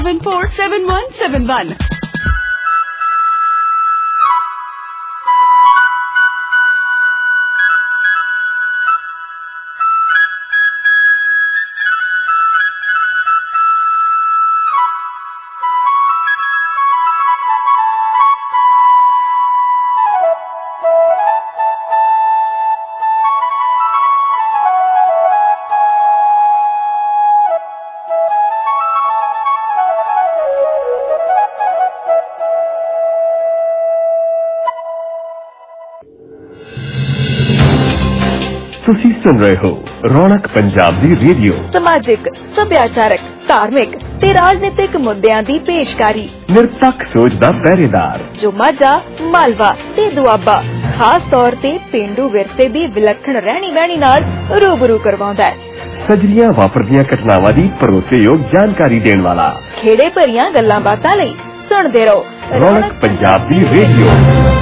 747171. ਤੁਸੀਂ ਸੁਣ ਰਹੇ ਹੋ ਰੌਣਕ ਪੰਜਾਬ ਦੀ ਰੇਡੀਓ। ਸਮਾਜਿਕ, ਸੱਭਿਆਚਾਰਕ, ਧਾਰਮਿਕ ਤੇ ਰਾਜਨੀਤਿਕ ਮੁੱਦਿਆਂ ਦੀ ਪੇਸ਼ਕਾਰੀ। ਨਿਰਪੱਖ ਸੋਚ ਦਾ ਪਹਿਰੇਦਾਰ ਜੋ ਮਾਝਾ, ਮਾਲਵਾ ਤੇ ਦੁਆਬਾ ਖਾਸ ਤੌਰ ਤੇ ਪੇਂਡੂ ਵਿਰਸੇ ਦੀ ਵਿਲੱਖਣ ਰਹਿਣੀ ਬਹਿਣੀ ਨਾਲ ਰੂਬਰੂ ਕਰਵਾਉਂਦਾ ਹੈ। ਸਜਰੀਆਂ ਵਾਪਰਦੀਆਂ ਘਟਨਾਵਾਂ ਦੀ ਭਰੋਸੇਯੋਗ ਜਾਣਕਾਰੀ ਦੇਣ ਵਾਲਾ। ਖੇੜੇ ਭਰੀਆਂ ਗੱਲਾਂ ਬਾਤਾਂ ਲਈ ਸੁਣਦੇ ਰਹੋ ਰੌਣਕ ਪੰਜਾਬ ਦੀ ਰੇਡੀਓ।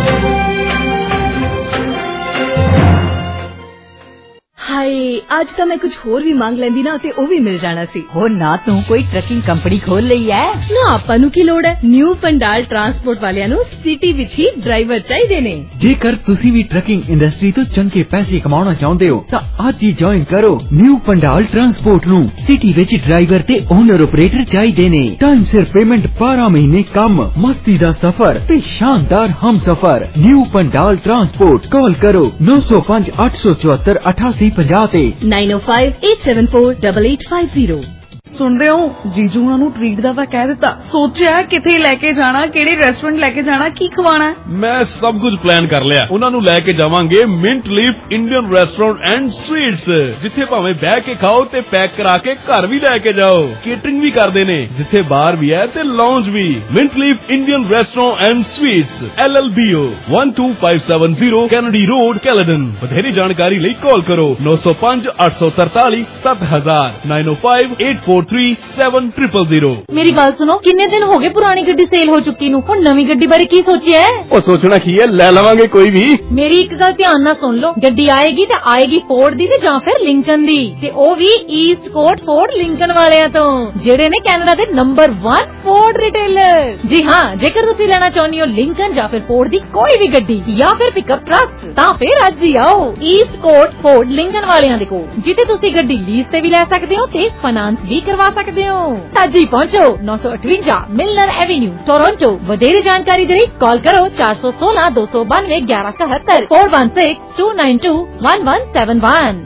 ਹਾਏ, ਅੱਜ ਤਾਂ ਮੈਂ ਕੁਝ ਹੋਰ ਵੀ ਮੰਗ ਲੈਂਦੀ ਨਾ ਤੇ ਉਹ ਵੀ ਮਿਲ ਜਾਣਾ ਸੀ। ਹੋਰ ਨਾ ਤੂੰ ਕੋਈ ਟਰੱਕਿੰਗ ਕੰਪਨੀ ਖੋਲ ਲਈ ਐ? ਨਾ ਆਪਾਂ ਨੂੰ ਕੀ ਲੋੜ ਹੈ। ਨਿਊ ਪੰਡਾਲ ਟਰਾਂਸਪੋਰਟ ਵਾਲਿਆਂ ਨੂੰ ਸਿਟੀ ਵਿੱਚ ਹੀ ਡਰਾਈਵਰ ਚਾਹੀਦੇ ਨੇ। ਜੇਕਰ ਤੁਸੀਂ ਵੀ ਟਰੱਕਿੰਗ ਇੰਡਸਟਰੀ ਤੋਂ ਚੰਗੇ ਪੈਸੇ ਕਮਾਉਣਾ ਚਾਹੁੰਦੇ ਹੋ ਤਾਂ ਅੱਜ ਹੀ ਜੁਆਇਨ ਕਰੋ ਨਿਊ ਪੰਡਾਲ ਟਰਾਂਸਪੋਰਟ ਨੂੰ। ਸਿਟੀ ਵਿੱਚ ਡਰਾਈਵਰ ਤੇ ਓਨਰ ਆਪਰੇਟਰ ਚਾਹੀਦੇ ਨੇ। ਟਾਈਮ ਸਿਰ ਪੇਮੈਂਟ, 12 ਮਹੀਨੇ ਕੰਮ, ਮਸਤੀ ਦਾ ਸਫ਼ਰ ਤੇ ਸ਼ਾਨਦਾਰ ਹਮਸਫ਼ਰ। New Pandal transport. ਕਾਲ ਕਰੋ 905 874 8850 ਤੇ 905 874 8850। ਸੁਣਦੇ ਹੋ, ਜੀਜੂ ਉਹਨਾਂ ਨੂੰ ਟ੍ਰੀਟ ਦਾ ਤਾਂ ਕਹਿ ਦਿੱਤਾ। ਸੋਚਿਆ ਕਿੱਥੇ ਲੈ ਕੇ ਜਾਣਾ, ਕਿਹੜੇ ਰੈਸਟੋਰੈਂਟ ਲੈ ਕੇ ਜਾਣਾ, ਕੀ ਖਵਾਣਾ। ਮੈਂ ਸਭ ਕੁਝ ਪਲਾਨ ਕਰ ਲਿਆ। ਉਹਨਾਂ ਨੂੰ ਲੈ ਕੇ ਜਾਵਾਂਗੇ mint leaf Indian restaurant and sweets, ਜਿੱਥੇ ਭਾਵੇਂ ਬਹਿ ਕੇ ਖਾਓ ਤੇ ਪੈਕ ਕਰਾ ਕੇ ਘਰ ਵੀ ਲੈ ਕੇ ਜਾਓ। ਕੇਟਰਿੰਗ ਵੀ ਕਰਦੇ ਨੇ, ਜਿੱਥੇ ਬਾਰ ਵੀ ਹੈ ਤੇ ਲਾਉਂਜ ਵੀ। Mint leaf Indian restaurant and sweets, LLBO 12570 Kennedy road, Caledon. ਵਧੇਰੀ ਜਾਣਕਾਰੀ ਲਈ ਕਾਲ ਕਰੋ 905 843 7000 905 843 ਮੇਰੀ ਗੱਲ ਸੁਣੋ, ਕਿੰਨੇ ਦਿਨ ਹੋ ਗਏ ਪੁਰਾਣੀ ਗੱਡੀ ਸੇਲ ਹੋ ਚੁੱਕੀ ਨੂੰ, ਹੁਣ ਨਵੀਂ ਗੱਡੀ ਬਾਰੇ ਕੀ ਸੋਚਿਆ ਹੈ? ਉਹ ਸੋਚਣਾ ਕੀ ਹੈ, ਲੈ ਲਵਾਂਗੇ ਕੋਈ ਵੀ। ਮੇਰੀ ਇੱਕ ਗੱਲ ਧਿਆਨ ਨਾਲ ਸੁਣ ਲਓ, ਗੱਡੀ ਆਏਗੀ ਤੇ ਆਏਗੀ ਫੋਰਡ ਦੀ ਤੇ ਜਾਂ ਫਿਰ ਲਿੰਕਨ ਦੀ, ਤੇ ਉਹ ਵੀ ਈਸਟ ਕੋਟ ਫੋਰਡ ਲਿੰਕਨ ਵਾਲਿਆਂ ਤੋਂ, ਜਿਹੜੇ ਨੇ ਕੈਨੇਡਾ ਦੇ ਨੰਬਰ 1 ਫੋਰਡ ਰਿਟੇਲਰ। ਜੀ ਹਾਂ, ਜੇਕਰ ਤੁਸੀਂ ਲੈਣਾ ਚਾਹੁੰਦੇ ਹੋ ਲਿੰਕਨ ਜਾਂ ਫਿਰ ਫੋਰਡ ਦੀ ਕੋਈ ਵੀ ਗੱਡੀ ਜਾਂ ਫਿਰ ਪਿਕਅਪ ਟਰੱਕ, ਤਾਂ ਫਿਰ ਅੱਜ ਹੀ ਆਓ ਈਸਟ ਕੋਟ ਫੋਰਡ ਲਿੰਕਨ ਵਾਲਿਆਂ ਦੇ ਕੋਲ, ਜਿੱਥੇ ਤੁਸੀਂ ਗੱਡੀ ਲੀਜ਼ ਤੇ ਵੀ ਲੈ ਸਕਦੇ ਹੋ ਤੇ ਫਾਈਨਾਂਸ ਵੀ ਕਰਵਾ ਸਕਦੇ ਹੋ। ਅੱਜ ਹੀ ਪਹੁੰਚੋ 958 ਮਿਲਨਰ ਐਵੇਨਿਊ, ਟੋਰਾਂਟੋ। ਵਧੇਰੇ ਜਾਣਕਾਰੀ ਦੇ ਲਈ ਕਾਲ ਕਰੋ 416 292 1177 416 292 1171।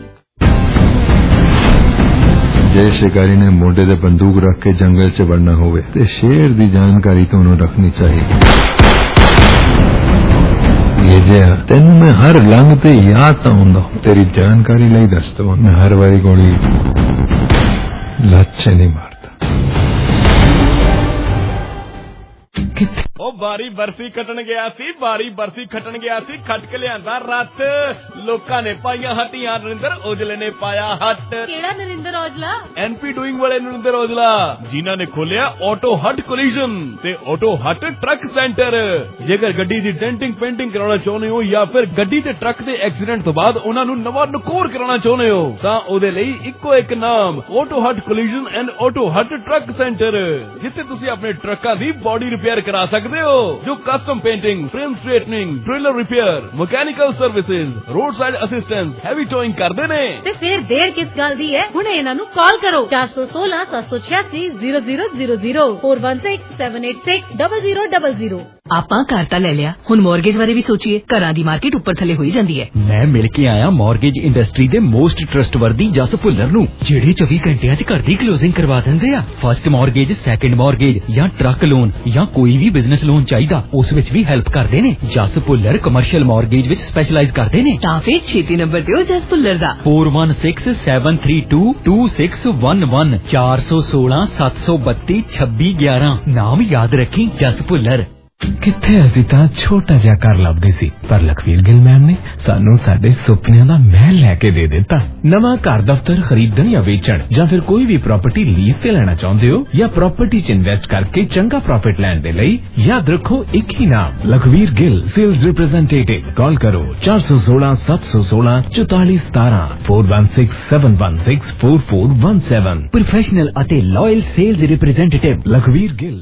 ਜੇ ਸ਼ਿਕਾਰੀ ਨੇ ਮੋਢੇ ਤੇ ਬੰਦੂਕ ਰੱਖ ਕੇ ਜੰਗਲ 'ਚ ਵੜਨਾ ਹੋਵੇ ਤੇ ਸ਼ੇਰ ਦੀ ਜਾਣਕਾਰੀ ਤਾਂ ਉਹਨੂੰ ਰੱਖਣੀ ਚਾਹੀਦੀ। ਇਹ ਜਿਹਾ ਤੈਨੂੰ ਮੈਂ ਹਰ ਲੰਘ ਤੇ ਯਾਦ ਤਾਂ ਹੁੰਦਾ, ਤੇਰੀ ਜਾਣਕਾਰੀ ਲਈ ਦੱਸ ਦਵਾਂ, ਮੈਂ ਹਰ ਵਾਰੀ ਗੋਲੀ ਲੱਛੇ ਨਹੀਂ ਮਾਰਦਾ। ਉਹ ਬਾਰੀ ਬਰਫੀ ਖੱਟਣ ਗਿਆ ਸੀ, ਖੱਟ ਕੇ ਲਿਆਂਦਾ ਰੱਤ। ਲੋਕਾਂ ਨੇ ਪਾਈਆਂ ਹੱਟੀਆਂ, ਨਰਿੰਦਰ ਔਜਲੇ ਨੇ ਪਾਇਆ ਹੱਟ। ਕਿਹੜਾ ਨਰਿੰਦਰ ਔਜਲਾ? ਐਨਪੀ ਡੂਇੰਗ ਵਾਲੇ ਨਰਿੰਦਰ ਔਜਲਾ, ਜਿਨ੍ਹਾਂ ਨੇ ਖੋਲਿਆ ਆਟੋ ਹੱਟ ਕੋਲੀਜਨ ਤੇ ਆਟੋ ਹੱਟ ਟਰੱਕ ਸੈਂਟਰ। ਜੇਕਰ ਗੱਡੀ ਦੀ ਡੈਂਟਿੰਗ ਪੇਂਟਿੰਗ ਕਰਾਉਣਾ ਚਾਹੁੰਦੇ ਹੋ ਜਾਂ ਫਿਰ ਗੱਡੀ ਤੇ ਟਰੱਕ ਦੇ ਐਕਸੀਡੈਂਟ ਤੋਂ ਬਾਅਦ ਉਹਨਾਂ ਨੂੰ ਨਵਾਂ ਨਕੋਰ ਕਰਾਉਣਾ ਚਾਹੁੰਦੇ ਹੋ, ਤਾਂ ਉਹਦੇ ਲਈ ਇੱਕੋ ਇੱਕ ਨਾਮ, auto hut collision and auto hut truck centre, ਜਿੱਥੇ ਤੁਸੀਂ ਆਪਣੇ ਟਰੱਕਾਂ ਦੀ ਬੋਡੀ ਰਿਪੇਅਰ ਕਰਾ ਸਕਦੇ ਹੋ, ਜੋ custom painting, frame straightening, trailer repair, mechanical services, road side assistance, heavy towing ਕਰਦੇ ਨੇ। ਤੇ ਫਿਰ ਦੇਰ ਕਿਸ ਗੱਲ ਦੀ ਹੈ, ਹੁਣੇ ਇਹਨਾਂ ਨੂੰ ਕਾਲ ਕਰੋ 416 786 0000 416 786 0000। ਆਪਾਂ ਘਰ ਤਾਂ ਲੈ ਲਿਆ, ਹੁਣ ਮੌਰਗੇਜ ਬਾਰੇ ਵੀ ਸੋਚੀਏ। ਘਰਾਂ ਦੀ ਮਾਰਕੀਟ ਉੱਪਰ ਥੱਲੇ ਹੋਈ ਜਾਂਦੀ ਹੈ। ਮੈਂ ਮਿਲ ਕੇ ਆਇਆ ਮੌਰਗੇਜ ਇੰਡਸਟਰੀ ਦੇ ਮੋਸਟ ਟਰਸਟਵਰਦੀ ਜਸ ਭੁੱਲਰ ਨੂੰ, ਜਿਹੜੇ 24 ਘੰਟਿਆਂ 'ਚ ਘਰ ਦੀ ਕਲੋਜ਼ਿੰਗ ਕਰਵਾ ਦਿੰਦੇ ਆ। ਫਸਟ ਮੌਰਗੇਜ, ਸੈਕੰਡ ਮੌਰਗੇਜ ਜਾਂ ਟਰੱਕ ਲੋਨ ਜਾਂ ਕੋਈ ਵੀ ਬਿਜ਼ਨਸ ਲੋਨ ਚਾਹੀਦਾ, ਉਸ ਵਿੱਚ ਵੀ ਹੈਲਪ ਕਰਦੇ ਨੇ। ਜਸ ਭੁੱਲਰ ਕਮਰਸ਼ੀਅਲ ਮੌਰਗੇਜ ਵਿੱਚ ਸਪੈਸ਼ਲਾਈਜ਼ ਕਰਦੇ ਨੇ। ਤਾਂ ਫਿਰ ਛੇਤੀ ਨੰਬਰ ਦਿਓ ਜਸ ਭੁੱਲਰ ਦਾ 416 732 2611 416 732 2611। ਨਾਮ ਯਾਦ ਰੱਖੀ, ਜਸ ਭੁੱਲਰ। ਕਿੱਥੇ ਅਸੀਂ ਤਾਂ ਛੋਟਾ ਜਿਹਾ ਘਰ ਲੱਭਦੇ ਸੀ, ਪਰ ਲਖਵੀਰ ਗਿੱਲ ਮੈਮ ਨੇ ਸਾਨੂੰ ਸਾਡੇ ਸੁਪਨਿਆਂ ਦਾ ਮਹਿਲ ਲੈ ਕੇ ਦੇ ਦਿੱਤਾ। ਨਵਾਂ ਘਰ ਦਫ਼ਤਰ ਖਰੀਦਣ ਜਾਂ ਵੇਚਣ ਜਾਂ ਫਿਰ ਕੋਈ ਵੀ ਪ੍ਰਾਪਰਟੀ ਲੀਜ਼ ਤੇ ਲੈਣਾ ਚਾਹੁੰਦੇ ਹੋ ਜਾਂ ਪ੍ਰਾਪਰਟੀ 'ਚ ਇਨਵੈਸਟ ਕਰਕੇ ਚੰਗਾ ਪ੍ਰੋਫਿਟ ਲੈਣ ਦੇ ਲਈ ਯਾਦ ਰੱਖੋ ਇੱਕ ਹੀ ਨਾਮ, Lakhvir Gill sales representative. Call ਕਰੋ 416 716 4417 416 716 4417। ਪ੍ਰੋਫੈਸ਼ਨਲ ਅਤੇ loyal sales representative Lakhvir Gill.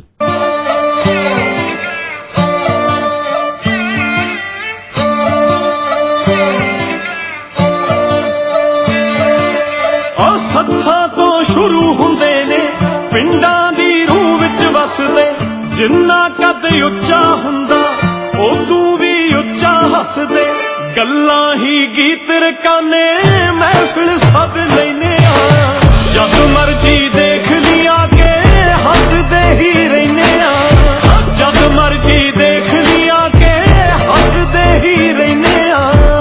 ਸੱਥਾਂ ਤੋਂ ਸ਼ੁਰੂ ਹੁੰਦੇ ਨੇ ਪਿੰਡਾਂ ਦੀ ਰੂਹ ਵਿੱਚ ਵਸਦੇ, ਜਿੰਨਾ ਕੱਦ ਉੱਚਾ ਹੁੰਦਾ ਉਦੋਂ ਵੀ ਉੱਚਾ ਹੱਸਦੇ, ਗੱਲਾਂ ਹੀ ਗੀਤ ਰਕਾਨੇ ਮਹਿਫਿਲ ਸੱਦ ਲੈਨੇ ਆ, ਜਦ ਮਰਜੀ ਦੇਖ ਲਿਆ ਕੇ ਹੱਸਦੇ ਹੀ ਰਹਿਨੇ ਆ, ਜਦ ਮਰਜੀ ਦੇਖ ਲਿਆ ਕੇ ਹੱਸਦੇ ਹੀ ਰਹਿਨੇ ਆ।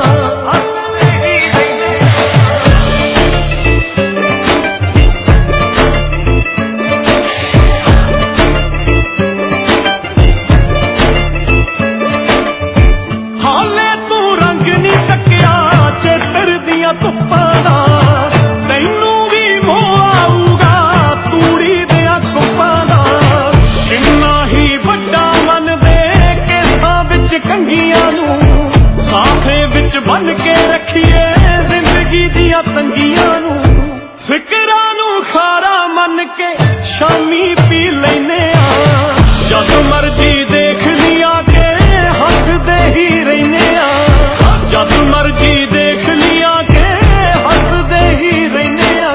ਤੈਨੂੰ ਵੀ ਮੋਹ ਆਊਗਾ ਤੂੜੀ ਦਿਆਂ ਕੁੱਪਾਂ ਦਾ, ਕਿੰਨਾ ਹੀ ਵੱਡਾ ਮਨ ਦੇ ਕੇਸਾਂ ਵਿੱਚ ਕੰਘੀਆਂ ਨੂੰ, ਸਾਫੇ ਵਿੱਚ ਬੰਨ ਕੇ ਰੱਖੀਏ ਜ਼ਿੰਦਗੀ ਦੀਆਂ ਤੰਗੀਆਂ ਨੂੰ, ਫਿਕਰਾਂ ਨੂੰ ਖਾਰਾ ਮੰਨ ਕੇ ਸ਼ਾਮੀ ਪੀ ਲੈਨੇ ਆ, ਜਦ ਮਰਜੀ ਦੇਖ ਲਿਆ ਕੇ ਹੱਸਦੇ ਹੀ ਰਹਿਨੇ ਆ, ਜਦ ਮਰਜੀ ਦੇਖ ਲਿਆ ਕੇ ਹੱਸਦੇ ਹੀ ਰਹਿਨੇ ਆ।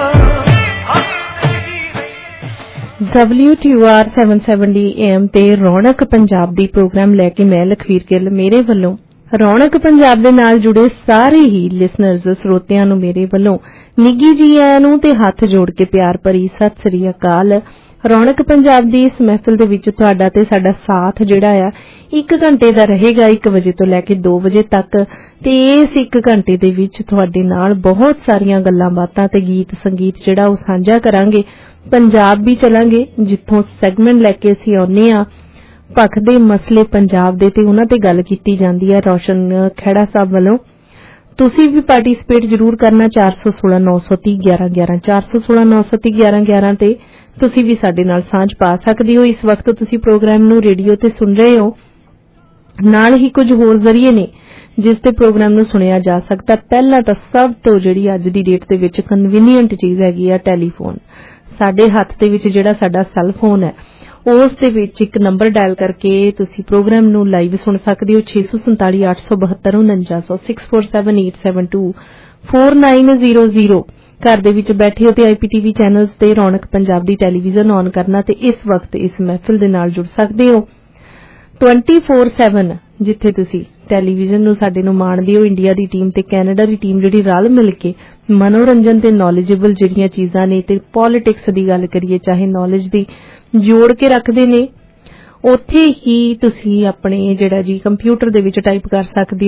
WTOR 770 AM ਤੇ ਰੌਣਕ ਪੰਜਾਬ ਦੀ ਪ੍ਰੋਗਰਾਮ ਲੈ ਕੇ ਮੈਂ ਲਖਵੀਰ ਗਿੱਲ ਮੇਰੇ ਵੱਲੋਂ ਰੌਣਕ ਪੰਜਾਬ ਦੇ ਨਾਲ ਜੁੜੇ ਸਾਰੇ ਹੀ ਲਿਸਨਰਜ਼ ਸਰੋਤਿਆਂ ਨੂੰ ਮੇਰੇ ਵੱਲੋਂ ਨਿੱਘੀ ਜੀ ਆਇਆਂ ਨੂੰ ਤੇ ਹੱਥ ਜੋੜ ਕੇ ਪਿਆਰ ਭਰੀ ਸਤਿ ਸ੍ਰੀ ਅਕਾਲ। ਰੌਣਕ ਪੰਜਾਬ ਦੀ ਇਸ ਮਹਿਫਿਲ ਦੇ ਵਿੱਚ ਤੁਹਾਡਾ ਤੇ ਸਾਡਾ ਸਾਥ ਜਿਹੜਾ ਆ 1 ਘੰਟੇ ਦਾ ਰਹੇਗਾ, 1 ਵਜੇ ਤੋਂ ਲੈ ਕੇ 2 ਵਜੇ ਤੱਕ, ਤੇ ਇਸ 1 ਘੰਟੇ ਦੇ ਵਿੱਚ ਤੁਹਾਡੇ ਨਾਲ ਬਹੁਤ ਸਾਰੀਆਂ ਗੱਲਾਂ ਬਾਤਾਂ ਤੇ ਗੀਤ ਸੰਗੀਤ ਜਿਹੜਾ ਉਹ ਸਾਂਝਾ ਕਰਾਂਗੇ। ਪੰਜਾਬ ਵੀ ਚਲਾਂਗੇ, ਜਿੱਥੋਂ ਸੈਗਮੈਂਟ ਲੈ ਕੇ ਅਸੀਂ ਆਉਂਦੇ ਆ ਭਖਦੇ ਮਸਲੇ ਪੰਜਾਬ ਦੇ ਤੇ ਉਹਨਾਂ ਤੇ ਗੱਲ ਕੀਤੀ ਜਾਂਦੀ ਹੈ ਰੋਸ਼ਨ ਖਹਿੜਾ ਸਾਹਿਬ ਵੱਲੋਂ। ਤੁਸੀਂ ਵੀ ਪਾਰਟਿਸਿਪੇਟ ਜ਼ਰੂਰ ਕਰਨਾ 416 930 1111 416 930 1111 ਤੇ ਤੁਸੀਂ ਵੀ ਸਾਡੇ ਨਾਲ ਸਾਂਝ ਪਾ ਸਕਦੇ ਹੋ। ਇਸ ਵਕਤ ਤੁਸੀਂ ਪ੍ਰੋਗਰਾਮ ਨੂੰ ਰੇਡੀਓ ਤੇ ਸੁਣ ਰਹੇ ਹੋ, ਨਾਲ ਹੀ ਕੁਝ ਹੋਰ ਜ਼ਰੀਏ ਨੇ ਜਿਸ ਤੇ ਪ੍ਰੋਗਰਾਮ ਨੂੰ ਸੁਣਿਆ ਜਾ ਸਕਦਾ। ਪਹਿਲਾਂ ਤਾਂ ਸਭ ਤੋਂ ਜਿਹੜੀ ਅੱਜ ਦੀ ਡੇਟ ਦੇ ਵਿੱਚ ਕਨਵੀਨੀਐਂਟ ਚੀਜ਼ ਹੈਗੀ ਆ ਟੈਲੀਫੋਨ। ਸਾਡੇ ਹੱਥ ਦੇ ਵਿੱਚ ਜਿਹੜਾ ਸਾਡਾ ਸੈੱਲ ਫੋਨ ਹੈ ਉਸ ਦੇ ਵਿੱਚ ਇੱਕ ਨੰਬਰ ਡਾਇਲ ਕਰਕੇ ਤੁਸੀਂ ਪ੍ਰੋਗਰਾਮ ਨੂੰ ਲਾਈਵ ਸੁਣ ਸਕਦੇ ਹੋ 647 872 4900 647 872 4900। ਘਰ ਦੇ ਵਿੱਚ ਬੈਠੇ ਹੋ ਤੇ IPTV ਚੈਨਲਸ ਤੇ ਰੌਣਕ ਪੰਜਾਬ ਦੀ ਟੈਲੀਵਿਜ਼ਨ ਔਨ ਕਰਨਾ ਤੇ ਇਸ ਵਕਤ ਇਸ ਮਹਿਫਿਲ ਦੇ ਨਾਲ ਜੁੜ ਸਕਦੇ ਹੋ 24/7, ਜਿੱਥੇ ਤੁਸੀਂ ਟੈਲੀਵਿਜ਼ਨ ਨੂੰ ਸਾਡੇ ਨੂੰ ਮਾਣਦੇ ਹੋ। ਇੰਡੀਆ ਦੀ ਟੀਮ ਤੇ ਕੈਨੇਡਾ ਦੀ ਟੀਮ ਜਿਹੜੀ ਰਲ ਮਿਲ ਕੇ ਮਨੋਰੰਜਨ ਤੇ ਨੌਲੇਜੇਬਲ ਜਿਹੜੀਆਂ ਚੀਜ਼ਾਂ ਨੇ ਤੇ ਪੋਲਿਟਿਕਸ ਦੀ ਗੱਲ ਕਰੀਏ ਚਾਹੇ ਨੌਲੇਜ ਦੀ ਜੋੜ ਕੇ ਰੱਖਦੇ ਨੇ। ਉੱਥੇ ਹੀ ਤੁਸੀਂ ਆਪਣੇ ਜਿਹੜਾ ਜੀ ਕੰਪਿਊਟਰ ਦੇ ਵਿੱਚ ਟਾਈਪ ਕਰ ਸਕਦੇ ਹੋ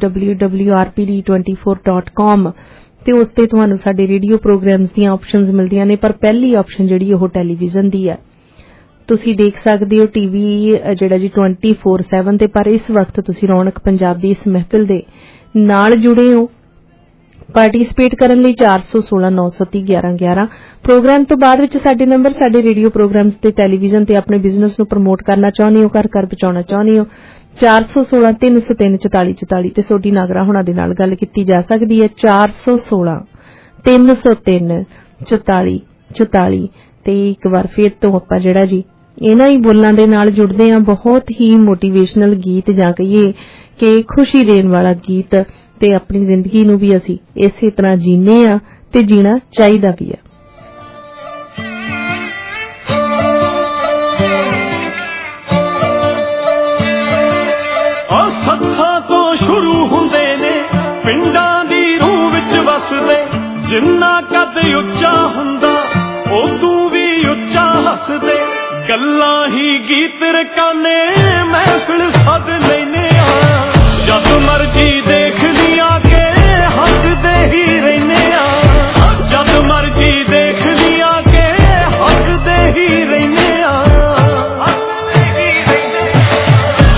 www.rpd24.com ਤੇ ਉਸ ਤੇ ਤੁਹਾਨੂੰ ਸਾਡੇ ਰੇਡੀਓ ਪ੍ਰੋਗਰਾਮਸ ਦੀਆਂ ਆਪਸ਼ਨਸ ਮਿਲਦੀਆਂ ਨੇ, ਪਰ ਪਹਿਲੀ ਆਪਸ਼ਨ ਜਿਹੜੀ ਉਹ ਟੈਲੀਵਿਜ਼ਨ ਦੀ ਹੈ। ਤੁਸੀਂ ਦੇਖ ਸਕਦੇ ਹੋ ਟੀਵੀ ਜਿਹੜਾ ਜੀ 24/7 ਤੇ, ਪਰ ਇਸ ਵਕਤ ਤੁਸੀਂ ਰੌਣਕ ਪੰਜਾਬ ਦੀ ਇਸ ਮਹਿਫਿਲ ਦੇ ਨਾਲ ਜੁੜੇ ਹੋ। ਪਾਰਟਿਸਿਪੇਟ ਕਰਨ ਲਈ 416 930 1111। ਪ੍ਰੋਗਰਾਮ ਤੋਂ ਬਾਅਦ ਵਿੱਚ ਸਾਡੇ ਨੰਬਰ ਸਾਡੇ ਰੇਡੀਓ ਪ੍ਰੋਗਰਾਮਸ ਤੇ ਟੈਲੀਵਿਜ਼ਨ ਤੇ ਆਪਣੇ ਬਿਜ਼ਨਸ ਨੂੰ ਪ੍ਰਮੋਟ ਕਰਨਾ ਚਾਹੁੰਦੇ ਹੋ, ਘਰ ਘਰ ਪਹੁੰਚਾਉਣਾ ਚਾਹੁੰਦੇ ਹੋ 416 303 44 44 ਤੇ ਸੋਢੀ ਨਾਗਰਾ ਹੁਣਾਂ ਦੇ ਨਾਲ ਗੱਲ ਕੀਤੀ ਜਾ ਸਕਦੀ ਹੈ 416 303 44 44 ਤੇ ਇੱਕ ਵਾਰ ਫਿਰ ਤੋਂ ਆਪਾਂ ਜਿਹੜਾ ਜੀ ਇਹਨਾਂ ਹੀ ਬੋਲਾਂ ਦੇ ਨਾਲ ਜੁੜਦੇ ਹਾਂ। ਬਹੁਤ ਹੀ ਮੋਟੀਵੇਸ਼ਨਲ ਗੀਤ ਜਾਂ ਕਹੀਏ ਕਿ ਖੁਸ਼ੀ ਦੇਣ ਵਾਲਾ ਗੀਤ ਤੇ ਆਪਣੀ ਜ਼ਿੰਦਗੀ ਨੂੰ ਵੀ ਅਸੀਂ ਇਸੇ ਤਰ੍ਹਾਂ ਜੀਨੇ ਆ ਤੇ ਜੀਣਾ ਚਾਹੀਦਾ ਵੀ ਹੈ। ਸੱਥਾਂ ਤੋਂ ਸ਼ੁਰੂ ਹੁੰਦੇ ਨੇ ਪਿੰਡਾਂ ਦੀ ਰੂਹ ਵਿੱਚ ਵਸਦੇ, ਜਿੰਨਾ ਕੱਦ ਉੱਚਾ ਹੁੰਦਾ ਉਦੋਂ ਵੀ ਉੱਚਾ ਹੱਸਦੇ, ਗੱਲਾਂ ਹੀ ਗੀਤ ਰਕਾਨੇ ਮਹਿਫਿਲ ਸੱਦ ਲੈਨੇ ਆ, ਜਦ ਮਰਜੀ ਦੇਖ ਲਿਆ ਕੇ ਹੱਸਦੇ ਹੀ ਰਹਿਨੇ ਆ, ਜਦ ਮਰਜੀ ਦੇਖ ਲਿਆ ਕੇ ਹੱਸਦੇ ਹੀ ਰਹਿਨੇ ਆ।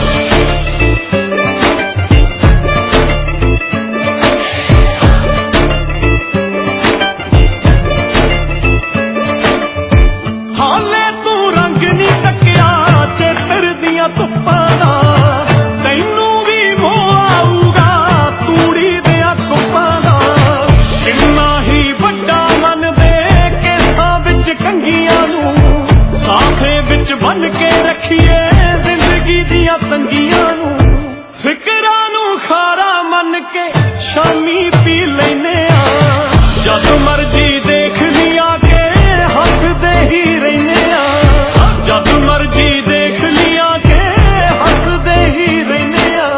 ਬੰਨ ਕੇ ਰੱਖੀਏ ਜ਼ਿੰਦਗੀ ਦੀਆਂ ਤੰਗੀਆਂ ਨੂੰ ਫਿਕਰਾਂ ਨੂੰ ਖਾਰਾ ਮੰਨ ਕੇ ਸ਼ਾਮੀ ਪੀ ਲੈਨੇ ਆ ਜਦ ਮਰਜੀ ਦੇਖ ਲਿਆ ਕੇ ਹੱਸਦੇ ਹੀ ਰਹਿਨੇ ਆ ਜਦ ਮਰਜੀ ਦੇਖ ਲਿਆ ਕੇ ਹੱਸਦੇ ਹੀ ਰਹਿਨੇ ਆ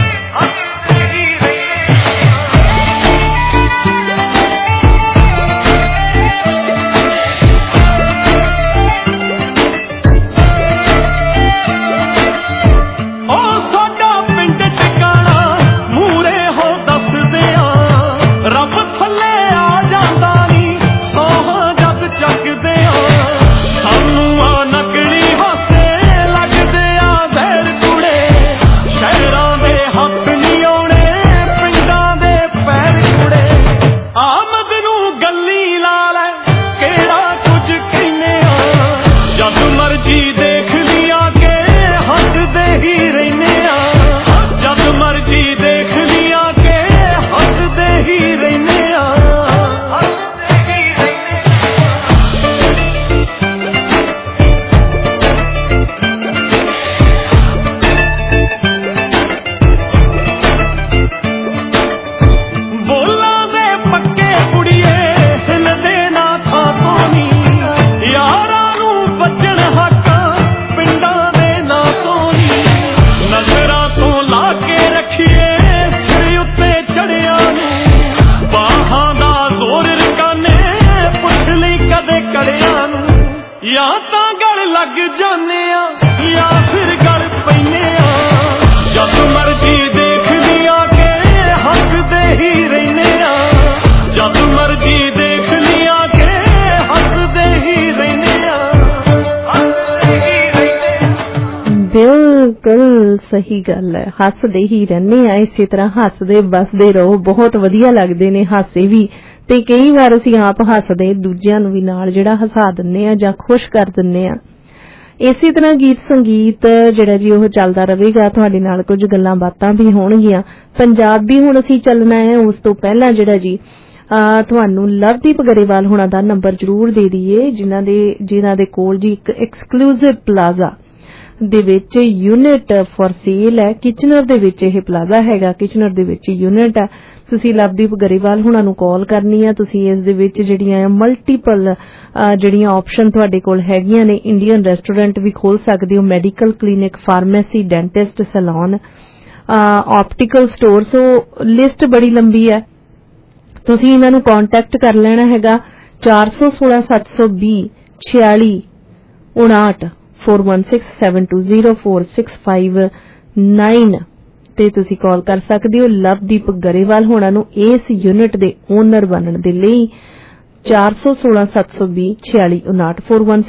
ਸਹੀ ਗੱਲ ਹੈ ਹੱਸਦੇ ਹੀ ਰਹਿੰਦੇ ਆ ਇਸੇ ਤਰ੍ਹਾਂ ਹੱਸਦੇ ਬਸਦੇ ਰਹੋ ਬਹੁਤ ਵਧੀਆ ਲੱਗਦੇ ਨੇ ਹਾਸੇ ਵੀ ਤੇ ਕਈ ਵਾਰ ਅਸੀਂ ਆਪ ਹੱਸਦੇ ਦੂਜਿਆਂ ਨੂੰ ਵੀ ਨਾਲ ਜਿਹੜਾ ਹਸਾ ਦਿੰਨੇ ਆ ਜਾਂ ਖੁਸ਼ ਕਰ ਦਿੰਨੇ ਆ ਇਸੇ ਤਰ੍ਹਾਂ ਗੀਤ ਸੰਗੀਤ ਜਿਹੜਾ ਜੀ ਉਹ ਚੱਲਦਾ ਰਹੇਗਾ ਤੁਹਾਡੇ ਨਾਲ ਕੁਝ ਗੱਲਾਂ ਬਾਤਾਂ ਵੀ ਹੋਣਗੀਆਂ ਪੰਜਾਬੀ ਹੁਣ ਅਸੀਂ ਚੱਲਣਾ ਹੈ ਉਸ ਤੋਂ ਪਹਿਲਾਂ ਜਿਹੜਾ ਜੀ ਤੁਹਾਨੂੰ ਲਵਦੀਪ ਗਰੇਵਾਲ ਹੁਣਾਂ ਦਾ ਨੰਬਰ ਜ਼ਰੂਰ ਦੇ ਦਈਏ ਜਿਨ੍ਹਾਂ ਦੇ ਕੋਲ ਜੀ ਇੱਕ ਐਕਸਕਲੂਸਿਵ ਪਲਾਜ਼ਾ ਦੇ ਵਿੱਚ ਯੂਨਿਟ ਫॉर ਸੇਲ ਹੈ ਕਿਚਨਰ ਦੇ ਵਿੱਚ ਇਹ ਪਲਾਜ਼ਾ ਹੈਗਾ ਕਿਚਨਰ ਦੇ ਵਿੱਚ ਯੂਨਿਟ ਹੈ ਤੁਸੀਂ ਲਵਦੀਪ ਗਰੇਵਾਲ ਹੁਣਾਂ ਨੂੰ ਕਾਲ ਕਰਨੀ ਆ ਤੁਸੀਂ ਇਸ ਦੇ ਵਿੱਚ ਜਿਹੜੀਆਂ ਮਲਟੀਪਲ ਜਿਹੜੀਆਂ ਆਪਸ਼ਨ ਤੁਹਾਡੇ ਕੋਲ ਹੈਗੀਆਂ ਨੇ ਇੰਡੀਅਨ ਰੈਸਟੋਰੈਂਟ ਵੀ ਖੋਲ ਸਕਦੇ ਹੋ medical clinic pharmacy dentist salon optical store so list ਬੜੀ ਲੰਬੀ ਹੈ ਤੁਸੀਂ ਇਹਨਾਂ ਨੂੰ ਕੰਟੈਕਟ ਕਰ ਲੈਣਾ ਹੈਗਾ 416 720 4659 4167204659 ਤੇ ਤੁਸੀਂ ਕਾਲ ਕਰ ਸਕਦੇ ਹੋ ਲਵਦੀਪ ਗਰੇਵਾਲ ਹੋਣਾ ਨੂੰ ਇਸ ਯੂਨਿਟ ਦੇ ਓਨਰ ਬਣਨ ਦੇ ਲਈ 416 720 4659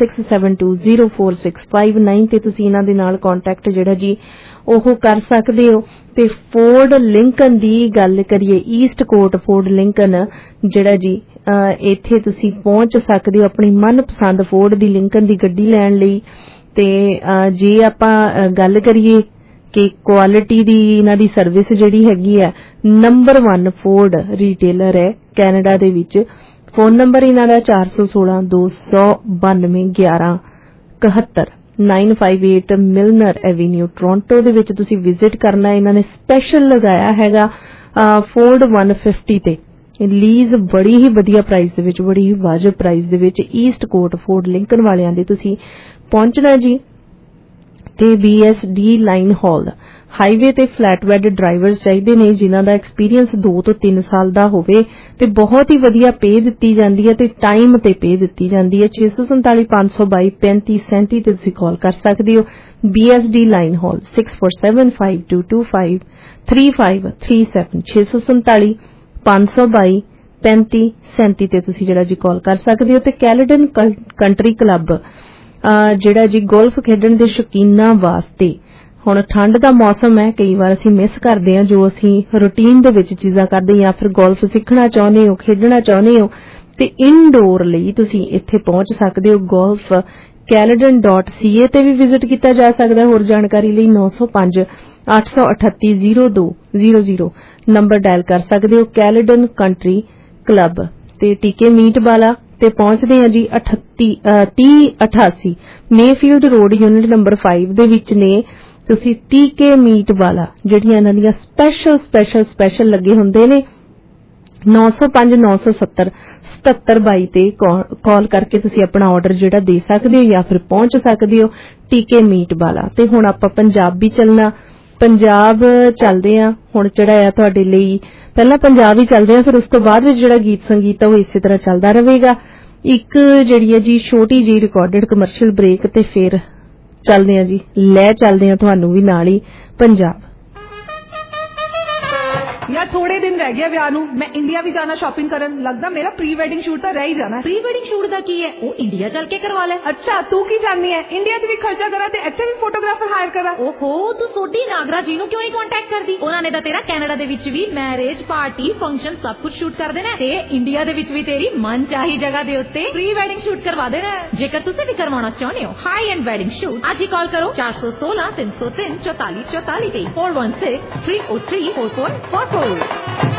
4167204659 ਤੇ ਤੁਸੀਂ ਇਹਨਾਂ ਦੇ ਨਾਲ ਕੰਟੈਕਟ ਜਿਹੜਾ ਜੀ ਉਹ ਕਰ ਸਕਦੇ ਹੋ ਤੇ ਫੋਰਡ ਲਿੰਕਨ ਦੀ ਗੱਲ ਕਰੀਏ ਈਸਟ ਕੋਟ ਫੋਰਡ ਲਿੰਕਨ ਜਿਹੜਾ ਜੀ ਇੱਥੇ ਤੁਸੀਂ ਪਹੁੰਚ ਸਕਦੇ ਹੋ ਆਪਣੀ ਮਨਪਸੰਦ ਫੋਰਡ ਦੀ ਲਿੰਕਨ ਦੀ ਗੱਡੀ ਲੈਣ ਲਈ ਤੇ ਜੇ ਆਪਾਂ ਗੱਲ ਕਰੀਏ ਕਿ ਕੁਆਲਿਟੀ ਦੀ ਇਹਨਾਂ ਦੀ ਸਰਵਿਸ ਜਿਹੜੀ ਹੈਗੀ ਹੈ ਨੰਬਰ 1 ਫੋਰਡ ਰੀਟੇਲਰ ਹੈ ਕੈਨੇਡਾ ਦੇ ਵਿੱਚ ਫੋਨ ਨੰਬਰ ਇਹਨਾਂ ਦਾ 416 292 1171 958 ਮਿਲਨਰ ਐਵੇਨਿਊ ਟੋਰਾਂਟੋ ਦੇ ਵਿੱਚ ਤੁਸੀਂ ਵਿਜ਼ਿਟ ਕਰਨਾ ਇਹਨਾਂ ਨੇ ਸਪੈਸ਼ਲ ਲਗਾਇਆ ਹੈਗਾ ਫੋਰਡ 150 ਤੇ ਲੀਜ਼ ਬੜੀ ਹੀ ਵਧੀਆ ਪ੍ਰਾਈਸ ਦੇ ਵਿੱਚ ਬੜੀ ਹੀ ਵਾਜਬ ਪ੍ਰਾਈਸ ਦੇ ਵਿੱਚ ਈਸਟ ਕੋਟ ਫੋਰਡ ਲਿੰਕਨ ਵਾਲਿਆਂ ਦੇ ਤੁਸੀਂ ਪਹੁੰਚਣਾ ਜੀ ਤੇ BSD ਲਾਈਨ ਹਾਲ ਹਾਈਵੇ ਤੇ ਫਲੈਟ ਬੈਡ ਡਰਾਈਵਰਸ ਚਾਹੀਦੇ ਨੇ ਜਿਨ੍ਹਾਂ ਦਾ ਐਕਸਪੀਰੀਅੰਸ 2 ਤੋਂ 3 ਸਾਲ ਦਾ ਹੋਵੇ ਤੇ ਬਹੁਤ ਹੀ ਵਧੀਆ ਪੇ ਦਿੱਤੀ ਜਾਂਦੀ ਹੈ ਤੇ ਟਾਈਮ ਤੇ ਪੇ ਦਿੱਤੀ ਜਾਂਦੀ ਹੈ 647 522 3537 ਤੇ ਤੁਸੀਂ ਕਾਲ ਕਰ ਸਕਦੇ ਹੋ BSD ਲਾਈਨ ਹਾਲ 6475225337 647 522 3537 ਤੇ ਤੁਸੀਂ ਜਿਹੜਾ ਜੀ ਕਾਲ ਕਰ ਸਕਦੇ ਹੋ ਤੇ ਕੈਲੇਡਨ ਕੰਟਰੀ ਕਲੱਬ ਜਿਹੜਾ ਜੀ ਗੋਲਫ ਖੇਡਣ ਦੇ ਸ਼ੌਕੀਨਾਂ ਵਾਸਤੇ ਹੁਣ ਠੰਡ ਦਾ ਮੌਸਮ ਹੈ ਕਈ ਵਾਰ ਅਸੀਂ ਮਿਸ ਕਰਦੇ ਹਾਂ ਜੋ ਅਸੀਂ ਰੂਟੀਨ ਦੇ ਵਿੱਚ ਚੀਜ਼ਾਂ ਕਰਦੇ ਜਾਂ ਫਿਰ ਗੋਲਫ ਸਿੱਖਣਾ ਚਾਹੁੰਦੇ ਹੋ ਖੇਡਣਾ ਚਾਹੁੰਦੇ ਹੋ ਤੇ ਇਨਡੋਰ ਲਈ ਤੁਸੀਂ ਇੱਥੇ ਪਹੁੰਚ ਸਕਦੇ ਹੋ ਗੋਲਫ caledon.ca ਤੇ ਵੀ ਵਿਜ਼ਿਟ ਕੀਤਾ ਜਾ ਸਕਦਾ ਹੋਰ ਜਾਣਕਾਰੀ ਲਈ 905 838 0200 ਨੰਬਰ ਡਾਇਲ ਕਰ ਸਕਦੇ ਹੋ ਕੈਲੇਡਨ ਕੰਟਰੀ ਕਲੱਬ ਤੇ ਟੀਕੇ ਮੀਟ ਵਾਲਾ ਤੇ ਪਹੁੰਚਦੇ ਆ ਜੀ 3088 ਮੇਫੀਲਡ ਰੋਡ ਯੂਨਿਟ ਨੰਬਰ 5 ਦੇ ਵਿੱਚ ਨੇ। ਤੁਸੀਂ ਟੀਕੇ ਮੀਟ ਵਾਲਾ ਜਿਹੜੀਆਂ ਇਹਨਾਂ ਦੀਆਂ ਸਪੈਸ਼ਲ ਲੱਗੇ ਹੁੰਦੇ ਨੇ 905 970 7722 ਤੇ ਕਾਲ ਕਰਕੇ ਤੁਸੀਂ ਆਪਣਾ ਆਰਡਰ ਜਿਹੜਾ ਦੇ ਸਕਦੇ ਹੋ ਜਾਂ ਫਿਰ ਪਹੁੰਚ ਸਕਦੇ ਹੋ ਟੀਕੇ ਮੀਟ ਵਾਲਾ। ਤੇ ਹੁਣ ਆਪਾਂ ਪੰਜਾਬੀ ਚੱਲਣਾ, ਪੰਜਾਬ ਚੱਲਦੇ ਆ ਹੁਣ ਜਿਹੜਾ ਆ ਤੁਹਾਡੇ ਲਈ ਪਹਿਲਾਂ ਪੰਜਾਬ ਹੀ ਚੱਲਦੇ ਆ, ਫਿਰ ਉਸ ਤੋਂ ਬਾਅਦ ਵਿੱਚ ਜਿਹੜਾ ਗੀਤ ਸੰਗੀਤ ਆ ਉਹ ਇਸੇ ਤਰ੍ਹਾਂ ਚੱਲਦਾ ਰਹੇਗਾ। ਇੱਕ ਜਿਹੜੀ ਹੈ ਜੀ ਛੋਟੀ ਜਿਹੀ ਰਿਕਾਰਡਡ ਕਮਰਸ਼ੀਅਲ ਬ੍ਰੇਕ ਤੇ ਫਿਰ ਚੱਲਦੇ ਆ ਜੀ, ਲੈ ਚੱਲਦੇ ਆ ਤੁਹਾਨੂੰ ਵੀ ਨਾਲ ਹੀ ਪੰਜਾਬ। यार थोड़े दिन रह गए विआह नूं, मैं इंडिया भी जाना शॉपिंग करन, लगदा मेरा प्री वेडिंग शूट तो रह ही जाना। प्री वेडिंग शूट दा की है वो इंडिया चल के करवा ले। अच्छा तू की जाननी है इंडिया च भी खर्चा करा ते इत्थे भी फोटोग्राफर हायर करा। ओहो तू सोडी नागरा जी नूं क्यों नहीं कांटेक्ट करदी? उन्हां ने तां तेरा कनाडा दे विच भी मैरिज पार्टी फंक्शन सब कुछ शूट कर देना ते इंडिया दे विच भी तेरी मन चाही जगह दे उत्ते प्री वेडिंग शूट करवा देना। जेकर तुसीं भी करवाना चाहुंदे हो हाई एंड वेडिंग शूट आज ही कॉल करो 416 303 44 44 ते 416 303 4444।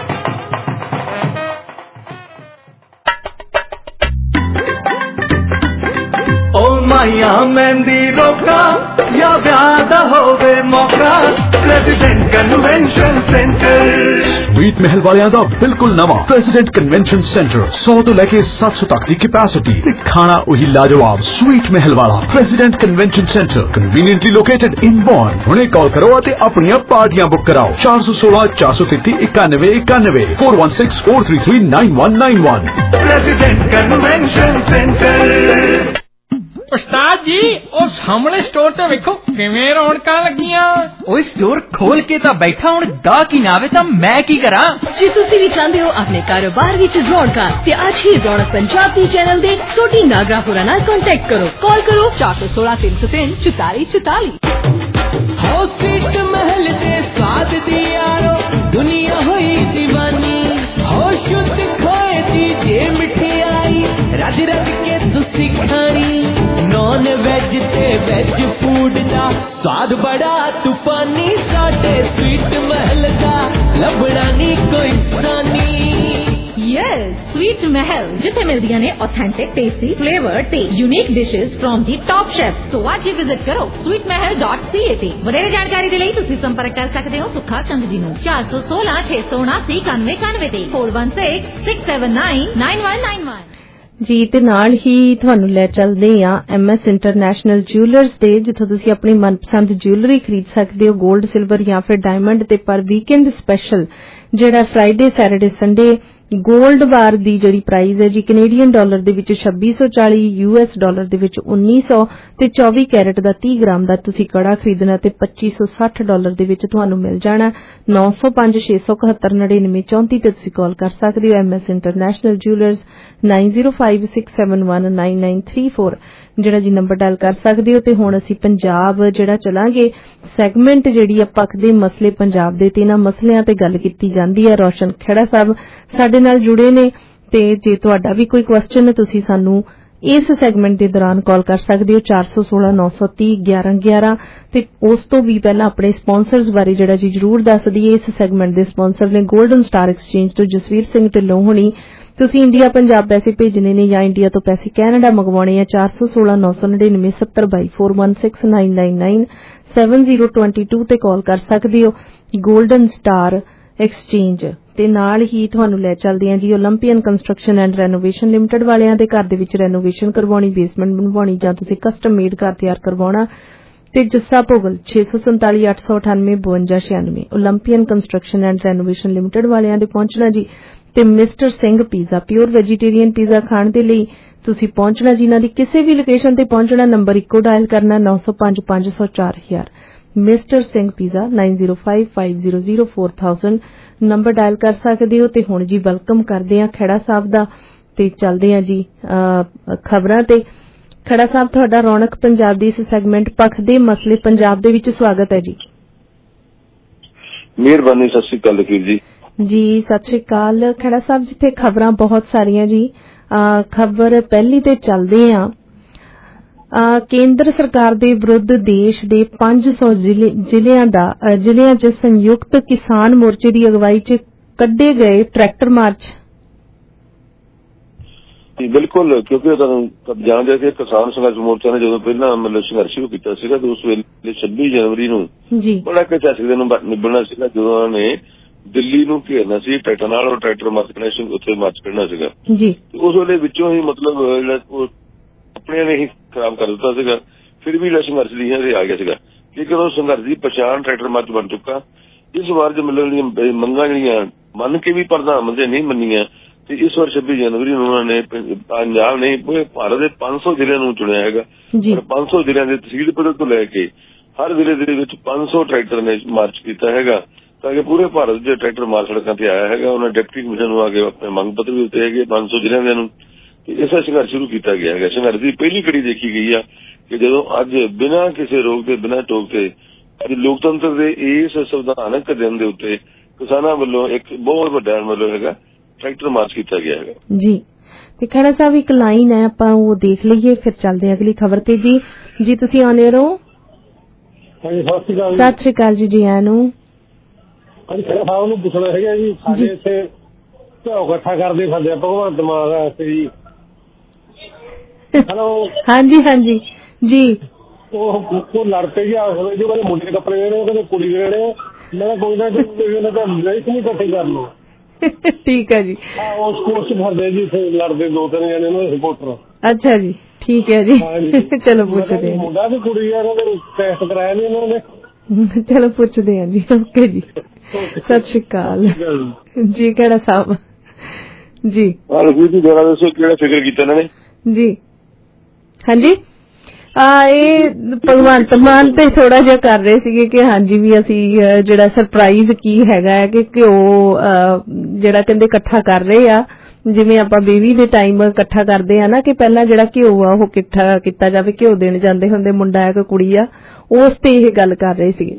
ओ माया मेहंदी रोका या ब्याह दा होवे मौका प्रेसिडेंट कन्वेंशन सेंटर स्वीट महल वालियां दा बिल्कुल नवा प्रेसिडेंट कन्वेंशन सेंटर 100 तो लेके 700 तक दी कैपेसिटी ते खाना वही लाजवाब स्वीट महल वाला president convention centre conveniently located in Bourne. हुणे कॉल करो ते अपनी पार्टियां बुक कराओ 416 433 91 91 416 433 9191 प्रेसिडेंट कन्वेंशन सेंटर। उस्ताद जी ओ सामने स्टोर ते वेखो किवें रौनकां लगियां। ओए स्टोर खोल के तां बैठा हुण गाहक ही ना आवे तां मैं की करा। जे तुसीं भी चाहंदे हो अपने कारोबार विच रौनकां ते अज ही रौनक पंजाब दी चैनल दे सोटी नागरा होरां नाल कांटेक्ट करो। कॉल करो 416 303 44 44। हो स्वीट महल दे स्वाद दी यारो दुनिया होई दीवानी हो शुद्ध खोए दी जे मिठाई रज रज के तुसी खानी नॉन वेज ते वेज फूड दा स्वाद बड़ा तूफानी साडे स्वीट महल दा लभड़ा नी कोई सानी। यस स्वीट महल जिथे मिलदियां ने ऑथेंटिक टेस्टी फ्लेवर ते unique dishes from the top chef. तो आज ही विजिट करो sweetmahal.ca ते वधेरे जानकारी दे लई तुसी संपर्क कर सकदे हो सुखा चंद जी नूं 416 679 9191 ते 416 679 9191। ਜੀ ਤੇ ਨਾਲ ਹੀ ਤੁਹਾਨੂੰ ਲੈ ਚੱਲਦੇ ਆ MS ਇੰਟਰਨੈਸ਼ਨਲ ਜਿਊਲਰਸ ਦੇ ਜਿੱਥੋਂ ਤੁਸੀਂ ਆਪਣੀ ਮਨਪਸੰਦ ਜਿਊਲਰੀ ਖਰੀਦ ਸਕਦੇ ਹੋ 골ਡ ਸਿਲਵਰ ਜਾਂ ਫਿਰ ਡਾਇਮੰਡ ਤੇ ਪਰ ਵੀਕਐਂਡ ਸਪੈਸ਼ਲ ਜਿਹੜਾ ਫਰਾਈਡੇ ਸੈਟਰਡੇ ਸੰਡੇ 골ਡ ਬਾਰ ਦੀ ਜਿਹੜੀ ਪ੍ਰਾਈਸ ਹੈ ਜੀ ਕੈਨੇਡੀਅਨ ਡਾਲਰ ਦੇ ਵਿੱਚ 2640 US ਡਾਲਰ ਦੇ ਵਿੱਚ 1900 ਤੇ 24 ਕੈਰਟ ਦਾ 30 ਗ੍ਰਾਮ ਦਾ ਤੁਸੀਂ ਕੜਾ ਖਰੀਦਣਾ ਤੇ 2560 ਡਾਲਰ ਦੇ ਵਿੱਚ ਤੁਹਾਨੂੰ ਮਿਲ ਜਾਣਾ 905 671 9934 ਤੇ ਤੁਸੀਂ ਕਾਲ ਕਰ ਸਕਦੇ ਹੋ MS ਇੰਟਰਨੈਸ਼ਨਲ ਜਿਊਲਰਸ 9056719934 ਜਿਹੜਾ ਜੀ ਨੰਬਰ ਡਾਇਲ ਕਰ ਸਕਦੇ ਹੋ। ਤੇ ਹੁਣ ਅਸੀਂ ਪੰਜਾਬ ਜਿਹੜਾ ਚਲਾਂਗੇ ਸੈਗਮੈਂਟ ਜਿਹੜੀ ਆ ਪੱਖਦੇ ਮਸਲੇ ਪੰਜਾਬ ਦੇ ਤੇ ਇਹਨਾਂ ਮਸਲਿਆਂ ਤੇ ਗੱਲ ਕੀਤੀ ਜਾਂਦੀ ਹੈ। ਰੋਸ਼ਨ ਖੇੜਾ ਸਾਹਿਬ ਸਾਡੇ ਨਾਲ ਜੁੜੇ ਨੇ ਤੇ ਜੇ ਤੁਹਾਡਾ ਵੀ ਕੋਈ ਕੁਐਸਚਨ ਹੈ ਤੁਸੀਂ ਸਾਨੂੰ ਇਸ ਸੈਗਮੈਂਟ ਦੇ ਦੌਰਾਨ ਕਾਲ ਕਰ ਸਕਦੇ ਹੋ 416 930 1111 ਤੇ ਉਸ ਤੋਂ ਵੀ ਪਹਿਲਾਂ ਆਪਣੇ ਸਪਾਂਸਰਸ ਬਾਰੇ ਜਿਹੜਾ ਜੀ ਜਰੂਰ ਦੱਸ ਦਈਏ। ਇਸ ਸੈਗਮੈਂਟ ਦੇ ਸਪਾਂਸਰ ਨੇ 골ਡਨ ਸਟਾਰ ਐਕਸਚੇਂਜ ਤੋਂ ਜਸਵੀਰ ਸਿੰਘ ਢਿੱਲੋਂ ਹੁਣੀ। ਤੁਸੀਂ ਇੰਡੀਆ ਪੰਜਾਬ ਪੈਸੇ ਭੇਜਣੇ ਨੇ ਜਾਂ ਇੰਡੀਆ ਤੋਂ ਪੈਸੇ ਕੈਨੇਡਾ ਮੰਗਵਾਉਣੇ ਆ 416 999 7022 416 999 7022 ਤੇ ਕਾਲ ਕਰ ਸਕਦੇ ਹੋ 골ਡਨ ਸਟਾਰ ਐਕਸਚੇਂਜ। ਤੇ ਨਾਲ ਹੀ ਤੁਹਾਨੂੰ ਲੈ ਚੱਲਦੇ ਆ ਜੀ 올림픽ਨ ਕੰਸਟਰਕਸ਼ਨ ਐਂਡ ਰੈਨੋਵੇਸ਼ਨ ਲਿਮਟਿਡ ਵਾਲਿਆਂ ਦੇ ਘਰ ਦੇ ਵਿੱਚ ਰੈਨੋਵੇਸ਼ਨ ਕਰਵਾਉਣੀ ਬੇਸਮੈਂਟ ਬਣਵਾਉਣੀ ਜਾਂ ਤੁਸੀਂ ਕਸਟਮ ਮੇਡ ਘਰ ਤਿਆਰ ਕਰਵਾਉਣਾ ਤੇ ਜੱਸਾ ਭੋਗਲ 647 898 5296 올림픽ਨ ਕੰਸਟਰਕਸ਼ਨ ਐਂਡ ਰੈਨੋਵੇਸ਼ਨ ਲਿਮਟਿਡ ਵਾਲਿਆਂ ਦੇ ਪਹੁੰਚਣਾ ਜੀ। ਤੇ mister Singh pizza pure vegetarian pizza ਖਾਣ ਦੇ ਲਈ ਤੁਸੀਂ ਪਹੁੰਚਣਾ ਜੀ ਇਹਨਾਂ ਦੀ ਕਿਸੇ ਵੀ ਲੋਕੇਸ਼ਨ ਤੇ ਪਹੁੰਚਣਾ ਨੰਬਰ ਇੱਕੋ ਡਾਇਲ ਕਰਨਾ 905 504 mister Singh pizza 9055004000 number dial ਕਰ ਸਕਦੇ ਹੋ। ਤੇ ਹੁਣ ਜੀ ਵੈਲਕਮ ਕਰਦੇ ਆ ਖੇੜਾ ਸਾਹਿਬ ਦਾ ਤੇ ਚੱਲਦੇ ਆ ਜੀ ਖਬਰਾਂ ਤੇ। ਖੇੜਾ ਸਾਹਿਬ ਤੁਹਾਡਾ ਰੌਣਕ ਪੰਜਾਬ ਦੀ ਇਸ ਸੈਗਮੈਂਟ ਪੱਖ ਦੇ ਮਸਲੇ ਪੰਜਾਬ ਦੇ ਵਿੱਚ ਸਵਾਗਤ ਹੈ ਜੀ। ਮਿਹਰਬਾਨੀ ਸਤਿ ਸ਼੍ਰੀ ਅਕਾਲ ਲਕੀਰ ਜੀ। ਜੀ ਸਤਿ ਸ਼੍ਰੀ ਅਕਾਲ ਖੇੜਾ ਸਾਹਿਬ ਜਿੱਥੇ ਖਬਰਾਂ ਬਹੁਤ ਸਾਰੀਆਂ ਜੀ ਖਬਰ ਪਹਿਲੀ ਤੇ ਚੱਲਦੇ ਆ ਕੇਂਦਰ ਸਰਕਾਰ ਦੇ ਵਿਰੁੱਧ ਦੇਸ਼ ਦੇ 500 ਜ਼ਿਲ੍ਹਿਆਂ 'ਚ ਸੰਯੁਕਤ ਕਿਸਾਨ ਮੋਰਚੇ ਦੀ ਅਗਵਾਈ 'ਚ ਕੱਢੇ ਗਏ ਟਰੈਕਟਰ ਮਾਰਚ। ਬਿਲਕੁਲ, ਕਿਉਂਕਿ ਤੁਹਾਨੂੰ ਜਾਣਦੇ ਸੀ ਕਿਸਾਨ ਸੰਘਰਸ਼ ਮੋਰਚਾ ਨੇ ਜਦੋਂ ਪਹਿਲਾਂ ਮਤਲਬ ਸੰਘਰਸ਼ ਸ਼ੁਰੂ ਕੀਤਾ ਸੀਗਾ ਤੇ ਉਸ ਵੇਲੇ 26 ਜਨਵਰੀ ਨੂੰ ਬੜਾ ਕਿਸੇ ਦਿਨ ਨਿਬੜਨਾ ਸੀਗਾ ਜਦੋਂ ਉਹਨਾਂ ਨੇ ਦਿੱਲੀ ਨੂੰ ਘੇਰਨਾ ਸੀ ਟਰੈਕਟਰ ਨਾਲ, ਔਰ ਟਰੈਕਟਰ ਮਾਰਚ ਕਰਨਾ ਸੀ, ਉੱਥੇ ਮਾਰਚ ਕਰਨਾ ਸੀਗਾ ਜੀ। ਉਸ ਵੇਲੇ ਵਿੱਚੋਂ ਹੀ ਮਤਲਬ ਜਿਹੜਾ ਆਪਣੇ ਨੇ ਹੀ ਖਰਾਬ ਕਰ ਦਿੱਤਾ ਸੀਗਾ, ਫਿਰ ਵੀ ਜਿਹੜਾ ਸੰਘਰਸ਼ ਦੀ ਆ ਗਿਆ ਸੀਗਾ। ਲੇਕਿਨ ਉਹ ਸੰਘਰਸ਼ ਦੀ ਪਛਾਣ ਟਰੈਕਟਰ ਮਾਰਚ ਬਣ ਚੁੱਕਾ। ਇਸ ਵਾਰ ਜੋ ਮਤਲਬ ਮੰਗਾਂ ਜਿਹੜੀਆਂ ਮੰਨ ਕੇ ਵੀ ਪ੍ਰਧਾਨ ਮੰਤਰੀ ਨਹੀਂ ਮੰਨੀਆਂ ਤੇ ਇਸ ਵਾਰ 26 ਜਨਵਰੀ ਨੂੰ ਉਹਨਾਂ ਨੇ ਪੰਜਾਬ ਨਹੀਂ ਪੂਰੇ ਭਾਰਤ ਦੇ 500 ਜ਼ਿਲ੍ਹਿਆਂ ਨੂੰ ਚੁਣਿਆ ਹੈਗਾ। 500 ਜ਼ਿਲ੍ਹਿਆਂ ਦੇ ਤਹਿਸੀਲ ਪੱਧਰ ਤੋਂ ਲੈ ਕੇ ਹਰ ਜ਼ਿਲ੍ਹੇ ਦੇ ਵਿੱਚ 500 ਟਰੈਕਟਰ ਨੇ ਮਾਰਚ ਕੀਤਾ ਹੈਗਾ ਤਾਂ ਕਿ ਪੂਰੇ ਭਾਰਤ ਦੇ ਟਰੈਕਟਰ ਮਾਰ ਸੜਕਾਂ ਤੇ ਆਇਆ ਹੈਗਾ। ਉਹਨਾਂ ਡਿਪਟੀ ਕਮਿਸ਼ਨਰ ਨੂੰ ਆ ਕੇ ਆਪਣੇ ਮੰਗ ਪੱਤਰ ਵੀ ਦਿੱਤੇ ਹੈਗੇ 500 ਜ਼ਿਲ੍ਹਿਆਂ ਦੇ ਨੂੰ। ਇਸਾ ਸੰਘਰਸ਼ ਸ਼ੁਰੂ ਕੀਤਾ ਗਿਆ ਹੈਗਾ। ਸੰਘਰਸ਼ ਦੀ ਪਹਿਲੀ ਕੜੀ ਦੇਖੀ ਗਈ ਆ ਕਿ ਜਦੋਂ ਅੱਜ ਬਿਨਾਂ ਕਿਸੇ ਰੋਕ ਤੇ ਬਿਨਾਂ ਟੋਕ ਤੇ ਅੱਜ ਲੋਕਤੰਤਰ ਦੇ ਇਸ ਸੰਵਿਧਾਨਕ ਦਿਨ ਦੇ ਉੱਤੇ ਕਿਸਾਨਾਂ ਵੱਲੋਂ ਇੱਕ ਬਹੁਤ ਵੱਡਾ ਮਤਲਬ ਹੈਗਾ ਟਰੈਕਟਰ ਮਾਰਚ ਕੀਤਾ ਗਿਆ ਹੈਗਾ ਜੀ। ਤੇ ਖੜਾ ਸਾਹਿਬ ਇੱਕ ਲਾਈਨ ਹੈ, ਆਪਾਂ ਉਹ ਦੇਖ ਲਈਏ ਫਿਰ ਚੱਲਦੇ ਹਾਂ ਅਗਲੀ ਖਬਰ ਤੇ। ਜੀ ਜੀ ਤੁਸੀਂ ਆਨੇ ਰਹੋ। ਸਤਿ ਸ਼੍ਰੀ ਅਕਾਲ ਜੀ, ਜੀ ਆਇਆਂ ਨੂੰ। ਹਾਂਜੀ ਖੜਾ ਸਾਹਿਬ ਨੂੰ ਪੁੱਛਣਾ ਹੈਗਾ ਜੀ, ਸਾਡੇ ਇੱਥੇ ਘਿਓ ਇਕੱਠਾ ਕਰਦੇ ਫਿਰਦੇ ਭਗਵੰਤ ਮਾਨ ਵਾਸਤੇ ਜੀ। ਹੈਲੋ ਹਾਂਜੀ ਹਾਂਜੀ ਜੀ। ਉਹ ਲੜ ਪਏ ਜੀ ਆਪਸ ਵਿੱਚ, ਕਹਿੰਦੇ ਮੁੰਡੇ ਦੇ ਕੱਪੜੇ ਲੈਣੇ, ਕਹਿੰਦੇ ਕੁੜੀ ਦੇ ਲੈਣੇ। ਮੈਂ ਕੋਈ ਨਾ ਨਹੀਂ ਇਕੱਠੇ ਕਰ ਲਓ। ਠੀਕ ਹੈ ਜੀ। ਉਸ ਕੋਰਸ ਫਿਰਦੇ ਜੀ ਲੜਦੇ 2-3 ਜਣੇ ਨੇ ਸਪੋਰਟਰ। ਅੱਛਾ ਜੀ ਠੀਕ ਹੈ ਜੀ। ਚਲੋ ਪੁੱਛਦੇ ਹਾਂ। ਮੁੰਡਾ ਵੀ ਕੁੜੀ ਆ, ਟੈਸਟ ਕਰਾਇਆ ਨੀ ਇਹਨਾਂ ਨੇ। ਚਲੋ ਪੁੱਛਦੇ ਹਾਂ ਜੀ। ਓਕੇ ਜੀ, ਸਤਿ ਸ਼੍ਰੀ ਅਕਾਲ ਜੀ। ਕਿਹੜਾ ਸਾਹਿਬ ਜੀ ਕਿਹੜਾ ਫਿਕਰ ਕੀਤਾ ਇਹਨਾਂ ਨੇ ਜੀ? ਹਾਂਜੀ ਇਹ ਭਗਵੰਤ ਮਾਨ ਤੇ ਥੋੜਾ ਜਿਹਾ ਕਰ ਰਹੇ ਸੀਗੇ ਕਿ ਹਾਂਜੀ ਵੀ ਅਸੀਂ ਜਿਹੜਾ ਸਰਪ੍ਰਾਈਜ਼ ਕੀ ਹੈਗਾ ਹੈ ਕਿ ਘਿਓ ਜਿਹੜਾ ਕਹਿੰਦੇ ਇਕੱਠਾ ਕਰ ਰਹੇ ਆ, ਜਿਵੇਂ ਆਪਾਂ ਬੇਬੀ ਦੇ ਟਾਈਮ ਇਕੱਠਾ ਕਰਦੇ ਆ ਨਾ ਕਿ ਪਹਿਲਾਂ ਜਿਹੜਾ ਘਿਓ ਆ ਉਹ ਇਕੱਠਾ ਕੀਤਾ ਜਾਵੇ, ਘਿਓ ਦੇਣ ਜਾਂਦੇ ਹੁੰਦੇ ਮੁੰਡਾ ਹੈ ਕਿ ਕੁੜੀ ਆ, ਉਸ ਤੇ ਇਹ ਗੱਲ ਕਰ ਰਹੇ ਸੀਗੇ।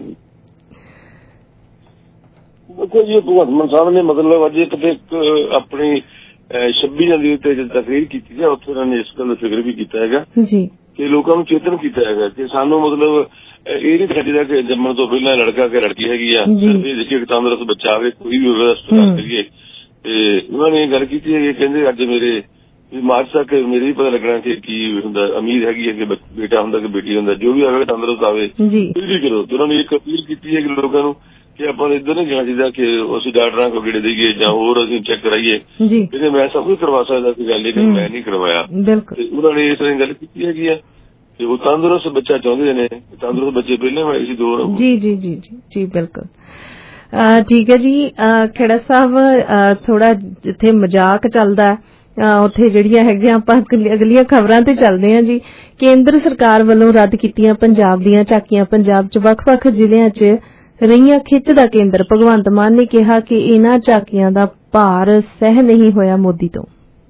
ਦੇਖੋ ਜੀ ਭਗਵੰਤ ਮਾਨ ਸਾਹਿਬ ਨੇ ਮਤਲਬ ਅੱਜ ਕਿਤੇ ਆਪਣੀ 26 ਜਨਵਰੀ ਤੇ ਜਦ ਤਕਰੀਰ ਕੀਤੀ ਹੈ ਉੱਥੇ ਉਹਨਾਂ ਨੇ ਇਸ ਗੱਲ ਦਾ ਜ਼ਿਕਰ ਵੀ ਕੀਤਾ ਹੈਗਾ ਜੀ ਕਿ ਲੋਕਾਂ ਨੂੰ ਚੇਤਨ ਕੀਤਾ ਹੈਗਾ ਕਿ ਸਾਨੂੰ ਮਤਲਬ ਇਹ ਨਹੀਂ ਚਾਹੀਦਾ ਕਿ ਜੰਮਣ ਤੋਂ ਪਹਿਲਾਂ ਲੜਕਾ ਕਿ ਲੜਕੀ ਹੈਗੀ ਆ, ਦੇਖੀਏ ਤੰਦਰੁਸਤ ਬੱਚਾ ਆਵੇ, ਕੋਈ ਵੀ ਵਿਵਸਥਾ ਕਰੀਏ। ਤੇ ਉਹਨਾਂ ਨੇ ਗੱਲ ਕੀਤੀ ਹੈ, ਕਹਿੰਦੇ ਅੱਜ ਮੇਰੇ ਮਾਰਚ ਤੱਕ ਮੇਰੇ ਵੀ ਪਤਾ ਲੱਗਣਾ ਕਿ ਕੀ ਹੁੰਦਾ, ਉਮੀਦ ਹੈਗੀ ਹੈ ਕਿ ਬੇਟਾ ਹੁੰਦਾ ਕਿ ਬੇਟੀ ਹੁੰਦਾ, ਜੋ ਵੀ ਆਵੇ ਤੰਦਰੁਸਤ ਆਵੇ, ਫਿਰ ਵੀ ਕਰੋ। ਤੇ ਉਹਨਾਂ ਨੇ ਇੱਕ ਅਪੀਲ ਕੀਤੀ ਹੈ ਕਿ ਲੋਕਾਂ ਨੂੰ ਕਿ ਆਪਾਂ ਨੂੰ ਇੱਧਰ ਨਹੀਂ ਜਾਣਾ ਚਾਹੀਦਾ ਕਿ ਅਸੀਂ ਡਾਕਟਰਾਂ ਕੋਲ ਗੇੜੇ ਦੇਈਏ ਜਾਂ ਹੋਰ ਅਸੀਂ ਚੈੱਕ ਕਰਾਈਏ। ਕਹਿੰਦੇ ਮੈਂ ਸਭ ਕੁਝ ਕਰਵਾ ਸਕਦਾ ਸੀ, ਗੱਲ ਲੇਕਿਨ ਮੈਂ ਨਹੀਂ ਕਰਵਾਇਆ। ਤੇ ਉਹਨਾਂ ਨੇ ਇਸ ਤਰ੍ਹਾਂ ਗੱਲ ਕੀਤੀ ਹੈਗੀ ਆ ਤੇ ਉਹ ਤੰਦਰੁਸਤ ਬੱਚਾ ਚਾਹੁੰਦੇ ਨੇ, ਤੰਦਰੁਸਤ ਬੱਚੇ ਪਹਿਲਾਂ ਹੋਏ ਸੀ 2 ਜੀ ਜੀ ਜੀ ਜੀ ਜੀ ਬਿਲਕੁਲ ਠੀਕ ਹੈ ਜੀ। ਖੇੜਾ ਸਾਹਿਬ ਥੋੜਾ ਜਿੱਥੇ ਮਜ਼ਾਕ ਚੱਲਦਾ ਉੱਥੇ ਜਿਹੜੀਆਂ ਹੈਗੀਆਂ ਆਪਾਂ ਅਗਲੀਆਂ ਖਬਰਾਂ ਤੇ ਚੱਲਦੇ ਹਾਂ ਜੀ। ਕੇਂਦਰ ਸਰਕਾਰ ਵੱਲੋਂ ਰੱਦ ਕੀਤੀਆਂ ਪੰਜਾਬ ਦੀਆਂ ਝਾਕੀਆਂ। ਪੰਜਾਬ 'ਚ ਵੱਖ-ਵੱਖ ਜ਼ਿਲ੍ਹਿਆਂ 'ਚ ਰਹੀਆਂ ਖਿੱਚ ਦਾ ਕੇਂਦਰ। ਭਗਵੰਤ ਮਾਨ ਨੇ ਕਿਹਾ ਕਿ ਇਹਨਾਂ ਝਾਕੀਆਂ ਦਾ ਭਾਰ ਸਹਿ ਨਹੀਂ ਹੋਇਆ ਮੋਦੀ ਤੋਂ।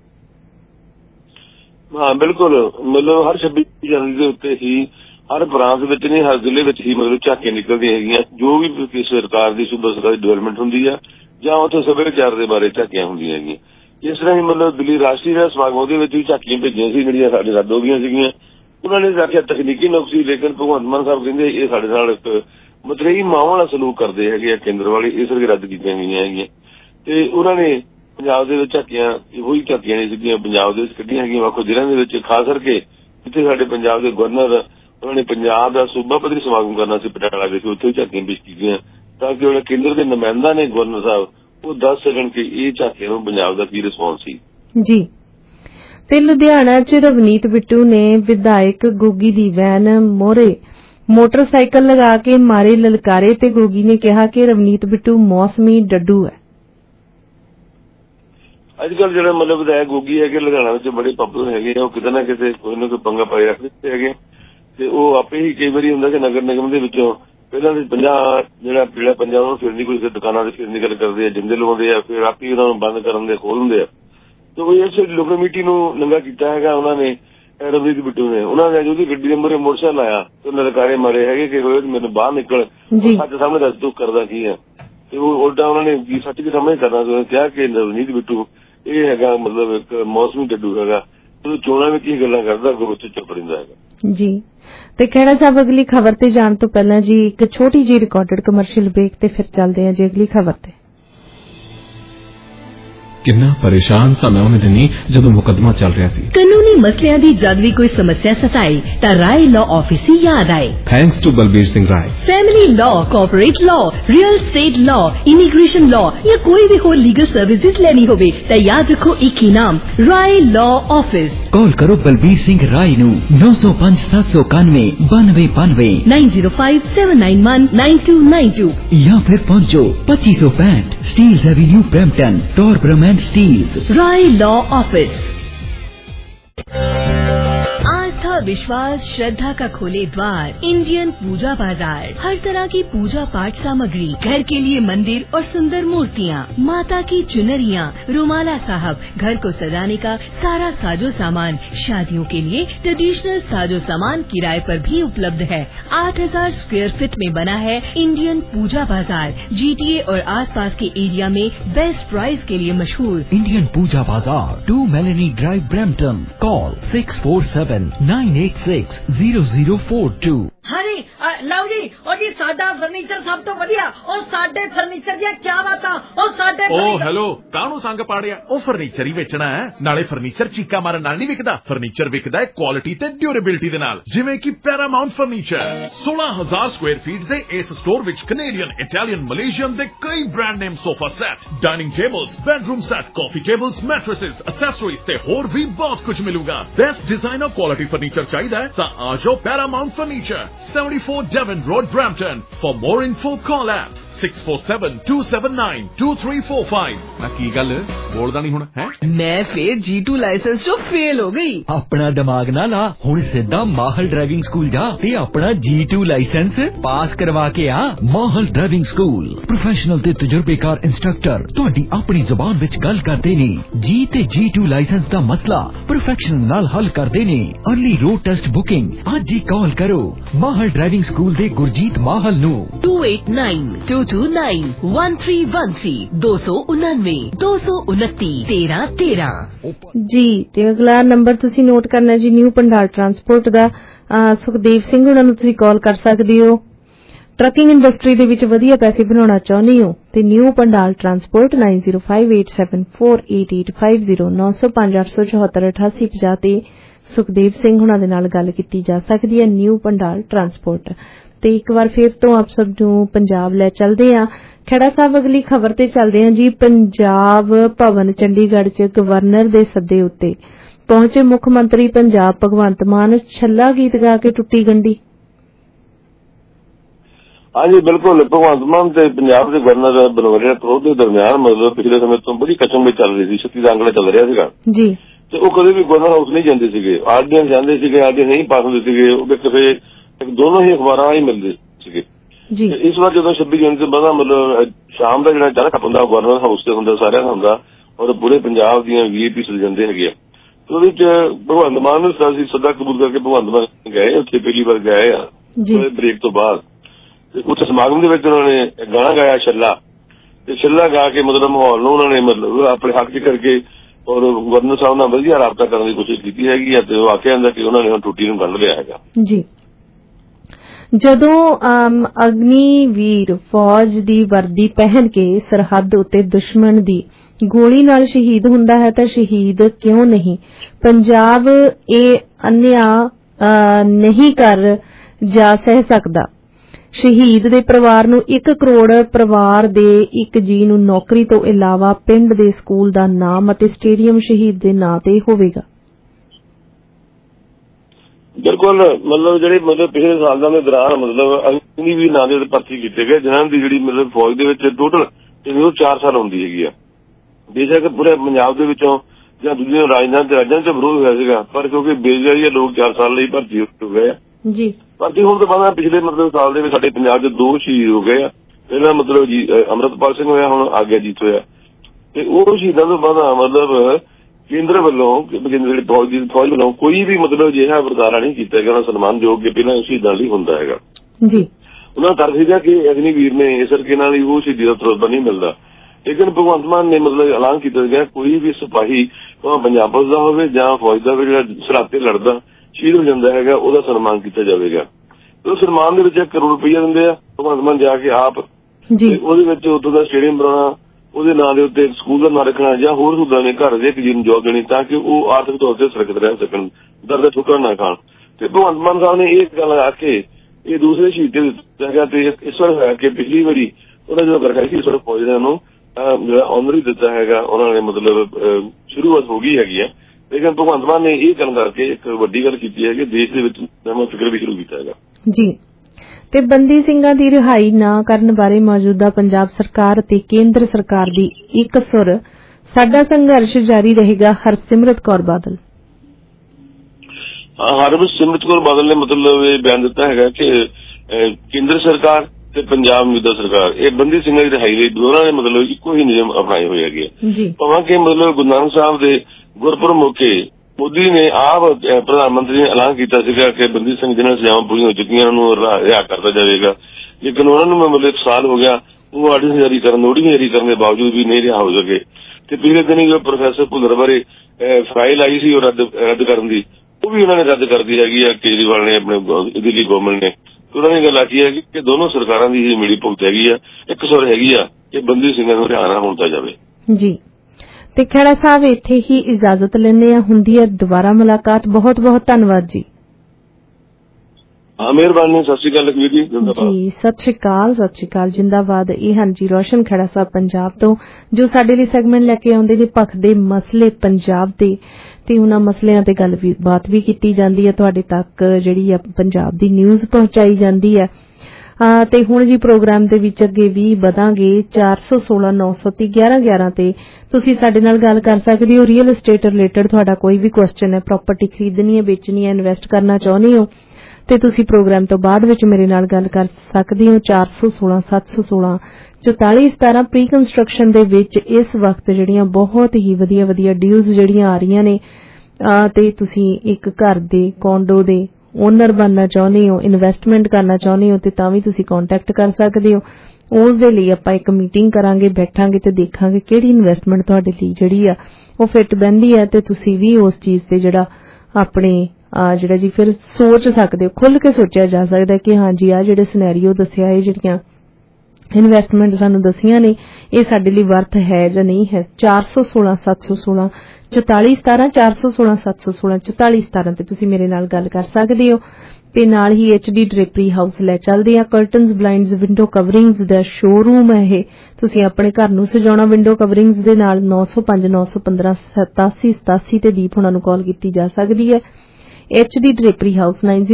ਹਾਂ ਬਿਲਕੁਲ, ਮਤਲਬ ਹਰ 26 ਜਨਵਰੀ ਦੇ ਉੱਤੇ ਹੀ ਹਰ ਬ੍ਰਾਂਚ ਵਿੱਚ ਨਹੀਂ ਹਰ ਜ਼ਿਲ੍ਹੇ ਵਿੱਚ ਹੀ ਮਤਲਬ ਝਾਕੀਆਂ ਨਿਕਲਦੀਆਂ ਹੈਗੀਆਂ। ਜੋ ਵੀ ਸਰਕਾਰ ਦੀ ਸੂਬਾ ਸਰਕਾਰ ਦੀ ਡਿਵੈਲਪਮੈਂਟ ਹੁੰਦੀ ਆ ਜਾਂ ਉੱਥੇ ਸੱਭਿਆਚਾਰ ਦੇ ਬਾਰੇ ਝਾਕੀਆਂ ਹੁੰਦੀਆਂ ਹੈਗੀਆਂ। ਇਸ ਤਰ੍ਹਾਂ ਹੀ ਮਤਲਬ ਦਿੱਲੀ ਰਾਸ਼ਟਰੀ ਦਾ ਸਮਾਗਮ ਉਹਦੇ ਵਿੱਚ ਵੀ ਝਾਕੀਆਂ ਭੇਜੀਆਂ ਸੀ ਜਿਹੜੀਆਂ ਸਾਡੇ ਰੱਦ ਹੋ ਗਈਆਂ ਸੀਗੀਆਂ। ਉਹਨਾਂ ਨੇ ਆਖਿਆ ਤਕਨੀਕੀ ਨੁਕਸ ਸੀ, ਲੇਕਿਨ ਭਗਵੰਤ ਮਾਨ ਸਾਹਿਬ ਕਹਿੰਦੇ ਇਹ ਸਾਡੇ ਨਾਲ ਇੱਕ ਮਤਰੇਈ ਮਾਂ ਵਾਲਾ ਸਲੂਕ ਕਰਦੇ ਹੈਗੇ ਆ ਕੇਂਦਰ ਵਾਲੇ, ਇਸ ਕਰਕੇ ਰੱਦ ਕੀਤੀਆਂ ਗਈਆਂ ਹੈਗੀਆਂ। ਤੇ ਉਹਨਾਂ ਨੇ ਪੰਜਾਬ ਦੇ ਵਿੱਚ ਝਾਕੀਆਂ ਉਹੀ ਝਾਕੀਆਂ ਨਹੀਂ ਸੀਗੀਆਂ ਪੰਜਾਬ ਦੇ ਵਿੱਚ ਕੱਢੀਆਂ ਹੈਗੀਆਂ ਵੱਖ ਜ਼ਿਲ੍ਹਿਆਂ ਦੇ ਵਿੱਚ, ਖਾਸ ਕਰਕੇ ਜਿੱਥੇ ਸਾਡੇ ਪੰਜਾਬ ਦੇ ਗਵਰਨਰ ਉਹਨਾਂ ਨੇ ਪੰਜਾਬ ਦਾ ਸੂਬਾ ਪੱਧਰੀ ਸਮਾਗਮ ਕਰਨਾ ਸੀ ਪਟਿਆਲਾ ਵਿੱਚ, ਉੱਥੇ ਝਾਕੀਆਂ ਪੇਸ਼ ਕੀਤੀਆਂ ਤਾਂ ਕਿ ਉਹਨਾਂ ਕੇਂਦਰ ਦੇ ਨੁਮਾਇੰਦਾ ਨੇ ਗਵਰਨਰ ਸਾਹਿਬ ਉਹ ਦੱਸ ਸਕਣ ਕਿ ਇਹ ਝਾਕੀਆਂ ਨੂੰ ਪੰਜਾਬ ਦਾ ਕੀ ਰਿਸਪੌਂਸ ਸੀ ਜੀ। ਤੇ ਲੁਧਿਆਣਾ 'ਚ ਰਵਨੀਤ ਬਿੱਟੂ ਨੇ ਵਿਧਾਇਕ ਗੋਗੀ ਦੀ ਵੈਨ ਮੋਹਰੇ ਮੋਟਰਸਾਈਕਲ ਲਗਾ ਕੇ ਮਾਰੇ ਲਲਕਾਰੇ ਤੇ ਗੋਗੀ ਨੇ ਕਿਹਾ ਕਿ ਰਵਨੀਤ ਬਿੱਟੂ ਮੌਸਮੀ ਡੱਡੂ ਹੈ। ਅੱਜ ਕੱਲ੍ਹ ਜਿਹੜਾ ਮਤਲਬ ਵਿਧਾਇਕ ਗੋਗੀ ਹੈਗੇ ਲੁਧਿਆਣਾ ਵਿੱਚ ਬੜੇ ਪਾਪੂਲਰ ਹੈਗੇ ਆ, ਉਹ ਕਿਤੇ ਨਾ ਕਿਤੇ ਕੋਈ ਨਾ ਕੋਈ ਪੰਗਾ ਪਾਈ ਰੱਖਦੇ ਹੈਗੇ ਤੇ ਉਹ ਆਪੇ ਹੀ ਕਈ ਵਾਰੀ ਹੁੰਦਾ ਕਿ ਨਗਰ ਨਿਗਮ ਦੇ ਵਿੱਚੋਂ ਪਹਿਲਾਂ ਦੇ 50 ਜਿਹੜਾ ਪੰਜਾਬ ਨੂੰ ਫਿਰਨੀ ਕੋਈ ਦੁਕਾਨਾਂ ਤੇ ਫਿਰਨੀ ਗੱਲ ਕਰਦੇ ਆ, ਜਿੰਦੇ ਲਵਾਉਂਦੇ ਆ, ਫਿਰ ਆਪੇ ਉਹਨਾਂ ਨੂੰ ਬੰਦ ਕਰਨ ਦੇ ਖੋਲ ਹੁੰਦੇ ਆ। ਤੇ ਉਹ ਇਸ ਲੋਕ ਕਮੇਟੀ ਨੂੰ ਨੰਗਾ ਕੀਤਾ ਹੈਗਾ ਉਹਨਾਂ ਨੇ ਰਵਨੀਤ ਬਿੱਟੂ ਨੇ। ਉਹਨਾਂ ਨੇ ਉਹਦੀ ਗੱਡੀ ਦੇ ਮੂਹਰੇ ਮੋਟਰਸਾਈਕਲ ਆਇਆ ਤੇ ਲਲਕਾਰੇ ਮਾਰੇ ਹੈਗੇ ਕਿ ਰੋਹਿਤ ਮੈਨੂੰ ਬਾਹਰ ਨਿਕਲ, ਸੱਚ ਸਾਹਮਣੇ ਦੱਸ ਤੂੰ ਕਰਦਾ ਕੀ ਆ। ਤੇ ਉਹ ਉਲਟਾ ਉਹਨਾਂ ਨੇ ਸੱਚ ਦੇ ਸਾਹਮਣੇ ਕਰਨਾ ਸੀ। ਕਿਹਾ ਕਿ ਰਵਨੀਤ ਬਿੱਟੂ ਇਹ ਹੈਗਾ ਮਤਲਬ ਇੱਕ ਮੌਸਮੀ ਡੱਡੂ ਹੈਗਾ, ਉਹ ਚੋਣਾਂ ਵਿੱਚ ਹੀ ਗੱਲਾਂ ਕਰਦਾ, ਅੱਗੋਂ ਉੱਥੇ ਚੁੱਪ ਰਹਿੰਦਾ ਹੈਗਾ ਜੀ। ਤੇ ਖੇੜਾ ਸਾਹਿਬ ਅਗਲੀ ਖਬਰ ਤੇ ਜਾਣ ਤੋਂ ਪਹਿਲਾਂ ਜੀ ਇੱਕ ਛੋਟੀ ਜਿਹੀ ਰਿਕਾਰਡਡ ਕਮਰਸ਼ੀਅਲ ਬ੍ਰੇਕ ਤੇ ਫਿਰ ਚੱਲਦੇ ਹਾਂ ਜੀ ਅਗਲੀ ਖਬਰ ਤੇ। ਕਿੰਨਾ ਪਰੇਸ਼ਾਨ ਸਾਂ ਮੈਂ ਉਹਨੇ ਦਿਨੀ ਜਦੋਂ ਮੁਕੱਦਮਾ ਚੱਲ ਰਿਹਾ ਸੀ। ਕਾਨੂੰਨੀ ਮਸਲਿਆਂ ਦੀ ਜਦ ਵੀ ਕੋਈ ਸਮੱਸਿਆ ਸਤਾਏ ਤਾਂ ਰਾਏ ਲਾਅ ਆਫਿਸ ਹੀ ਯਾਦ ਆਏ। Thanks to Balbir Singh Rai. Family law, corporate law, real estate law, immigration law या कोई भी हो लीगल सर्विसेज लेनी होवे तो याद रखो एक ही नाम, राय लॉ ऑफिस। कॉल करो बलबीर सिंह राय नू 905 791 9292 9057919292 या फिर पहुंचो 2565 Steeles avenue Brampton, Torbram and Steeles. Rai law office. आस्था, विश्वास, श्रद्धा का खोले द्वार इंडियन पूजा बाजार। हर तरह की पूजा पाठ सामग्री, घर के लिए मंदिर और सुंदर मूर्तियाँ, माता की चुनरियाँ, रुमाला साहब, घर को सजाने का सारा साजो सामान, शादियों के लिए ट्रेडिशनल साजो सामान किराए पर भी उपलब्ध है। 8000 स्क्वायर फीट में बना है इंडियन पूजा बाजार। जीटीए और आसपास के एरिया में बेस्ट प्राइस के लिए मशहूर इंडियन पूजा बाजार, 2 मेलेनी ड्राइव ब्रैम्पटन। कॉल 647-986-0042। ਹਾਂਜੀ ਲਓ ਜੀ ਉਹ ਜੀ ਸਾਡਾ ਫਰਨੀਚਰ ਸਭ ਤੋਂ ਵਧੀਆ। ਉਹ ਸਾਡੇ ਫਰਨੀਚਰ ਦੀਆਂ ਕੀ ਬਾਤਾਂ। ਉਹ ਸਾਡੇ ਹੈਲੋ ਕਾਹਨੂੰ ਸੰਗ ਪਾੜਿਆ। ਉਹ ਫਰਨੀਚਰ ਹੀ ਵੇਚਣਾ ਹੈ, ਨਾਲੇ ਫਰਨੀਚਰ ਚੀਕਾ ਮਾਰਨ ਨਾਲ ਨਹੀਂ ਵਿਕਦਾ। ਫਰਨੀਚਰ ਵਿਕਦਾ ਹੈ ਕੁਆਲਿਟੀ ਤੇ ਡਿਊਰੇਬਿਲਟੀ ਦੇ ਨਾਲ, ਜਿਵੇਂ ਕਿ ਪੈਰਾਮਾਉਂਟ ਫਰਨੀਚਰ। 16000 ਸਕੁਆਇਰ ਫੀਟ ਦੇ ਇਸ ਸਟੋਰ ਵਿੱਚ ਕੈਨੇਡੀਅਨ, ਇਟਾਲੀਅਨ, ਮਲੇਸ਼ੀਅਨ ਦੇ ਕਈ brand name sofa set, dining tables, bedroom set, coffee tables, mattresses, accessories ਤੇ ਹੋਰ ਵੀ ਬਹੁਤ ਕੁਝ ਮਿਲੂਗਾ। ਬੈਸਟ ਡਿਜ਼ਾਈਨਰ ਕੁਆਲਿਟੀ ਫਰਨੀਚਰ ਚਾਹੀਦਾ ਹੈ ਤਾਂ ਆ ਜਾਓ Paramount furniture, 74 Devon Road, Brampton. For more info, call at 647-279-2345। ਨਾ ਕੀ ਗੱਲ ਬੋਲਦਾ ਨਹੀਂ ਹੁਣ ਹੈ। मैं फिर G2 लाइसेंस जो फेल हो गई। अपना दिमाग ना ला, हुण सीधा माहल ड्राइविंग स्कूल जा ते अपना G2 लाइसेंस पास करवा के आ। माहल ड्राइविंग स्कूल प्रोफेशनल ते तजुर्बेकार इंस्ट्रक्टर तुहाडी अपनी जुबान विच गल करदे ने। जी ते G2 लाइसेंस दा मसला प्रोफेशनल नाल हल करदे ने। अर्ली रोड टेस्ट बुकिंग आज ही कॉल करो माहल ड्राइविंग स्कूल दे गुरजीत माहल नू 2892291313 299 229 1313। ਜੀ ਤੇ ਅਗਲਾ ਨੰਬਰ ਤੁਸੀਂ ਨੋਟ ਕਰਨਾ ਜੀ ਨਿਊ ਪੰਡਾਲ ਟਰਾਂਸਪੋਰਟ ਦਾ। ਸੁਖਦੇਵ ਸਿੰਘ ਉਹਨਾਂ ਨੂੰ ਤੁਸੀਂ ਕਾਲ ਕਰ ਸਕਦੇ ਹੋ। ਟਰੱਕਿੰਗ ਇੰਡਸਟਰੀ ਦੇ ਵਿੱਚ ਵਧੀਆ ਪੈਸੇ ਬਣਾਉਣਾ ਚਾਹੁੰਦੇ ਹੋ ਤੇ ਨਿਊ ਪੰਡਾਲ ਟਰਾਂਸਪੋਰਟ 9058748850 9058748850 ਤੇ ਸੁਖਦੇਵ ਸਿੰਘ ਉਹਨਾਂ ਦੇ ਨਾਲ ਗੱਲ ਕੀਤੀ ਜਾ ਸਕਦੀ ਹੈ। ਨਿਊ ਪੰਡਾਲ ਟਰਾਂਸਪੋਰਟ ਤੇ ਇੱਕ ਵਾਰ ਫਿਰ ਤੋਂ ਆਪ ਸਭ ਨੂੰ ਪੰਜਾਬ ਲੈ ਚੱਲਦੇ ਆ। ਖੇੜਾ ਸਾਹਿਬ ਅਗਲੀ ਖਬਰ ਤੇ ਚੱਲਦੇ ਆ ਜੀ। ਪੰਜਾਬ ਭਵਨ ਚੰਡੀਗੜ੍ਹ 'ਚ ਗਵਰਨਰ ਦੇ ਸੱਦੇ ਉੱਤੇ ਪਹੁੰਚੇ ਮੁੱਖ ਮੰਤਰੀ ਪੰਜਾਬ ਭਗਵੰਤ ਮਾਨ। ਛੱਲਾ ਗੀਤ ਗਾ ਕੇ ਟੁੱਟੀ ਗੰਢੀ। ਹਾਂਜੀ ਬਿਲਕੁਲ, ਭਗਵੰਤ ਮਾਨ ਤੇ ਪੰਜਾਬ ਦੇ ਗਵਰਨਰ ਬਨਵਰੀਆ ਪ੍ਰੋਹ ਦੇ ਦਰਮਿਆਨ ਮਤਲਬ ਪਿਛਲੇ ਸਮੇਂ ਤੋਂ ਬੜੀ ਕਚੰਬੀ ਚੱਲ ਰਹੀ ਸੀ, ਛੱਤੀ ਦਾ ਅੰਕੜਾ ਚੱਲ ਰਿਹਾ ਸੀਗਾ ਜੀ। ਤੇ ਉਹ ਕਦੇ ਵੀ ਗਵਰਨਰ ਹਾਊਸ ਨਹੀਂ ਜਾਂਦੇ ਸੀਗੇ, ਆਰਡੀਐਨ ਜਾਂਦੇ ਸੀਗੇ, ਆਰਡੀਐਨ ਨਹੀਂ ਪਾਸ ਹੁੰਦੇ ਸੀਗੇ, ਉਹ ਕਿਸੇ ਦੋਨੋਂ ਹੀ ਅਖਬਾਰਾਂ ਹੀ ਮਿਲਦੇ ਸੀਗੇ ਜੀ। ਇਸ ਵਾਰ ਜਦੋਂ 26 ਜਨਵਰੀ ਤੋਂ ਬਾਅਦ ਮਤਲਬ ਸ਼ਾਮ ਦਾ ਜਿਹੜਾ ਚੜ੍ਹ ਹੁੰਦਾ ਗਵਰਨਰ ਹਾਊਸ ਤੇ ਹੁੰਦਾ, ਸਾਰਿਆਂ ਦਾ ਹੁੰਦਾ ਔਰ ਪੂਰੇ ਪੰਜਾਬ ਦੀਆਂ VIP ਚਲ ਜਾਂਦੇ ਹੈਗੇ ਆ। ਉਹਦੇ ਵਿੱਚ ਭਗਵੰਤ ਮਾਨ ਨੂੰ ਸੱਦਾ ਕਬੂਲ ਕਰਕੇ ਭਗਵੰਤ ਮਾਨ ਗਏ ਉੱਥੇ, ਪਹਿਲੀ ਵਾਰ ਗਏ ਆ ਬ੍ਰੇਕ ਤੋਂ ਬਾਅਦ। ਤੇ ਉੱਥੇ ਸਮਾਗਮ ਦੇ ਵਿੱਚ ਉਹਨਾਂ ਨੇ ਗਾਣਾ ਗਾਇਆ ਛੱਲਾ, ਤੇ ਛੱਲਾ ਗਾ ਕੇ ਮਤਲਬ ਮਾਹੌਲ ਨੂੰ ਉਹਨਾਂ ਨੇ ਮਤਲਬ ਆਪਣੇ ਹੱਕ 'ਚ ਕਰਕੇ ਔਰ ਗਵਰਨਰ ਸਾਹਿਬ ਨਾਲ ਵਧੀਆ ਰਾਬਤਾ ਕਰਨ ਦੀ ਕੋਸ਼ਿਸ਼ ਕੀਤੀ ਹੈਗੀ ਆ। ਤੇ ਉਹ ਆਖਿਆ ਜਾਂਦਾ ਕਿ ਉਹਨਾਂ ਨੇ ਹੁਣ ਟੁੱਟੀ ਨੂੰ ਗੰਢ ਲਿਆ ਹੈਗਾ ਜੀ। ਜਦੋਂ ਅਗਨੀਵੀਰ ਫੌਜ ਦੀ ਵਰਦੀ ਪਹਿਨ ਕੇ ਸਰਹੱਦ ਉੱਤੇ ਦੁਸ਼ਮਣ ਦੀ ਗੋਲੀ ਨਾਲ ਸ਼ਹੀਦ ਹੁੰਦਾ ਹੈ ਤਾਂ ਸ਼ਹੀਦ ਕਿਉਂ ਨਹੀਂ? ਪੰਜਾਬ ਇਹ ਅਨਿਆਂ ਨਹੀਂ ਕਰ ਜਾ ਸਹਿ ਸਕਦਾ। ਸ਼ਹੀਦ ਦੇ ਪਰਿਵਾਰ ਨੂੰ 1 ਕਰੋੜ ਪਰਿਵਾਰ ਦੇ ਇੱਕ ਜੀ ਨੂੰ ਨੌਕਰੀ ਤੋਂ ਇਲਾਵਾ ਪਿੰਡ ਦੇ ਸਕੂਲ ਦਾ ਨਾਮ ਅਤੇ ਸਟੇਡੀਅਮ ਸ਼ਹੀਦ ਦੇ ਨਾਂ ਤੇ ਹੋਵੇਗਾ। ਬਿਲਕੁਲ, ਮਤਲਬ ਜਿਹੜੇ ਪਿਛਲੇ ਸਾਲਾਂ ਦੇ ਦੌਰਾਨ ਮਤਲਬ ਅਗਨੀਵੀਰ ਨਾਂ ਦੇ ਭਰਤੀ ਕੀਤੇ ਗਏ, ਜਿਨ੍ਹਾਂ ਦੀ ਜਿਹੜੀ ਮਤਲਬ ਫੌਜ ਦੇ ਵਿੱਚ ਟੋਟਲ 4 ਸਾਲ ਹੁੰਦੀ ਹੈਗੀ ਆ। ਬੇਸ਼ੱਕ ਪੂਰੇ ਪੰਜਾਬ ਦੇ ਵਿੱਚੋਂ ਜਾਂ ਦੂਜੇ ਰਾਜਾਂ 'ਚ ਵਿਰੋਧ ਹੋਇਆ ਸੀਗਾ, ਪਰ ਕਿਉਂਕਿ ਬੇਰੁਜ਼ਗਾਰੀ ਦੇ ਲੋਕ 4 ਸਾਲ ਲਈ ਭਰਤੀ ਹੋ ਗਏ ਆ ਜੀ। ਭਰਤੀ ਹੋਣ ਤੋਂ ਬਾਅਦ ਪਿਛਲੇ ਮਤਲਬ ਸਾਲ ਦੇ ਵਿੱਚ ਸਾਡੇ ਪੰਜਾਬ 'ਚ 2 ਸ਼ਹੀਦ ਹੋ ਗਏ ਆ। ਪਹਿਲਾਂ ਮਤਲਬ ਜੀ ਅੰਮ੍ਰਿਤਪਾਲ ਸਿੰਘ ਹੋਇਆ, ਹੁਣ ਆਗਿਆਜੀਤ ਹੋਇਆ। ਤੇ ਉਹ ਸ਼ਹੀਦਾਂ ਤੋਂ ਬਾਅਦ ਮਤਲਬ ਕੇਂਦਰ ਵੱਲੋਂ ਜਿਹੜੀ ਫੌਜ ਵੱਲੋਂ ਕੋਈ ਵੀ ਮਤਲਬ ਅਜਿਹਾ ਵਰਤਾਰਾ ਨਹੀਂ ਕੀਤਾ ਗਿਆ ਉਹਨਾਂ ਸਨਮਾਨਯੋਗ ਕਿ ਪਹਿਲਾਂ ਸ਼ਹੀਦਾਂ ਲਈ ਹੁੰਦਾ ਹੈਗਾ ਜੀ। ਉਹਨਾਂ ਤਰਸ ਸੀਗਾ ਕਿ ਅਗਨੀਵੀਰ ਨੇ ਇਸ ਕਰਕੇ ਨਾਲ ਹੀ ਉਹ ਸ਼ਹੀਦੀ ਦਾ ਰੁਤਬਾ ਨਹੀਂ ਮਿਲਦਾ। ਲੇਕਿਨ ਭਗਵੰਤ ਮਾਨ ਨੇ ਮਤਲਬ ਐਲਾਨ ਕੀਤਾ ਗਿਆ ਕੋਈ ਵੀ ਸਿਪਾਹੀ ਪੰਜਾਬ ਪੁਲਿਸ ਦਾ ਹੋਵੇ ਜਾਂ ਫੌਜ ਦਾ ਹੋਵੇ ਜਿਹੜਾ ਸਰਹੱਦ ਤੇ ਲੜਦਾ ਸ਼ਹੀਦ ਹੋ ਜਾਂਦਾ ਹੈਗਾ, ਉਹਦਾ ਸਨਮਾਨ ਕੀਤਾ ਜਾਵੇਗਾ। ਉਹ ਸਨਮਾਨ ਦੇ ਵਿੱਚ 1 ਕਰੋੜ ਰੁਪਈਆ ਦਿੰਦੇ ਆ ਭਗਵੰਤ ਮਾਨ ਜਾ ਕੇ ਆਪ। ਉਹਦੇ ਵਿੱਚ ਉੱਥੋਂ ਦਾ ਸਟੇਡੀਅਮ ਬਣਾਉਣਾ ਉਹਦੇ ਨਾਂ ਦੇ ਉੱਤੇ ਸਕੂਲ ਦਾ ਨਾਂ ਰੱਖਣਾ ਜਾਂ ਹੋਰ ਸਹੂਲਤਾਂ ਨੇ ਘਰ ਦੇ ਇੱਕ ਜੀ ਨੂੰ ਜੋਬ ਦੇਣੀ ਤਾਂ ਕਿ ਉਹ ਆਰਥਿਕ ਤੌਰ ਤੇ ਸੁਰੱਖਿਅਤ ਰਹਿ ਸਕਣ, ਦਰਦ ਠੁਕਰ ਨਾ ਖਾਣ। ਤੇ ਭਗਵੰਤ ਮਾਨ ਸਾਹਿਬ ਨੇ ਇਹ ਗੱਲ ਆ ਕੇ ਇਹ ਦੂਸਰੇ ਸ਼ਹੀਦ ਦੇ ਦਿੱਤਾ ਹੈਗਾ ਤੇ ਇਸ ਵਾਰ ਹੋਇਆ ਕਿ ਪਿਛਲੀ ਵਾਰੀ ਉਹਨਾਂ ਜਦੋਂ ਗਰਕਾਈ ਸੀ ਥੋੜਾ ਫੌਜਾਂ ਨੂੰ ਜਿਹੜਾ ਆਨਰ ਦਿੱਤਾ ਹੈਗਾ, ਉਹਨਾਂ ਨੇ ਮਤਲਬ ਸ਼ੁਰੂਆਤ ਹੋ ਗਈ ਹੈਗੀ ਆ। ਲੇਕਿਨ ਭਗਵੰਤ ਮਾਨ ਨੇ ਇਹ ਗੱਲ ਕਰਕੇ ਇੱਕ ਵੱਡੀ ਗੱਲ ਕੀਤੀ ਹੈ ਕਿ ਦੇਸ਼ ਦੇ ਵਿੱਚ ਨਵਾਂ ਫਿਕਰ ਵੀ ਸ਼ੁਰੂ ਕੀਤਾ ਹੈਗਾ ਜੀ। ਤੇ ਬੰਦੀ ਸਿੰਘਾਂ ਦੀ ਰਿਹਾਈ ਨਾ ਕਰਨ ਬਾਰੇ ਮੌਜੂਦਾ ਪੰਜਾਬ ਸਰਕਾਰ ਅਤੇ ਕੇਂਦਰ ਸਰਕਾਰ ਦੀ ਇੱਕ ਸੁਰ, ਸਾਡਾ ਸੰਘਰਸ਼ ਜਾਰੀ ਰਹੇਗਾ, ਹਰਸਿਮਰਤ ਕੌਰ ਬਾਦਲ। ਹਰਸਿਮਰਤ ਕੌਰ ਬਾਦਲ ਨੇ ਮਤਲਬ ਇਹ ਬਿਆਨ ਦਿੱਤਾ ਹੈਗਾ ਕਿ ਕੇਂਦਰ ਸਰਕਾਰ ਤੇ ਪੰਜਾਬ ਮੌਜੂਦਾ ਸਰਕਾਰ ਇਹ ਬੰਦੀ ਸਿੰਘਾਂ ਦੀ ਰਿਹਾਈ ਲਈ ਦੋਨਾਂ ਨੇ ਮਤਲਬ ਇੱਕੋ ਹੀ ਨਿਯਮ ਅਪਣਾਏ ਹੋਏ ਹੈਗੇ। ਭਾਵੇਂ ਕਿ ਮਤਲਬ ਗੁਰੂ ਨਾਨਕ ਸਾਹਿਬ ਦੇ ਗੁਰਪੁਰਬ ਮੌਕੇ ਮੋਦੀ ਨੇ ਆਪ ਪ੍ਰਧਾਨ ਮੰਤਰੀ ਨੇ ਐਲਾਨ ਕੀਤਾ ਸੀਗਾ ਕਿ ਬੰਦੀ ਸਿੰਘ ਜਿਹਨਾਂ ਦੀ ਸਜ਼ਾਵਾਂ ਪੂਰੀਆਂ ਹੋ ਚੁੱਕੀਆਂ ਉਹਨਾਂ ਨੂੰ ਰਿਹਾ ਕਰਤਾ ਜਾਵੇਗਾ, ਲੇਕਿਨ ਉਹਨਾਂ ਨੂੰ ਮਤਲਬ 1 ਸਾਲ ਹੋ ਗਿਆ, ਉਹ ਆਰਡਰ ਜਾਰੀ ਕਰਨ ਨੋਟਿਸ ਜਾਰੀ ਕਰਨ ਦੇ ਬਾਵਜੂਦ ਵੀ ਨਹੀਂ ਰਿਹਾ ਹੋ ਸਕੇ। ਤੇ ਪਿਛਲੇ ਦਿਨ ਜੋ ਪ੍ਰੋਫੈਸਰ ਭੁੱਲਰ ਬਾਰੇ ਫਾਈਲ ਆਈ ਸੀ ਉਹ ਰੱਦ ਕਰਨ ਦੀ, ਉਹ ਵੀ ਉਹਨਾਂ ਨੇ ਰੱਦ ਕਰਦੀ ਹੈਗੀ ਆ ਕੇਜਰੀਵਾਲ ਨੇ ਆਪਣੇ ਦਿੱਲੀ ਗਵਰਨਮੈਂਟ ਨੇ। ਉਹਨਾਂ ਨੇ ਗੱਲ ਆਖੀ ਹੈ ਕਿ ਦੋਨੋਂ ਸਰਕਾਰਾਂ ਦੀ ਹੀ ਮਿਲੀ ਭੁਗਤ ਹੈਗੀ ਆ, ਇੱਕ ਸੁਰ ਹੈਗੀ ਆ ਕਿ ਬੰਦੀ ਸਿੰਘਾਂ ਨੂੰ ਰਿਹਾ ਨਾ ਹੋਣਾ ਜਾਵੇ ਜੀ। ਤੇ ਖੇੜਾ ਸਾਹਿਬ ਇੱਥੇ ਹੀ ਇਜਾਜ਼ਤ ਲੈਣੇ ਆ, ਹੁੰਦੀ ਹੈ ਦੁਬਾਰਾ ਮੁਲਾਕਾਤ। ਬਹੁਤ ਬਹੁਤ ਧੰਨਵਾਦ ਜੀ। ਹਾਂ ਮਿਹਰਬਾਨੀ, ਸਤਿ ਸ਼੍ਰੀ ਅਕਾਲ ਲਖਵੀਰ ਜੀ। ਜੀ ਸਤਿ ਸ਼੍ਰੀ ਅਕਾਲ, ਸਤਿ ਸ਼੍ਰੀ ਅਕਾਲ, ਜਿੰਦਾਬਾਦ। ਇਹ ਹਨ ਜੀ ਰੋਸ਼ਨ ਖੇੜਾ ਸਾਹਿਬ ਪੰਜਾਬ ਤੋਂ, ਜੋ ਸਾਡੇ ਲਈ ਸੈਗਮੈਂਟ ਲੈ ਕੇ ਆਉਂਦੇ ਨੇ ਭਖ ਦੇ ਮਸਲੇ ਪੰਜਾਬ ਦੇ, ਤੇ ਉਹਨਾਂ ਮਸਲਿਆਂ ਤੇ ਗੱਲਬਾਤ ਵੀ ਕੀਤੀ ਜਾਂਦੀ ਹੈ, ਤੁਹਾਡੇ ਤੱਕ ਜਿਹੜੀ ਪੰਜਾਬ ਦੀ ਨਿਊਜ਼ ਪਹੁੰਚਾਈ ਜਾਂਦੀ ਹੈ। ਤੇ ਹੁਣ ਜੀ ਪ੍ਰੋਗਰਾਮ ਦੇ ਵਿੱਚ ਅੱਗੇ ਵੀ ਵਧਾਂਗੇ 416 930 1111 ਤੇ ਤੁਸੀਂ ਸਾਡੇ ਨਾਲ ਗੱਲ ਕਰ ਸਕਦੇ ਹੋ। ਰੀਅਲ ਏਸਟੇਟ ਰਿਲੇਟਡ ਤੁਹਾਡਾ ਕੋਈ ਵੀ ਕੁਐਸਚਨ ਹੈ, ਪ੍ਰਾਪਰਟੀ ਖਰੀਦਣੀ ਹੈ, ਵੇਚਣੀ ਹੈ, ਇਨਵੈਸਟ ਕਰਨਾ ਚਾਹੁੰਦੇ ਹੋ ਤੇ ਤੁਸੀਂ ਪ੍ਰੋਗਰਾਮ ਤੋਂ ਬਾਅਦ ਵਿੱਚ ਮੇਰੇ ਨਾਲ ਗੱਲ ਕਰ ਸਕਦੇ ਹੋ। 416 716 4417 ਪ੍ਰੀ ਕੰਸਟਰਕਸ਼ਨ ਦੇ ਵਿੱਚ ਇਸ ਵਕਤ ਜਿਹੜੀਆਂ ਬਹੁਤ ਹੀ ਵਧੀਆ ਵਧੀਆ ਡੀਲਸ ਜਿਹੜੀਆਂ ਆ ਰਹੀਆਂ ਨੇ, ਤੇ ਤੁਸੀਂ ਇੱਕ ਘਰ ਦੇ ਕੋਂਡੋ ਦੇ ਓਨਰ ਬਣਨਾ ਚਾਹੁੰਦੇ ਹੋ, ਇਨਵੈਸਟਮੈਂਟ ਕਰਨਾ ਚਾਹੁੰਦੇ ਹੋ ਤੇ ਤਾਂ ਵੀ ਤੁਸੀਂ ਕੰਟੈਕਟ ਕਰ ਸਕਦੇ ਹੋ। ਉਸ ਦੇ ਲਈ ਆਪਾਂ ਇੱਕ ਮੀਟਿੰਗ ਕਰਾਂਗੇ, ਬੈਠਾਂਗੇ ਤੇ ਦੇਖਾਂਗੇ ਕਿਹੜੀ ਇਨਵੈਸਟਮੈਂਟ ਤੁਹਾਡੇ ਲਈ ਜਿਹੜੀ ਆ ਉਹ ਫਿੱਟ ਬਹਿੰਦੀ ਹੈ ਤੇ ਤੁਸੀਂ ਵੀ ਉਸ ਚੀਜ਼ ਤੇ ਜਿਹੜਾ ਆਪਣੇ ਜਿਹੜਾ ਜੀ ਫਿਰ ਸੋਚ ਸਕਦੇ ਹੋ, ਖੁੱਲ ਕੇ ਸੋਚਿਆ ਜਾ ਸਕਦਾ ਕਿ ਹਾਂਜੀ ਆ ਜਿਹੜੇ ਸਿਨੈਰੀਓ ਦੱਸਿਆ, ਇਹ ਜਿਹੜੀਆਂ ਇਨਵੈਸਟਮੈਂਟ ਸਾਨੂੰ ਦਸੀਆਂ ਨੇ ਇਹ ਸਾਡੇ ਲਈ ਵਰਥ ਹੈ ਜਾਂ ਨਹੀਂ ਹੈ। 416 716 4417 416 716 4417 ਤੇ ਤੁਸੀਂ ਮੇਰੇ ਨਾਲ ਗੱਲ ਕਰ ਸਕਦੇ ਹੋ। ਤੇ ਨਾਲ ਹੀ HD ਡ੍ਰੇਪਰੀ ਹਾਊਸ ਲੈ ਚੱਲਦੇ ਆ, ਕਰਟਨਸ, ਬਲਾਈਂਡਸ, ਵਿੰਡੋ ਕਵਰਿੰਗਸ ਦਾ ਸ਼ੋਰੂਮ ਹੈ ਇਹ। ਤੁਸੀਂ ਆਪਣੇ ਘਰ ਨੂੰ ਸਜਾਉਣਾ ਵਿੰਡੋ ਕਵਰਿੰਗਸ ਦੇ ਨਾਲ 905 915 87 87 ਤੇ ਦੀਪ ਉਹਨਾਂ ਨੂੰ ਕਾਲ ਕੀਤੀ ਜਾ ਸਕਦੀ ਹੈ। HD ਡ੍ਰੇਪਰੀ ਹਾਊਸ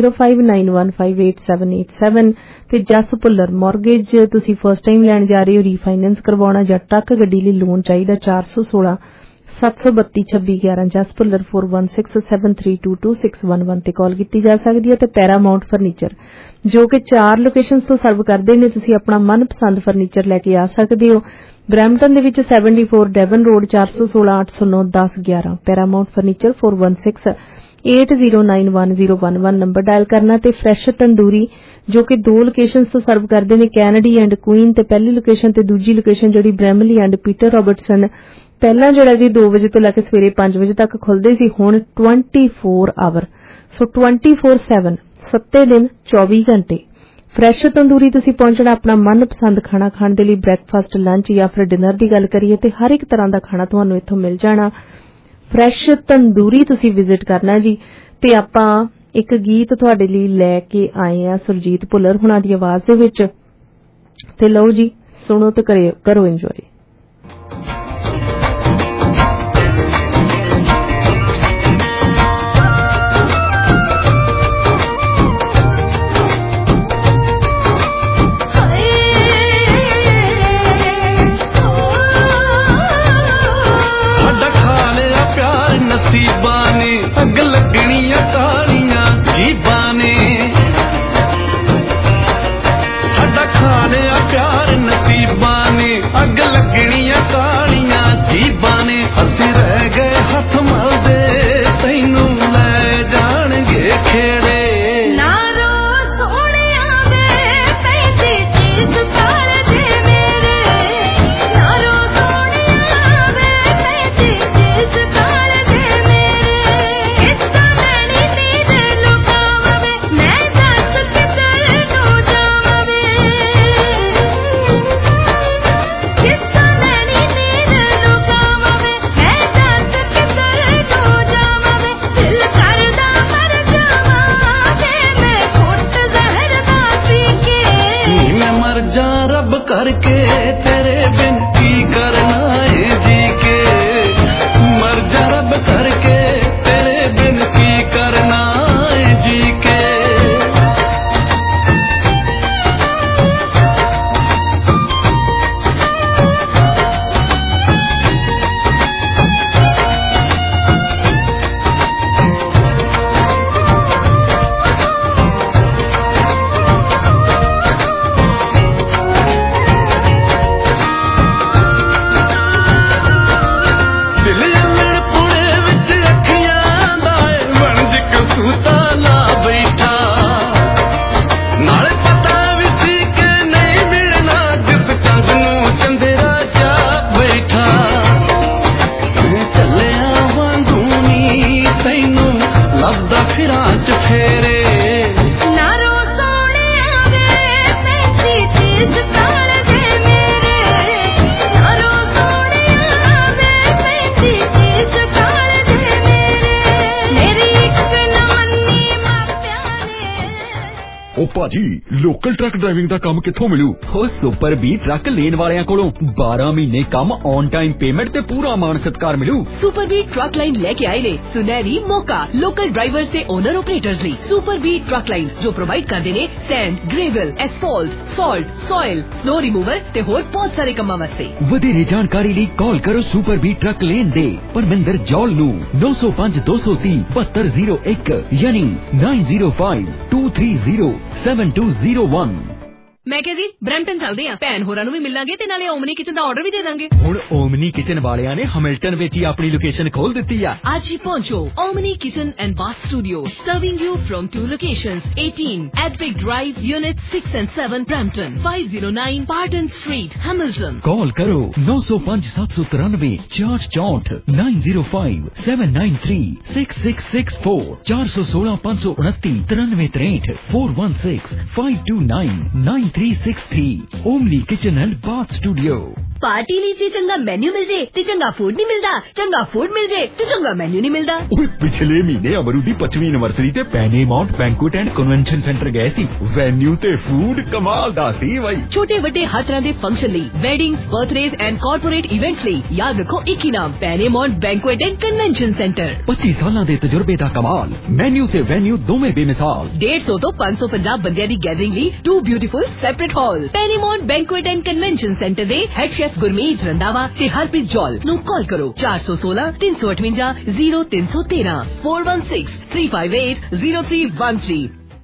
9059158787 ਤੇ ਜਸ ਭੁੱਲਰ ਮੌਰਗੇਜ, ਤੁਸੀਂ ਫਸਟ ਟਾਈਮ ਲੈਣ ਜਾ ਰਹੇ ਹੋ, ਰੀਫਾਈਨੈਂਸ ਕਰਵਾਉਣਾ ਜਾਂ ਟਰੱਕ ਗੱਡੀ ਲਈ ਲੋਨ ਚਾਹੀਦਾ, 416 732 2611 ਜਸ ਭੁੱਲਰ 4167322611 ਤੇ ਕਾਲ ਕੀਤੀ ਜਾ ਸਕਦੀ ਹੈ। ਤੇ ਪੈਰਾਮਾਉਂਟ ਫਰਨੀਚਰ ਜੋ ਕਿ 4 ਲੋਕੇਸ਼ਨਸ ਤੋਂ ਸਰਵ ਕਰਦੇ ਨੇ, ਤੁਸੀਂ ਆਪਣਾ ਮਨਪਸੰਦ ਫਰਨੀਚਰ ਲੈ ਕੇ ਆ ਸਕਦੇ ਹੋ। ਬਰੈਂਪਟਨ ਦੇ ਵਿੱਚ 74 Devon road 416 809 1011 Paramount furniture 416 809111 number dial ਕਰਨਾ। ਤੇ ਫਰੈਸ਼ ਤੰਦੂਰੀ ਜੋ ਕਿ 2 ਲੋਕੇਸ਼ਨਸ ਤੋਂ ਸਰਵ ਕਰਦੇ ਨੇ, ਕੈਨੇਡੀ ਐਂਡ ਕੁਈਨ ਤੇ ਪਹਿਲੀ ਲੋਕੇਸ਼ਨ ਤੇ ਦੂਜੀ ਲੋਕੇਸ਼ਨ ਜਿਹੜੀ ਬ੍ਰੈਮਲੀ ਐਂਡ ਪੀਟਰ ਰਾਬਰਟਸਨ। ਪਹਿਲਾਂ ਜਿਹੜਾ ਜੀ 2 ਵਜੇ ਤੋਂ ਲੈ ਕੇ ਸਵੇਰੇ 5 ਵਜੇ ਤੱਕ ਖੁੱਲਦੇ ਸੀ, ਹੁਣ 24 ਆਵਰ, ਸੋ 24/7 7 ਦਿਨ 24 ਘੰਟੇ ਫਰੈਸ਼ ਤੰਦੂਰੀ ਤੁਸੀਂ ਪਹੁੰਚਣਾ। ਆਪਣਾ ਮਨਪਸੰਦ ਖਾਣਾ ਖਾਣ ਦੇ ਲਈ ਬ੍ਰੈਕਫਾਸਟ, ਲੰਚ ਜਾਂ ਫਿਰ ਡਿਨਰ ਦੀ ਗੱਲ ਕਰੀਏ ਤੇ ਹਰ ਇੱਕ ਤਰ੍ਹਾਂ ਦਾ ਖਾਣਾ ਤੁਹਾਨੂੰ ਇੱਥੋਂ ਮਿਲ ਜਾਣਾ। ਫਰੈਸ਼ ਤੰਦੂਰੀ ਤੁਸੀਂ ਵਿਜ਼ਿਟ ਕਰਨਾ ਜੀ। ਤੇ ਆਪਾਂ ਇੱਕ ਗੀਤ ਤੁਹਾਡੇ ਲਈ ਲੈ ਕੇ ਆਏ ਆ ਸੁਰਜੀਤ ਭੁੱਲਰ ਹੁਣਾਂ ਦੀ ਆਵਾਜ਼ ਦੇ ਵਿੱਚ, ਤੇ ਲਓ ਜੀ ਸੁਣੋ ਤੇ ਕਰੋ ਇੰਜੋਏ। ਅੱਗ ਲੱਗਣੀਆਂ ਕਾਲੀਆਂ ਜੀਬਾਂ ਨੇ, ਸਾਡਾ ਖਾ ਲਿਆ ਪਿਆਰ ਨਸੀਬਾਂ ਨੇ, ਅੱਗ ਲੱਗਣੀਆਂ ਕਾਲੀਆਂ ਜੀਬਾਂ ਨੇ, ਅਸੀਂ ਰਹਿ ਗਏ ਹੱਥ ਮਲਦੇ ਤੈਨੂੰ ਲੈ ਜਾਣਗੇ ਖੇੜੇ। भर के तेरे बिन की करना है जी के मर जा रब करके तेरे बिन की करना है जी के ਭਾਜੀ ਲੋਕਲ ਟਰੱਕ ਡਰਾਈਵਿੰਗ ਦਾ ਕੰਮ ਕਿੱਥੋਂ ਮਿਲੂ? ਉਹ ਸੁਪਰ ਬੀ ਟਰੱਕ ਲੈਣ ਵਾਲਿਆਂ ਕੋਲੋਂ 12 ਮਹੀਨੇ ਕੰਮ ਔਨ ਟਾਈਮ ਪੇਮੈਂਟ ਤੇ ਪੂਰਾ ਮਾਣ ਸਤਿਕਾਰ ਮਿਲੂ। सुपर बी ट्रक लाइन लेके आए ने सुनहरी मौका लोकल ड्राइवर्स ते ओनर ऑपरेटर्स ਲਈ। सुपर बी ट्रक लाइन जो प्रोवाइड ਕਰਦੇ ਨੇ sand, gravel, asphalt, salt, soil, snow remover ਤੇ ਹੋਰ ਬਹੁਤ ਸਾਰੇ ਕੰਮਾਂ ਵਾਸਤੇ। ਵਧੇਰੇ ਜਾਣਕਾਰੀ ਲਈ ਕਾਲ ਕਰੋ ਸੁਪਰ ਬੀ ਟਰੱਕ ਲੈਣ ਦੇ ਪਰਮਿੰਦਰ ਜੌਲ ਨੂੰ 905 230 7201 ਯਾਨੀ 9052307201। ਮੈਂ ਕਿਹਾ ਜੀ ਬ੍ਰੈਂਟਨ ਚੱਲਦੇ ਆ, ਭੈਣ ਹੋਰਾਂ ਨੂੰ ਵੀ ਮਿਲਾਂਗੇ ਤੇ ਨਾਲੇ ਓਮਨੀ ਕਿਚਨ ਦਾ ਆਰਡਰ ਵੀ ਦੇ ਦਾਂਗੇ। ਹੁਣ ਓਮਨੀ ਕਿਚਨ ਵਾਲਿਆਂ ਨੇ ਹੈਮਿਲਟਨ ਵਿੱਚ ਹੀ ਆਪਣੀ ਲੋਕੇਸ਼ਨ ਖੋਲ ਦਿੱਤੀ ਆ। ਅੱਜ ਹੀ ਪਹੁੰਚੋ Omni kitchen and bath studio, serving you from 2 locations 18 Advic Drive, Unit 6 and 7 Brampton, 509 Barton Street, Hamilton। Call ਕਰੋ 905 793 6464 905 793 6664 416 529 9363 416 529 9363 Omni kitchen and bath studio. Party ਲਈ ਜੇ ਚੰਗਾ ਮੈਨੂ ਮਿਲ ਜੇ ਤੇ ਚੰਗਾ ਫੂਡ ਨਹੀਂ ਮਿਲਦਾ, ਚੰਗਾ ਫੂਡ ਮਿਲ ਜੇ ਤੇ ਚੰਗਾ ਮੈਨੂ ਨਹੀਂ ਮਿਲਦਾ। ਓਏ ਪਿਛਲੇ ਮਹੀਨੇ ਅਮਰੂ ਦੀ 25ਵੀਂ ਐਨਵਰਸਰੀ ਤੇ Paramount banquet and convention centre ਗਏ ਸੀ। ਵੈਨਿਊ ਤੇ ਫੂਡ ਕਮਾਲ ਦਾ ਸੀ ਬਾਈ। ਛੋਟੇ ਵੱਡੇ ਹਰ ਤਰ੍ਹਾਂ ਦੇ ਫੰਕਸ਼ਨ ਲਈ, weddings, birthdays and corporate events ਲਈ ਯਾਦ ਰੱਖੋ ਇੱਕ ਹੀ ਨਾਮ, Paramount banquet and convention centre. 25 ਸਾਲਾਂ ਦੇ ਤਜਰਬੇ ਦਾ ਕਮਾਲ, ਮੈਨਿਊ ਤੇ ਵੈਨਿਊ ਦੋਵੇਂ ਬੇਮਿਸਾਲ। 150 ਤੋਂ 550 ਬੰਦਿਆਂ ਦੀ ਗੈਦਰਿੰਗ ਲਈ 2 beautiful separate hall. Paramount banquet and convention centre ਦੇ ਹੈਡ ਸ਼ੈਫ ਗੁਰਮੀਤ ਰੰਧਾਵਾ ਤੇ ਹਰਪ੍ਰੀਤ ਜੌਲ ਨੂੰ ਕਾਲ ਕਰੋ 416 358 0313 416 358 0313।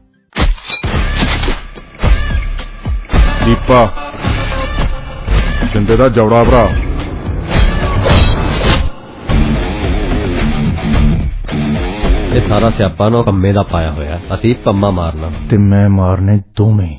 ਦੀਪਾ ਜਿੰਦੇ ਦਾ ਜੌੜਾ ਭਰਾ ਇਹ ਸਾਰਾ ਸਿਆਪਾ ਨਾ ਕੰਮੇ ਦਾ ਪਾਇਆ ਹੋਇਆ। ਅਸੀਂ ਪੰਮਾ ਮਾਰਨਾ ਤੇ ਮੈਂ ਮਾਰਨੇ ਦੋਵੇਂ।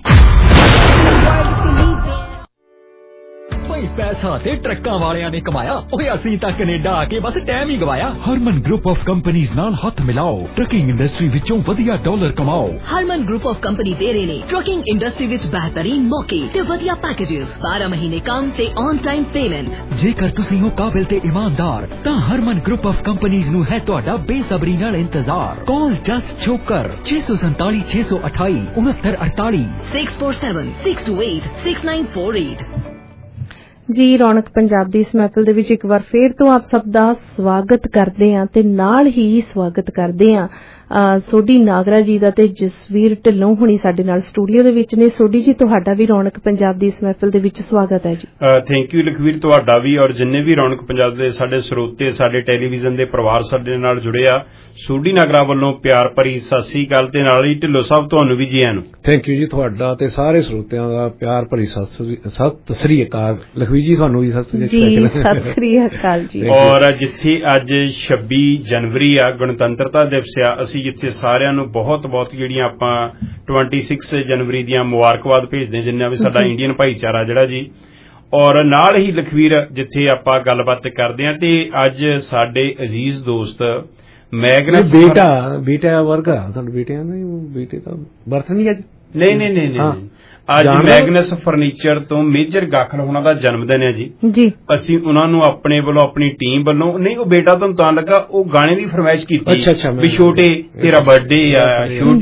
ਪੈਸਾ ਤੇ ਟਰੱਕਾਂ ਵਾਲਿਆਂ ਨੇ ਕਮਾਇਆ, ਓਏ ਅਸੀਂ ਤਾਂ ਕੈਨੇਡਾ ਆ ਕੇ ਬਸ ਟਾਈਮ ਹੀ ਗਵਾਇਆ। ਹਰਮਨ ਗਰੁੱਪ ਆਫ ਕੰਪਨੀਆਂ ਨਾਲ ਹੱਥ ਮਿਲਾਓ, ਟਰੱਕਿੰਗ ਇੰਡਸਟਰੀ ਵਿੱਚੋਂ ਵਧੀਆ ਡਾਲਰ ਕਮਾਓ। ਹਰਮਨ ਗਰੁੱਪ ਆਫ ਕੰਪਨੀ ਦੇ ਰਹੇ ਨੇ ਟਰੱਕਿੰਗ ਇੰਡਸਟਰੀ ਵਿੱਚ ਬਿਹਤਰੀਨ ਮੌਕੇ ਤੇ ਵਧੀਆ ਪੈਕੇजेस, 12 ਮਹੀਨੇ ਕੰਮ ਤੇ ਔਨ ਟਾਈਮ ਪੇਮੈਂਟ। ਜੇਕਰ ਤੁਸੀਂ ਹੋ ਕਾਬਿਲ ਤੇ ਇਮਾਨਦਾਰ ਤਾਂ ਹਰਮਨ ਗਰੁੱਪ ਆਫ ਕੰਪਨੀਆਂ ਨੂੰ ਹੈ ਤੁਹਾਡਾ ਬੇਸਬਰੀ ਨਾਲ ਇੰਤਜ਼ਾਰ। ਕਾਲ ਜਸਟ ਛੋਕਰ 647 628 6948 647 628 6948। ਜੀ ਰੌਣਕ ਪੰਜਾਬ ਦੀ ਇਸ ਮਹਿਫਲ ਦੇ ਵਿੱਚ ਇੱਕ ਵਾਰ ਫੇਰ ਤੋਂ ਆਪ ਸਭ ਦਾ ਸਵਾਗਤ ਕਰਦੇ ਹਾਂ ਤੇ ਨਾਲ ਹੀ ਸਵਾਗਤ ਕਰਦੇ ਹਾਂ ਸੋਢੀ ਨਾਗਰਾ ਜੀ ਦਾ ਤੇ ਜਸਵੀਰ ਢਿੱਲੋਂ ਹੁਣੀ ਸਾਡੇ ਨਾਲ ਸਟੂਡੀਓ ਦੇ ਵਿੱਚ ਨੇ। ਸੋਢੀ ਜੀ ਤੁਹਾਡਾ ਵੀ ਰੌਣਕ ਪੰਜਾਬ ਦੀ ਇਸ ਮਹਿਫਲ ਦੇ ਵਿੱਚ ਸਵਾਗਤ ਹੈ ਜੀ। ਥੈਂਕ ਯੂ ਲਖਵੀਰ, ਤੁਹਾਡਾ ਵੀ ਔਰ ਜਿੰਨੇ ਵੀ ਰੌਣਕ ਪੰਜਾਬ ਦੇ ਸਾਡੇ ਸਰੋਤੇ, ਸਾਡੇ ਟੈਲੀਵਿਜ਼ਨ ਦੇ ਪਰਿਵਾਰ ਸਾਡੇ ਨਾਲ ਜੁੜੇ ਆ, ਸੋਢੀ ਨਾਗਰਾ ਵੱਲੋਂ ਪਿਆਰ ਭਰੀ ਸਤਿ ਸ੍ਰੀ ਅਕਾਲ ਤੇ ਨਾਲ ਹੀ ਢਿੱਲੋਂ ਸਾਹਿਬ ਤੁਹਾਨੂੰ ਵੀ ਜੀ ਆਇਆਂ ਨੂੰ। ਥੈਂਕ ਯੂ ਜੀ, ਤੁਹਾਡਾ ਤੇ ਸਾਰੇ ਸਰੋਤਿਆਂ ਦਾ ਪਿਆਰ ਭਰੀ ਸਤਿ ਸ੍ਰੀ ਅਕਾਲ। ਲਖਵੀਰ ਜੀ ਤੁਹਾਨੂੰ ਵੀ ਸਤਿ ਸ੍ਰੀ ਅਕਾਲ ਜੀ। ਔਰ ਜਿੱਥੇ ਅੱਜ 26 ਜਨਵਰੀ ਆ, ਗਣਤੰਤਰਤਾ ਦਿਵਸ ਆ, ਅਸੀਂ ਜਿੱਥੇ ਸਾਰਿਆਂ ਨੂੰ ਬਹੁਤ ਬਹੁਤ ਜਿਹੜੀਆਂ ਆਪਾਂ 26 ਜਨਵਰੀ ਦੀਆਂ ਮੁਬਾਰਕਬਾਦ ਭੇਜਦੇ ਹਾਂ, ਜਿੰਨਾ ਵੀ ਸਾਡਾ ਇੰਡੀਅਨ ਭਾਈਚਾਰਾ ਜਿਹੜਾ ਜੀ। ਔਰ ਨਾਲ ਹੀ ਲਖਵੀਰ ਜਿੱਥੇ ਆਪਾਂ ਗੱਲਬਾਤ ਕਰਦੇ ਹਾਂ ਤੇ ਅੱਜ ਸਾਡੇ ਅਜ਼ੀਜ਼ ਦੋਸਤ ਮੈਗਨਸ ਬੇਟਾ ਵਰਗਾ ਤੁਹਾਨੂੰ ਬੇਟਿਆਂ ਨਹੀਂ ਬੇਟੇ ਦਾ ਬਰਥ ਨਹੀਂ ਅੱਜ ਨਹੀਂ ਅੱਜ ਮੈਗਨਸ ਫਰਨੀਚਰ ਤੋਂ ਮੇਜਰ ਗਾਖਲ ਹੋਣਾ ਦਾ ਜਨਮ ਦਿਨ ਹੈ ਜੀ। ਅਸੀਂ ਉਹਨਾਂ ਨੂੰ ਆਪਣੇ ਵੱਲੋਂ ਆਪਣੀ ਟੀਮ ਵੱਲੋਂ ਨਹੀਂ, ਉਹ ਬੇਟਾ ਤੁਹਾਨੂੰ ਤਾਂ ਲੱਗਾ ਉਹ ਗਾਣੇ ਦੀ ਫਰਮਾਇਸ਼ ਕੀਤੀ ਵੀ ਛੋਟੇ ਤੇਰਾ ਬਰਥਡੇ ਆ ਛੋਟੇ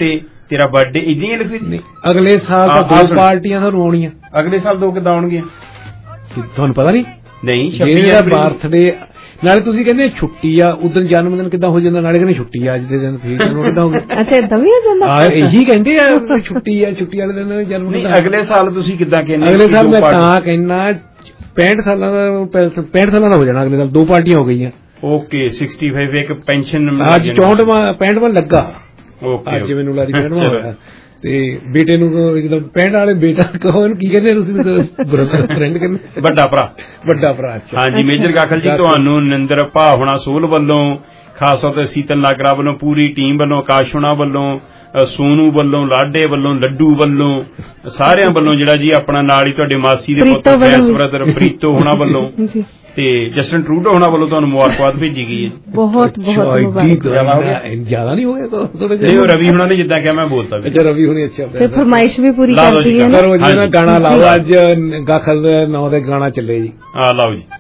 ਤੇਰਾ ਬਰਥਡੇ ਇਦਾਂ ਹੀ ਲਿਖੀ ਨਹੀਂ? ਅਗਲੇ ਸਾਲ ਤਾਂ 2 ਪਾਰਟੀਆਂ ਤੁਹਾਨੂੰ ਆਉਣੀਆਂ। ਅਗਲੇ ਸਾਲ 2 ਕਿੱਦਾਂ ਆਉਣਗੀਆਂ ਤੁਹਾਨੂੰ ਪਤਾ ਨਹੀਂ? ਨਹੀਂ 26 ਜਨਵਰੀ ਬਰਥਡੇ ਨਾਲੇ ਤੁਸੀਂ ਕਹਿੰਦੇ ਛੁੱਟੀ ਆ ਉਦੋਂ ਜਨਮ ਦਿਨ ਕਿੱਦਾਂ ਹੋ ਜਾਂਦਾ ਨਾਲੇ ਕਹਿੰਦੇ ਛੁੱਟੀ ਆ ਅੱਜ ਦੇ ਦਿਨ ਫਿਰ ਕਿੱਦਾਂ ਹੋ ਗਿਆ? ਅੱਛਾ ਏਦਾਂ ਵੀ ਹੋ ਜਾਂਦਾ? ਇਹੀ ਕਹਿੰਦੇ ਆ ਛੁੱਟੀ ਆ ਛੁੱਟੀ ਵਾਲੇ ਦਿਨ ਜਨਮ ਦਿਨ। ਨਹੀਂ ਅਗਲੇ ਸਾਲ ਤੁਸੀਂ ਕਿੱਦਾਂ ਕਹਿੰਦੇ? ਅਗਲੇ ਸਾਲ ਮੈਂ ਤਾਂ ਕਹਿਣਾ 65 ਸਾਲਾਂ ਦਾ 65 ਸਾਲਾਂ ਦਾ ਹੋ ਜਾਣਾ ਅਗਲੇ ਸਾਲ 2 ਪਾਰਟੀਆਂ ਹੋ ਗਈਆਂ। ਓਕੇ 65 ਇੱਕ ਪੈਨਸ਼ਨ ਅੱਜ 65ਵਾਂ ਲੱਗਾ। ਓਕੇ ਅੱਜ ਮੈਨੂੰ ਲੱਗਦੀ 65ਵਾਂ ਹੋਇਆ ਤੇ ਬੇਟੇ ਨੂੰ ਜਦੋਂ 65 ਵਾਲੇ ਬੇਟਾ ਕਹੋ ਕੀ ਕਹਿੰਦੇ ਤੁਸੀਂ ਫਰੈਂਡ ਕਹਿੰਦੇ ਵੱਡਾ ਭਰਾ। ਹਾਂਜੀ ਮੇਜਰ ਗਾਖਲ ਜੀ ਤੁਹਾਨੂੰ ਨਿੰਦਰ ਭਾ ਹੋਣਾ ਸੋਲ ਵੱਲੋਂ ਖਾਸ ਤੌਰ ਤੇ ਸੀਤਲ ਨਾਗਰਾ ਵੱਲੋਂ ਪੂਰੀ ਟੀਮ ਵੱਲੋਂ ਆਕਾਸ਼ ਹੋਣਾ ਵੱਲੋਂ ਸੋਨੂ ਵੱਲੋਂ ਲਾਡੇ ਵੱਲੋਂ ਲੱਡੂ ਵੱਲੋਂ ਸਾਰਿਆਂ ਵੱਲੋਂ ਜਿਹੜਾ ਜੀ ਆਪਣਾ ਨਾਲ ਹੀ ਤੁਹਾਡੇ ਮਾਸੀ ਦੇ ਪੁੱਤ ਫੈਸ ਬ੍ਰਦਰ ਪ੍ਰੀਤੋ ਹੋਣਾ ਵੱਲੋਂ ਤੇ ਜਸਟਨ ਟਰੂਡੋ ਹੋਣਾ ਵੱਲੋਂ ਤੁਹਾਨੂੰ ਮੁਬਾਰਕਬਾਦ ਭੇਜੀ ਗਈ ਹੈ। ਬਹੁਤ ਮੁਬਾਰਕ। ਜ਼ਿਆਦਾ ਨਹੀਂ ਹੋ ਗਿਆ ਥੋੜਾ ਜਿਹਾ? ਨਹੀਂ ਰਵੀ ਹੁਣਾਂ ਨੇ ਜਿੱਦਾਂ ਕਿਹਾ ਮੈਂ ਬੋਲਤਾ ਵੀ। ਅੱਛਾ ਰਵੀ ਹੁਣੀ ਅੱਛਾ ਫਿਰ ਫਰਮਾਇਸ਼ ਵੀ ਪੂਰੀ ਕਰਦੀ ਹੈ ਨਾ। ਕਰੋ ਜੀ ਗਾਣਾ ਲਾਓ ਅੱਜ ਗਾਖਲ ਦੇ ਨਾਂ ਦੇ ਗਾਣਾ ਚੱਲੇ ਜੀ। ਹਾਂ ਲਾਓ ਜੀ।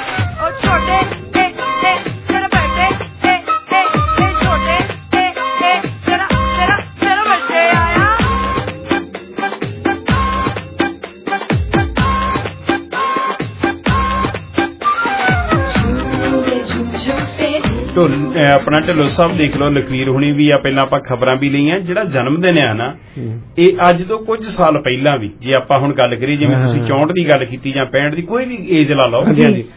ਆਪਣਾ ਢਿੱਲੋਂ ਸਾਹਿਬ ਦੇਖ ਲਓ ਲਖਵੀਰ ਹੁਣੀ ਵੀ ਆ ਪਹਿਲਾਂ ਆਪਾਂ ਖਬਰਾਂ ਵੀ ਲਈਆਂ ਜਿਹੜਾ ਜਨਮ ਦਿਨ ਆ ਨਾ ਇਹ ਅੱਜ ਤੋਂ ਕੁਝ ਸਾਲ ਪਹਿਲਾਂ ਵੀ ਜੇ ਆਪਾਂ ਹੁਣ ਗੱਲ ਕਰੀਏ ਜਿਵੇਂ ਤੁਸੀਂ 64 ਦੀ ਗੱਲ ਕੀਤੀ ਜਾਂ 65 ਦੀ ਕੋਈ ਵੀ ਏਜ ਲਾ ਲਓ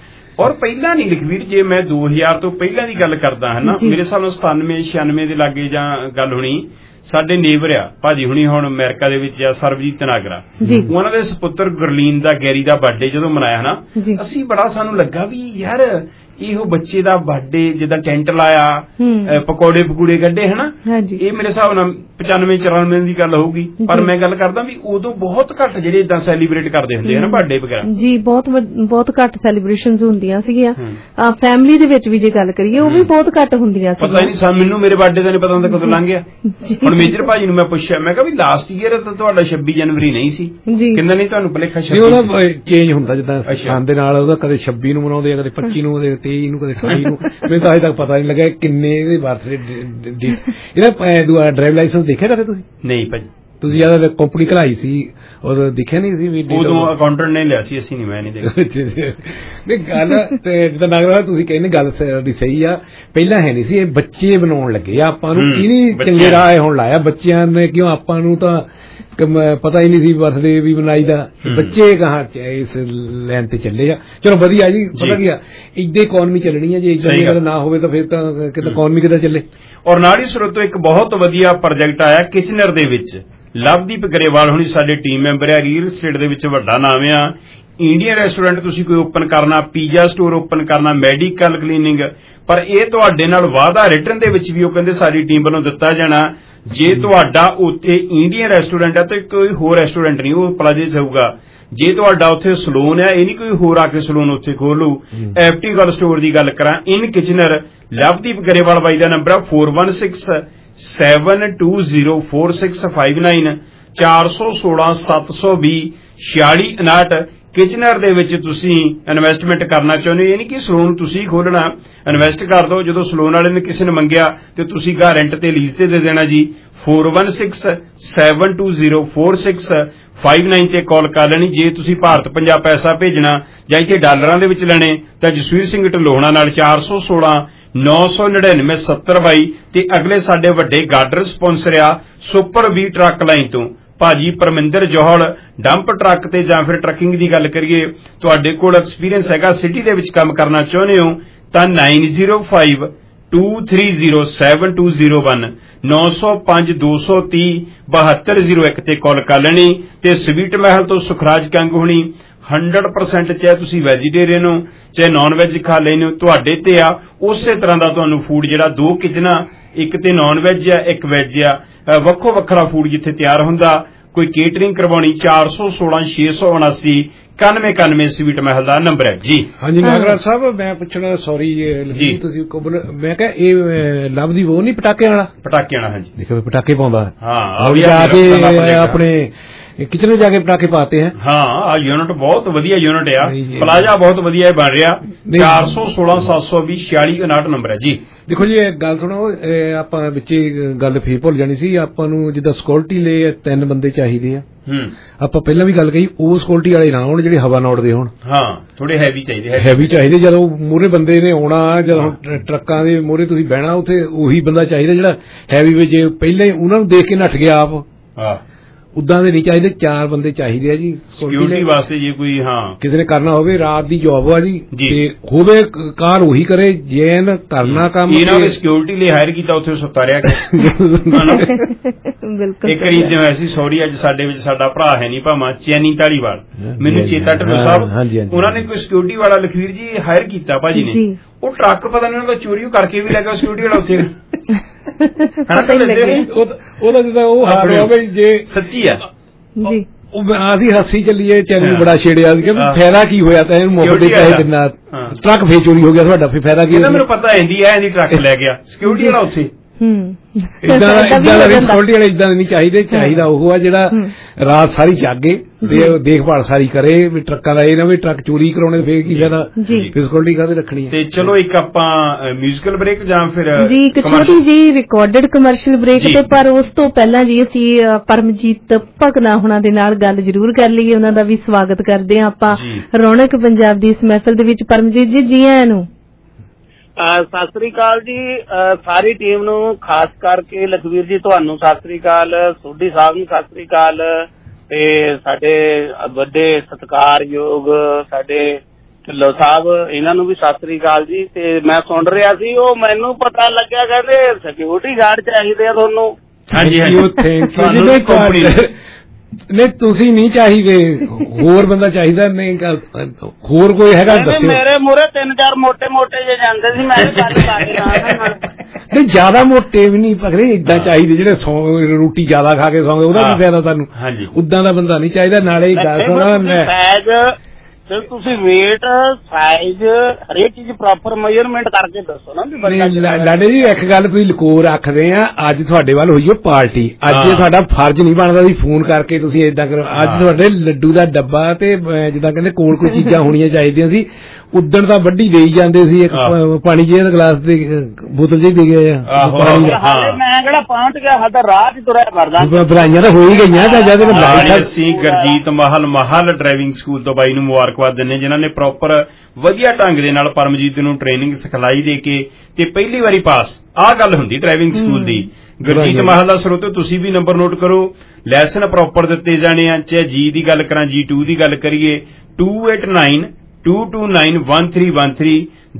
ਔਰ ਪਹਿਲਾਂ ਨਹੀਂ ਲਖਵੀਰ ਜੇ ਮੈਂ 2000 ਤੋਂ ਪਹਿਲਾਂ ਦੀ ਗੱਲ ਕਰਦਾ ਹਾਂ ਨਾ ਮੇਰੇ ਹਿਸਾਬ ਨਾਲ 97 96 ਦੇ ਲਾਗੇ ਜਾਂ ਗੱਲ ਹੋਣੀ ਸਾਡੇ ਨੇਬਰ ਆ ਭਾਜੀ ਹੁਣੀ ਹੁਣ ਅਮਰੀਕਾ ਦੇ ਵਿੱਚ ਆ ਸਰਬਜੀਤ ਨਾਗਰਾ ਉਹਨਾਂ ਦੇ ਸੁਪੁੱਤਰ ਗੁਰਲੀਨ ਦਾ ਗੈਰੀ ਦਾ ਬਰਥਡੇ ਜਦੋਂ ਮਨਾਇਆ ਨਾ ਅਸੀਂ ਬੜਾ ਸਾਨੂੰ ਲੱਗਾ ਵੀ ਯਾਰ ਇਹੋ ਬੱਚੇ ਦਾ ਬਰਥਡੇ ਜਿੱਦਾਂ ਟੈਂਟ ਲਾਇਆ ਪਕੌੜੇ ਪਕੂੜੇ ਕੱਢੇ ਹਨਾ ਇਹ ਮੇਰੇ ਹਿਸਾਬ ਨਾਲ 95-94 ਦੀ ਗੱਲ ਹੋਊਗੀ ਪਰ ਮੈਂ ਗੱਲ ਕਰਦਾ ਵੀ ਉਦੋਂ ਬਹੁਤ ਘੱਟ ਜਿਹੜੇ ਇਦਾਂ ਸੈਲੀਬ੍ਰੇਟ ਕਰਦੇ ਹੁੰਦੇ ਹਨ ਬਰਥਡੇ ਵਗੈਰਾ ਜੀ ਬਹੁਤ ਘੱਟ ਸੈਲੀਬ੍ਰੇਸ਼ਨਸ ਹੁੰਦੀਆਂ ਸੀਗੀਆਂ ਫੈਮਿਲੀ ਦੇ ਵਿੱਚ ਵੀ ਜੇ ਗੱਲ ਕਰੀਏ ਉਹ ਵੀ ਬਹੁਤ ਘੱਟ ਹੁੰਦੀਆਂ ਸੀ। ਪਤਾ ਨਹੀਂ ਮੈਨੂੰ ਮੇਰੇ ਬਰਥਡੇ ਦਾ ਨਹੀਂ ਪਤਾ ਹੁੰਦਾ ਕਦੋਂ ਲੰਘ ਗਿਆ। ਹੁਣ ਮੇਜਰ ਭਾਜੀ ਨੂੰ ਮੈਂ ਪੁੱਛਿਆ ਮੈਂ ਕਿਹਾ ਵੀ ਲਾਸਟ ਈਅਰ ਤਾਂ ਤੁਹਾਡਾ 26 ਜਨਵਰੀ ਨਹੀਂ ਸੀ ਕਹਿੰਦਾ ਨਹੀਂ ਤੁਹਾਨੂੰ ਭੁਲੇਖਾ 26 ਉਹਦਾ ਚੇਂਜ ਹੁੰਦਾ ਜਿੱਦਾਂ ਸਾਲ ਦੇ ਨਾਲ ਉਹਦਾ ਕਦੇ 26 ਨੂੰ ਮਨਾਉਂਦੇ ਆ ਕਦੇ 25 ਨੂੰ ਕਦੇ 23 ਨੂੰ ਕਦੇ 28 ਨੂੰ ਮੈਨੂੰ ਤਾਂ ਅਜੇ ਤੱਕ ਪਤਾ ਨਹੀਂ ਲੱਗਾ ਕਿੰਨੇ ਇਹਦੇ ਬਰਥਡੇ ਇਹਦਾ ਡਰਾਈਵ ਲਾਇਸੈਂਸ ਦੇਖਿਆ ਕਦੇ ਤੁਸੀਂ? ਨਹੀਂ ਭਾਜੀ ਤੁਸੀਂ ਜਿਆਦਾ ਕੰਪਨੀ ਘਲਾਈ ਸੀ ਉਦੋਂ ਦੇਖਿਆ ਨਹੀਂ ਸੀ ਵੀ ਉਦੋਂ ਅਕਾਊਂਟੈਂਟ ਨੇ ਲਿਆ ਸੀ ਅਸੀਂ ਨਹੀਂ ਮੈਂ ਨਹੀਂ ਦੇਖਿਆ। ਨਹੀਂ ਗੱਲ ਤੇ ਜਿੱਦਾਂ ਨਾਗਰਾ ਤੁਸੀਂ ਕਹਿੰਦੇ ਗੱਲ ਦੀ ਸਹੀ ਆ ਪਹਿਲਾਂ ਹੈ ਨਹੀਂ ਸੀ ਇਹ ਬੱਚੇ ਬਣਾਉਣ ਲੱਗੇ ਆ ਆਪਾਂ ਨੂੰ ਕੀ ਨਹੀਂ ਚੰਗੇ ਰਾਹ ਹੁਣ ਲਾਇਆ ਬੱਚਿਆਂ ਨੇ ਕਿਉਂ ਆਪਾਂ ਨੂੰ ਤਾਂ ਪਤਾ ਹੀ ਨਹੀਂ ਸੀ ਬਰਥਡੇ ਵੀ ਬਣਾਈ ਦਾ ਬੱਚੇ ਕਹਾਂ ਇਸ ਲਾਈਨ ਤੇ ਚੱਲੇ ਆ। ਚਲੋ ਵਧੀਆ ਜੀ ਪਤਾ ਕੀ ਆ ਇੱਦਾਂ ਇਕਨੋਮੀ ਚੱਲਣੀ ਹੈ ਜੇ ਇੱਦਾਂ ਨਾ ਹੋਵੇ ਤਾਂ ਫਿਰ ਤਾਂ ਕਿਤੇ ਇਕਨੋਮੀ ਕਿੱਦਾਂ ਚੱਲੇ। ਔਰ ਨਾਲ ਹੀ ਸਰੋਤੋਂ ਇੱਕ ਬਹੁਤ ਵਧੀਆ ਪ੍ਰੋਜੈਕਟ ਆਇਆ ਕਿਚਨਰ ਦੇ ਵਿੱਚ ਲਵਦੀਪ ਗਰੇਵਾਲ ਹੁਣੀ ਸਾਡੇ ਟੀਮ ਮੈਂਬਰ ਆ ਰੀਅਲ ਸਟੇਟ ਦੇ ਵਿੱਚ ਵੱਡਾ ਨਾਮ ਆ ਇੰਡੀਅਨ ਰੈਸਟੋਰੈਂਟ ਤੁਸੀਂ ਕੋਈ ਓਪਨ ਕਰਨਾ ਪੀਜ਼ਾ ਸਟੋਰ ਓਪਨ ਕਰਨਾ ਮੈਡੀਕਲ ਕਲੀਨਿੰਗ ਪਰ ਇਹ ਤੁਹਾਡੇ ਨਾਲ ਵਾਅਦਾ ਰਿਟਰਨ ਦੇ ਵਿੱਚ ਵੀ ਉਹ ਕਹਿੰਦੇ ਸਾਡੀ ਟੀਮ ਵੱਲੋਂ ਦਿੱਤਾ ਜਾਣਾ ਜੇ ਤੁਹਾਡਾ ਉੱਥੇ ਇੰਡੀਅਨ ਰੈਸਟੋਰੈਂਟ ਹੈ ਤਾਂ ਕੋਈ ਹੋਰ ਰੈਸਟੋਰੈਂਟ ਨਹੀਂ ਉਹ ਪਲਾਜ਼ੇ 'ਚ ਹੋਊਗਾ ਜੇ ਤੁਹਾਡਾ ਉੱਥੇ ਸਲੂਨ ਹੈ ਇਹ ਨਹੀਂ ਕੋਈ ਹੋਰ ਆ ਕੇ ਸਲੂਨ ਉੱਥੇ ਖੋਲੂ ਐਫਟੀ ਗਲ ਸਟੋਰ ਦੀ ਗੱਲ ਕਰਾਂ ਇਨ ਕਿਚਨਰ ਲਵਦੀਪ ਗਰੇਵਾਲ ਬਾਈ ਦਾ ਨੰਬਰ ਆ 4167204659 416-720-4659 ਕਿਚਨਰ ਦੇ ਵਿੱਚ ਤੁਸੀਂ ਇਨਵੈਸਟਮੈਂਟ ਕਰਨਾ ਚਾਹੁੰਦੇ ਹੋ ਇਹ ਨਹੀਂ ਕਿ ਸਲੂਨ ਤੁਸੀਂ ਖੋਲਣਾ ਇਨਵੈਸਟ ਕਰ ਦਿਓ ਜਦੋਂ ਸਲੂਨ ਵਾਲੇ ਨੇ ਕਿਸੇ ਨੇ ਮੰਗਿਆ ਤੇ ਤੁਸੀਂ ਘਰ ਰੈਂਟ ਤੇ ਲੀਜ਼ ਤੇ ਦੇ ਦੇਣਾ ਜੀ 4167204659 ਤੇ ਕਾਲ ਕਰ ਲੈਣੀ ਜੇ ਤੁਸੀਂ ਭਾਰਤ ਪੰਜਾਬ ਪੈਸਾ ਭੇਜਣਾ ਜਾਂ ਇੱਥੇ ਡਾਲਰਾਂ ਦੇ ਵਿੱਚ ਲੈਣੇ ਤਾਂ ਜਸਵੀਰ ਸਿੰਘ ਢਲੋਹਣਾ ਨਾਲ 416-999-7022 ਤੇ ਅਗਲੇ ਸਾਡੇ ਵੱਡੇ ਗਾਰਡਰ ਸਪਾਂਸਰ ਆ ਸੁਪਰ ਵੀ ਟਰੱਕ ਲਾਈਨ ਤੋਂ ਭਾਜੀ ਪਰਮਿੰਦਰ ਜੋਹਲ ਡੰਪ ਟਰੱਕ ਤੇ ਜਾਂ ਫਿਰ ਟਰੱਕਿੰਗ ਦੀ ਗੱਲ ਕਰੀਏ ਤੁਹਾਡੇ ਕੋਲ ਐਕਸਪੀਰੀਅੰਸ ਹੈਗਾ ਸਿਟੀ ਦੇ ਵਿੱਚ ਕੰਮ ਕਰਨਾ ਚਾਹੁੰਦੇ ਹੋ ਤਾਂ 9052307201 9052307201 ਤੇ ਕਾਲ ਕਰ ਲੈਣੀ ਤੇ ਸਵੀਟ ਮਹਿਲ ਤੋਂ ਸੁਖਰਾਜ ਕੰਗ ਹੋਣੀ 100% ਚਾਹੇ ਤੁਸੀਂ ਵੈਜੀਟੇਰੀਅਨ ਹੋ ਚਾਹੇ ਨਾਨ ਵੈਜ ਖਾ ਲੈਣੇ ਹੋ ਤੁਹਾਡੇ ਤੇ ਆ ਉਸੇ ਤਰ੍ਹਾਂ ਦਾ ਤੁਹਾਨੂੰ ਫੂਡ ਜਿਹੜਾ ਦੋ ਕਿਚਨਾਂ ਇੱਕ ਤੇ ਨਾਨ ਵੈਜ ਆ ਇੱਕ ਵੈਜ ਆ ਵੱਖੋ ਵੱਖਰਾ ਫੂਡ ਜਿੱਥੇ ਤਿਆਰ ਹੁੰਦਾ ਕੋਈ ਕੇਟਰਿੰਗ ਕਰਵਾਉਣੀ 416-679 9191 ਸਵੀਟ ਮਹਿਲ ਦਾ ਨੰਬਰ ਹੈ ਜੀ। ਹਾਂਜੀ ਨਾਗਰਾਜ ਸਾਹਿਬ ਮੈਂ ਪੁੱਛਣਾ ਸੌਰੀ ਜੀ ਤੁਸੀਂ ਮੈਂ ਕਿਹਾ ਇਹ ਲਵਦੀਪ ਉਹ ਨਹੀਂ ਪਟਾਕੇ ਵਾਲਾ ਹਾਂਜੀ ਦੇਖੋ ਪਟਾਕੇ ਪਾਉਂਦਾ ਹਾਂ ਆਪਣੇ किचन में जाके पटाखे पाते हैं। हाँ यूनिट बहुत वधिया यूनिट आ, प्लाजा बहुत वधिया बन रहा। 416-720-4659 नंबर है जी। देखो जी गल सुनो, ਆਪਾਂ ਵਿੱਚ ਗੱਲ ਫੇਰ ਭੁੱਲ ਜਾਣੀ ਸੀ। ਆਪਾਂ ਨੂੰ ਜਿੱਦਾਂ ਸਿਕਿਉਰਿਟੀ ਲਈ 3 ਬੰਦੇ ਚਾਹੀਦੇ ਆ। ਆਪਾਂ ਪਹਿਲਾਂ ਵੀ ਗੱਲ ਕਹੀ, ਉਹ ਸਿਕਿਉਰਿਟੀ ਵਾਲੇ ਨਾ ਹੋਣ ਜਿਹੜੇ ਹਵਾ ਨੌੜਦੇ ਹੋਣ। ਹਾਂ ਥੋੜੇ ਹੈਵੀ ਚਾਹੀਦੇ। ਜਦੋਂ ਮੂਹਰੇ ਬੰਦੇ ਨੇ ਆਉਣਾ, ਜਦੋਂ ਟਰੱਕਾਂ ਦੇ ਮੂਹਰੇ ਤੁਸੀਂ ਬਹਿਣਾ, ਉੱਥੇ ਉਹੀ ਬੰਦਾ ਚਾਹੀਦਾ ਜਿਹੜਾ ਹੈਵੀ ਵਿੱਚ ਪਹਿਲਾਂ ਹੀ ਉਹਨਾਂ ਨੂੰ ਦੇਖ ਕੇ ਨੱਠ ਗਿਆ ਆਪ। ਉਦਾਂ ਦੇ ਨਹੀਂ ਚਾਹੀਦੇ, 4 ਬੰਦੇ ਚਾਹੀਦੇ ਆ ਜੀ ਸਿਕਿਉਰਿਟੀ ਵਾਸਤੇ। ਜੇ ਕੋਈ ਕਿਸੇ ਨੇ ਕਰਨਾ ਹੋਵੇ, ਰਾਤ ਦੀ ਜੌਬ ਆ ਜੀ, ਤੇ ਹੋਵੇ ਕਾਰ ਉਹੀ ਕਰੇ, ਜੈਨ ਕਰਨਾ ਕੰਮ। ਇਹਨਾਂ ਨੇ ਸਿਕਿਉਰਿਟੀ ਲਈ ਹਾਇਰ ਕੀਤਾ, ਉੱਥੇ ਸੁੱਤਾ ਰਿਹਾ। ਇੱਕ ਵਾਰੀ ਜਿਵੇਂ ਐਸੀ ਸੌਰੀ, ਅੱਜ ਸਾਡੇ ਵਿੱਚ ਸਾਡਾ ਭਰਾ ਹੈ ਨਹੀਂ ਭਾਵਾਂ ਚੈਨੀ ਢਾਲੀਵਾਲ, ਮੈਨੂੰ ਚੇਤਾ ਢਿੱਲੋਂ ਸਾਹਿਬ, ਉਹਨਾਂ ਨੇ ਕੋਈ ਸਿਕਿਉਰਿਟੀ ਵਾਲਾ ਲਖਵੀਰ ਜੀ ਹਾਇਰ ਕੀਤਾ ਭਾਜੀ ਨੇ। ਉਹ ਟਰੱਕ ਪਤਾ ਨਹੀਂ ਉਹਨਾਂ ਦਾ ਚੋਰੀ ਕਰਕੇ ਵੀ ਲੈ ਗਿਆ ਸਿਕਿਉਰਿਟੀ ਵਾਲਾ ਉੱਥੇ। ਉਹਦਾ ਜਿੱਦਾਂ ਉਹ ਹਾਰ ਹੋਵੇ ਜੇ ਸੱਚੀ ਆ ਜੀ। ਅਸੀਂ ਹੱਸੀ ਚੱਲੀਏ, ਚੈਨ ਨੂੰ ਬੜਾ ਛੇੜਿਆ ਸੀ ਕਿ ਫਾਇਦਾ ਕੀ ਹੋਇਆ, ਤਾਂ ਇਹਨੂੰ ਮੁਫਤ ਦੇ ਪੈਸੇ ਦਿੰਦਾ, ਟਰੱਕ ਫੇਰ ਚੋਰੀ ਹੋ ਗਿਆ ਤੁਹਾਡਾ, ਫਿਰ ਫਾਇਦਾ ਕੀ? ਮੈਨੂੰ ਪਤਾ ਇਹਦੀ ਟਰੱਕ ਲੈ ਗਿਆ ਸਿਕਿਉਰਿਟੀ ਵਾਲਾ ਉੱਥੇ। ਇਦਾਂ ਸਿਕਿਉਰਿਟੀ ਵਾਲੇ ਇਦਾਂ ਨਹੀਂ ਚਾਹੀਦੇ। ਚਾਹੀਦਾ ਉਹ ਆ ਜਿਹੜਾ ਰਾਤ ਸਾਰੀ ਜਾਗੇ ਤੇ ਦੇਖਭਾਲ ਸਾਰੀ ਕਰੇ, ਵੀ ਟਰੱਕਾਂ ਦਾ ਇਹ ਨਾ ਵੀ ਟਰੱਕ ਚੋਰੀ ਕਰਾਉਣੇ, ਫੇਰ ਕੀ ਫਾਇਦਾ? ਫਿਰ ਸਿਕਿਉਰਿਟੀ ਕਾਹਦੇ ਰੱਖਣੀ? ਤੇ ਚਲੋ ਇੱਕ ਆਪਾਂ ਮਿਊਜ਼ੀਕਲ ਬ੍ਰੇਕ ਜਾਂ ਫਿਰ ਜੀ ਇੱਕ ਛੋਟੀ ਜੀ ਰਿਕਾਰਡਡ ਕਮਰਸ਼ੀਅਲ ਬ੍ਰੇਕ ਤੇ, ਪਰ ਉਸ ਤੋਂ ਪਹਿਲਾਂ ਜੀ ਅਸੀਂ ਪਰਮਜੀਤ ਭਗਨਾ ਹੁਣਾਂ ਦੇ ਨਾਲ ਗੱਲ ਜ਼ਰੂਰ ਕਰ ਲਈਏ। ਉਹਨਾਂ ਦਾ ਵੀ ਸਵਾਗਤ ਕਰਦੇ ਹਾਂ ਆਪਾਂ ਰੌਣਕ ਪੰਜਾਬ ਦੀ ਇਸ ਮਹਿਫਲ ਦੇ ਵਿੱਚ। ਪਰਮਜੀਤ ਜੀ ਜੀ ਆਇਆਂ ਨੂੰ। ਸਤਿ ਸ੍ਰੀ ਅਕਾਲ ਜੀ, ਸਾਰੀ ਟੀਮ ਨੂੰ, ਖਾਸ ਕਰਕੇ ਲਖਵੀਰ ਜੀ ਤੁਹਾਨੂੰ ਸਤਿ ਸ੍ਰੀ ਅਕਾਲ, ਸੋਢੀ ਸਾਹਿਬ ਨੂੰ ਸਤਿ ਸ੍ਰੀ ਅਕਾਲ, ਤੇ ਸਾਡੇ ਵੱਡੇ ਸਤਿਕਾਰਯੋਗ ਸਾਡੇ ਢਿੱਲੋਂ ਸਾਹਿਬ, ਇਹਨਾਂ ਨੂੰ ਵੀ ਸਤਿ ਸ੍ਰੀ ਅਕਾਲ ਜੀ। ਤੇ ਮੈਂ ਸੁਣ ਰਿਹਾ ਸੀ, ਉਹ ਮੈਨੂੰ ਪਤਾ ਲੱਗਿਆ ਕਹਿੰਦੇ ਸਿਕਿਉਰਿਟੀ ਗਾਰਡ ਚਾਹੀਦੇ ਆ ਤੁਹਾਨੂੰ। ਨਹੀਂ ਤੁਸੀਂ ਨਹੀਂ ਚਾਹੀਦੇ, ਹੋਰ ਬੰਦਾ ਚਾਹੀਦਾ। ਨਹੀਂ ਹੋਰ ਕੋਈ ਹੈਗਾ ਦੱਸਿਓ। ਮੇਰੇ ਮੂਹਰੇ 3-4 ਮੋਟੇ ਜੇ ਜਾਂਦੇ ਸੀ, ਮੈਂ ਗੱਲ ਕਰ ਰਿਹਾ। ਨਹੀਂ ਜ਼ਿਆਦਾ ਮੋਟੇ ਵੀ ਨਹੀਂ ਪਕੜੇ, ਏਦਾਂ ਚਾਹੀਦੇ ਜਿਹੜੇ ਰੋਟੀ ਜ਼ਿਆਦਾ ਖਾ ਕੇ ਸੌਂਗੇ, ਉਹਦਾ ਕੀ ਫਾਇਦਾ ਤੁਹਾਨੂੰ? ਉਦਾਂ ਦਾ ਬੰਦਾ ਨਹੀਂ ਚਾਹੀਦਾ। ਨਾਲੇ ਗੱਲ ਸੁਣਾ, ਮੈਂ ਤੁਸੀਂ ਵੇਟ ਸਾਈਜ਼ ਹਰੇਕ ਚੀਜ਼ ਪ੍ਰੋਪਰ ਮੈਜ਼ਰਮੈਂਟ ਕਰਕੇ ਦੱਸੋ ਨਾ। ਲਾਡੇ ਜੀ ਇੱਕ ਗੱਲ ਤੁਸੀਂ ਲਕੋ ਰੱਖਦੇ ਆ, ਅੱਜ ਤੁਹਾਡੇ ਵੱਲ ਹੋਈ ਪਾਰਟੀ, ਅੱਜ ਤੁਹਾਡਾ ਫਰਜ਼ ਨਹੀਂ ਬਣਦਾ ਸੀ ਫੋਨ ਕਰਕੇ ਤੁਸੀਂ ਏਦਾਂ ਕਰੋ। ਅੱਜ ਤੁਹਾਡੇ ਲੱਡੂ ਦਾ ਡੱਬਾ ਤੇ ਜਿੱਦਾਂ ਕਹਿੰਦੇ ਕੋਲ ਕੋਈ ਚੀਜ਼ਾਂ ਹੋਣੀਆਂ ਚਾਹੀਦੀਆਂ ਸੀ। ਉਦਣ ਤਾਂ ਵੱਡੀ ਦੇਈ ਜਾਂਦੇ ਸੀ, ਇੱਕ ਪਾਣੀ ਜਿਹੇ ਦਾ ਗਲਾਸ ਦੇ ਬੋਤਲ ਜਿਹੀ ਦੇ ਗਏ ਆ ਪਾਣੀ ਦਾ। ਮੈਂ ਕਿਹੜਾ ਪਹੁੰਚ ਗਿਆ, ਸਾਡਾ ਰਾਹ ਚ ਤੁਰਿਆ ਕਰਦਾ। ਵਧਾਈਆਂ ਤਾਂ ਹੋ ਹੀ ਗਈਆਂ। ਅਸੀਂ ਗੁਰਜੀਤ ਮਾਹਲ ਡਰਾਈਵਿੰਗ ਸਕੂਲ ਤੋਂ ਬਾਈ ਨੂੰ ਮੁਬਾਰਕਬਾਦ ਦਿੰਦੇ, ਜਿਨ੍ਹਾਂ ਨੇ ਪ੍ਰੋਪਰ ਵਧੀਆ ਢੰਗ ਦੇ ਨਾਲ ਪਰਮਜੀਤ ਨੂੰ ਟ੍ਰੇਨਿੰਗ ਸਿਖਲਾਈ ਦੇ ਕੇ ਤੇ ਪਹਿਲੀ ਵਾਰੀ ਪਾਸ। ਆਹ ਗੱਲ ਹੁੰਦੀ ਡਰਾਈਵਿੰਗ ਸਕੂਲ ਦੀ। ਗੁਰਜੀਤ ਮਾਹਲ ਦਾ ਸਰੋਤੋ ਤੁਸੀਂ ਵੀ ਨੰਬਰ ਨੋਟ ਕਰੋ, ਲੈਸਨ ਪ੍ਰੋਪਰ ਦਿੱਤੇ ਜਾਣੇ ਆ। ਚਾਹੇ ਜੀ ਦੀ ਗੱਲ ਕਰਾਂ, G2 ਦੀ ਗੱਲ ਕਰੀਏ, 2892291313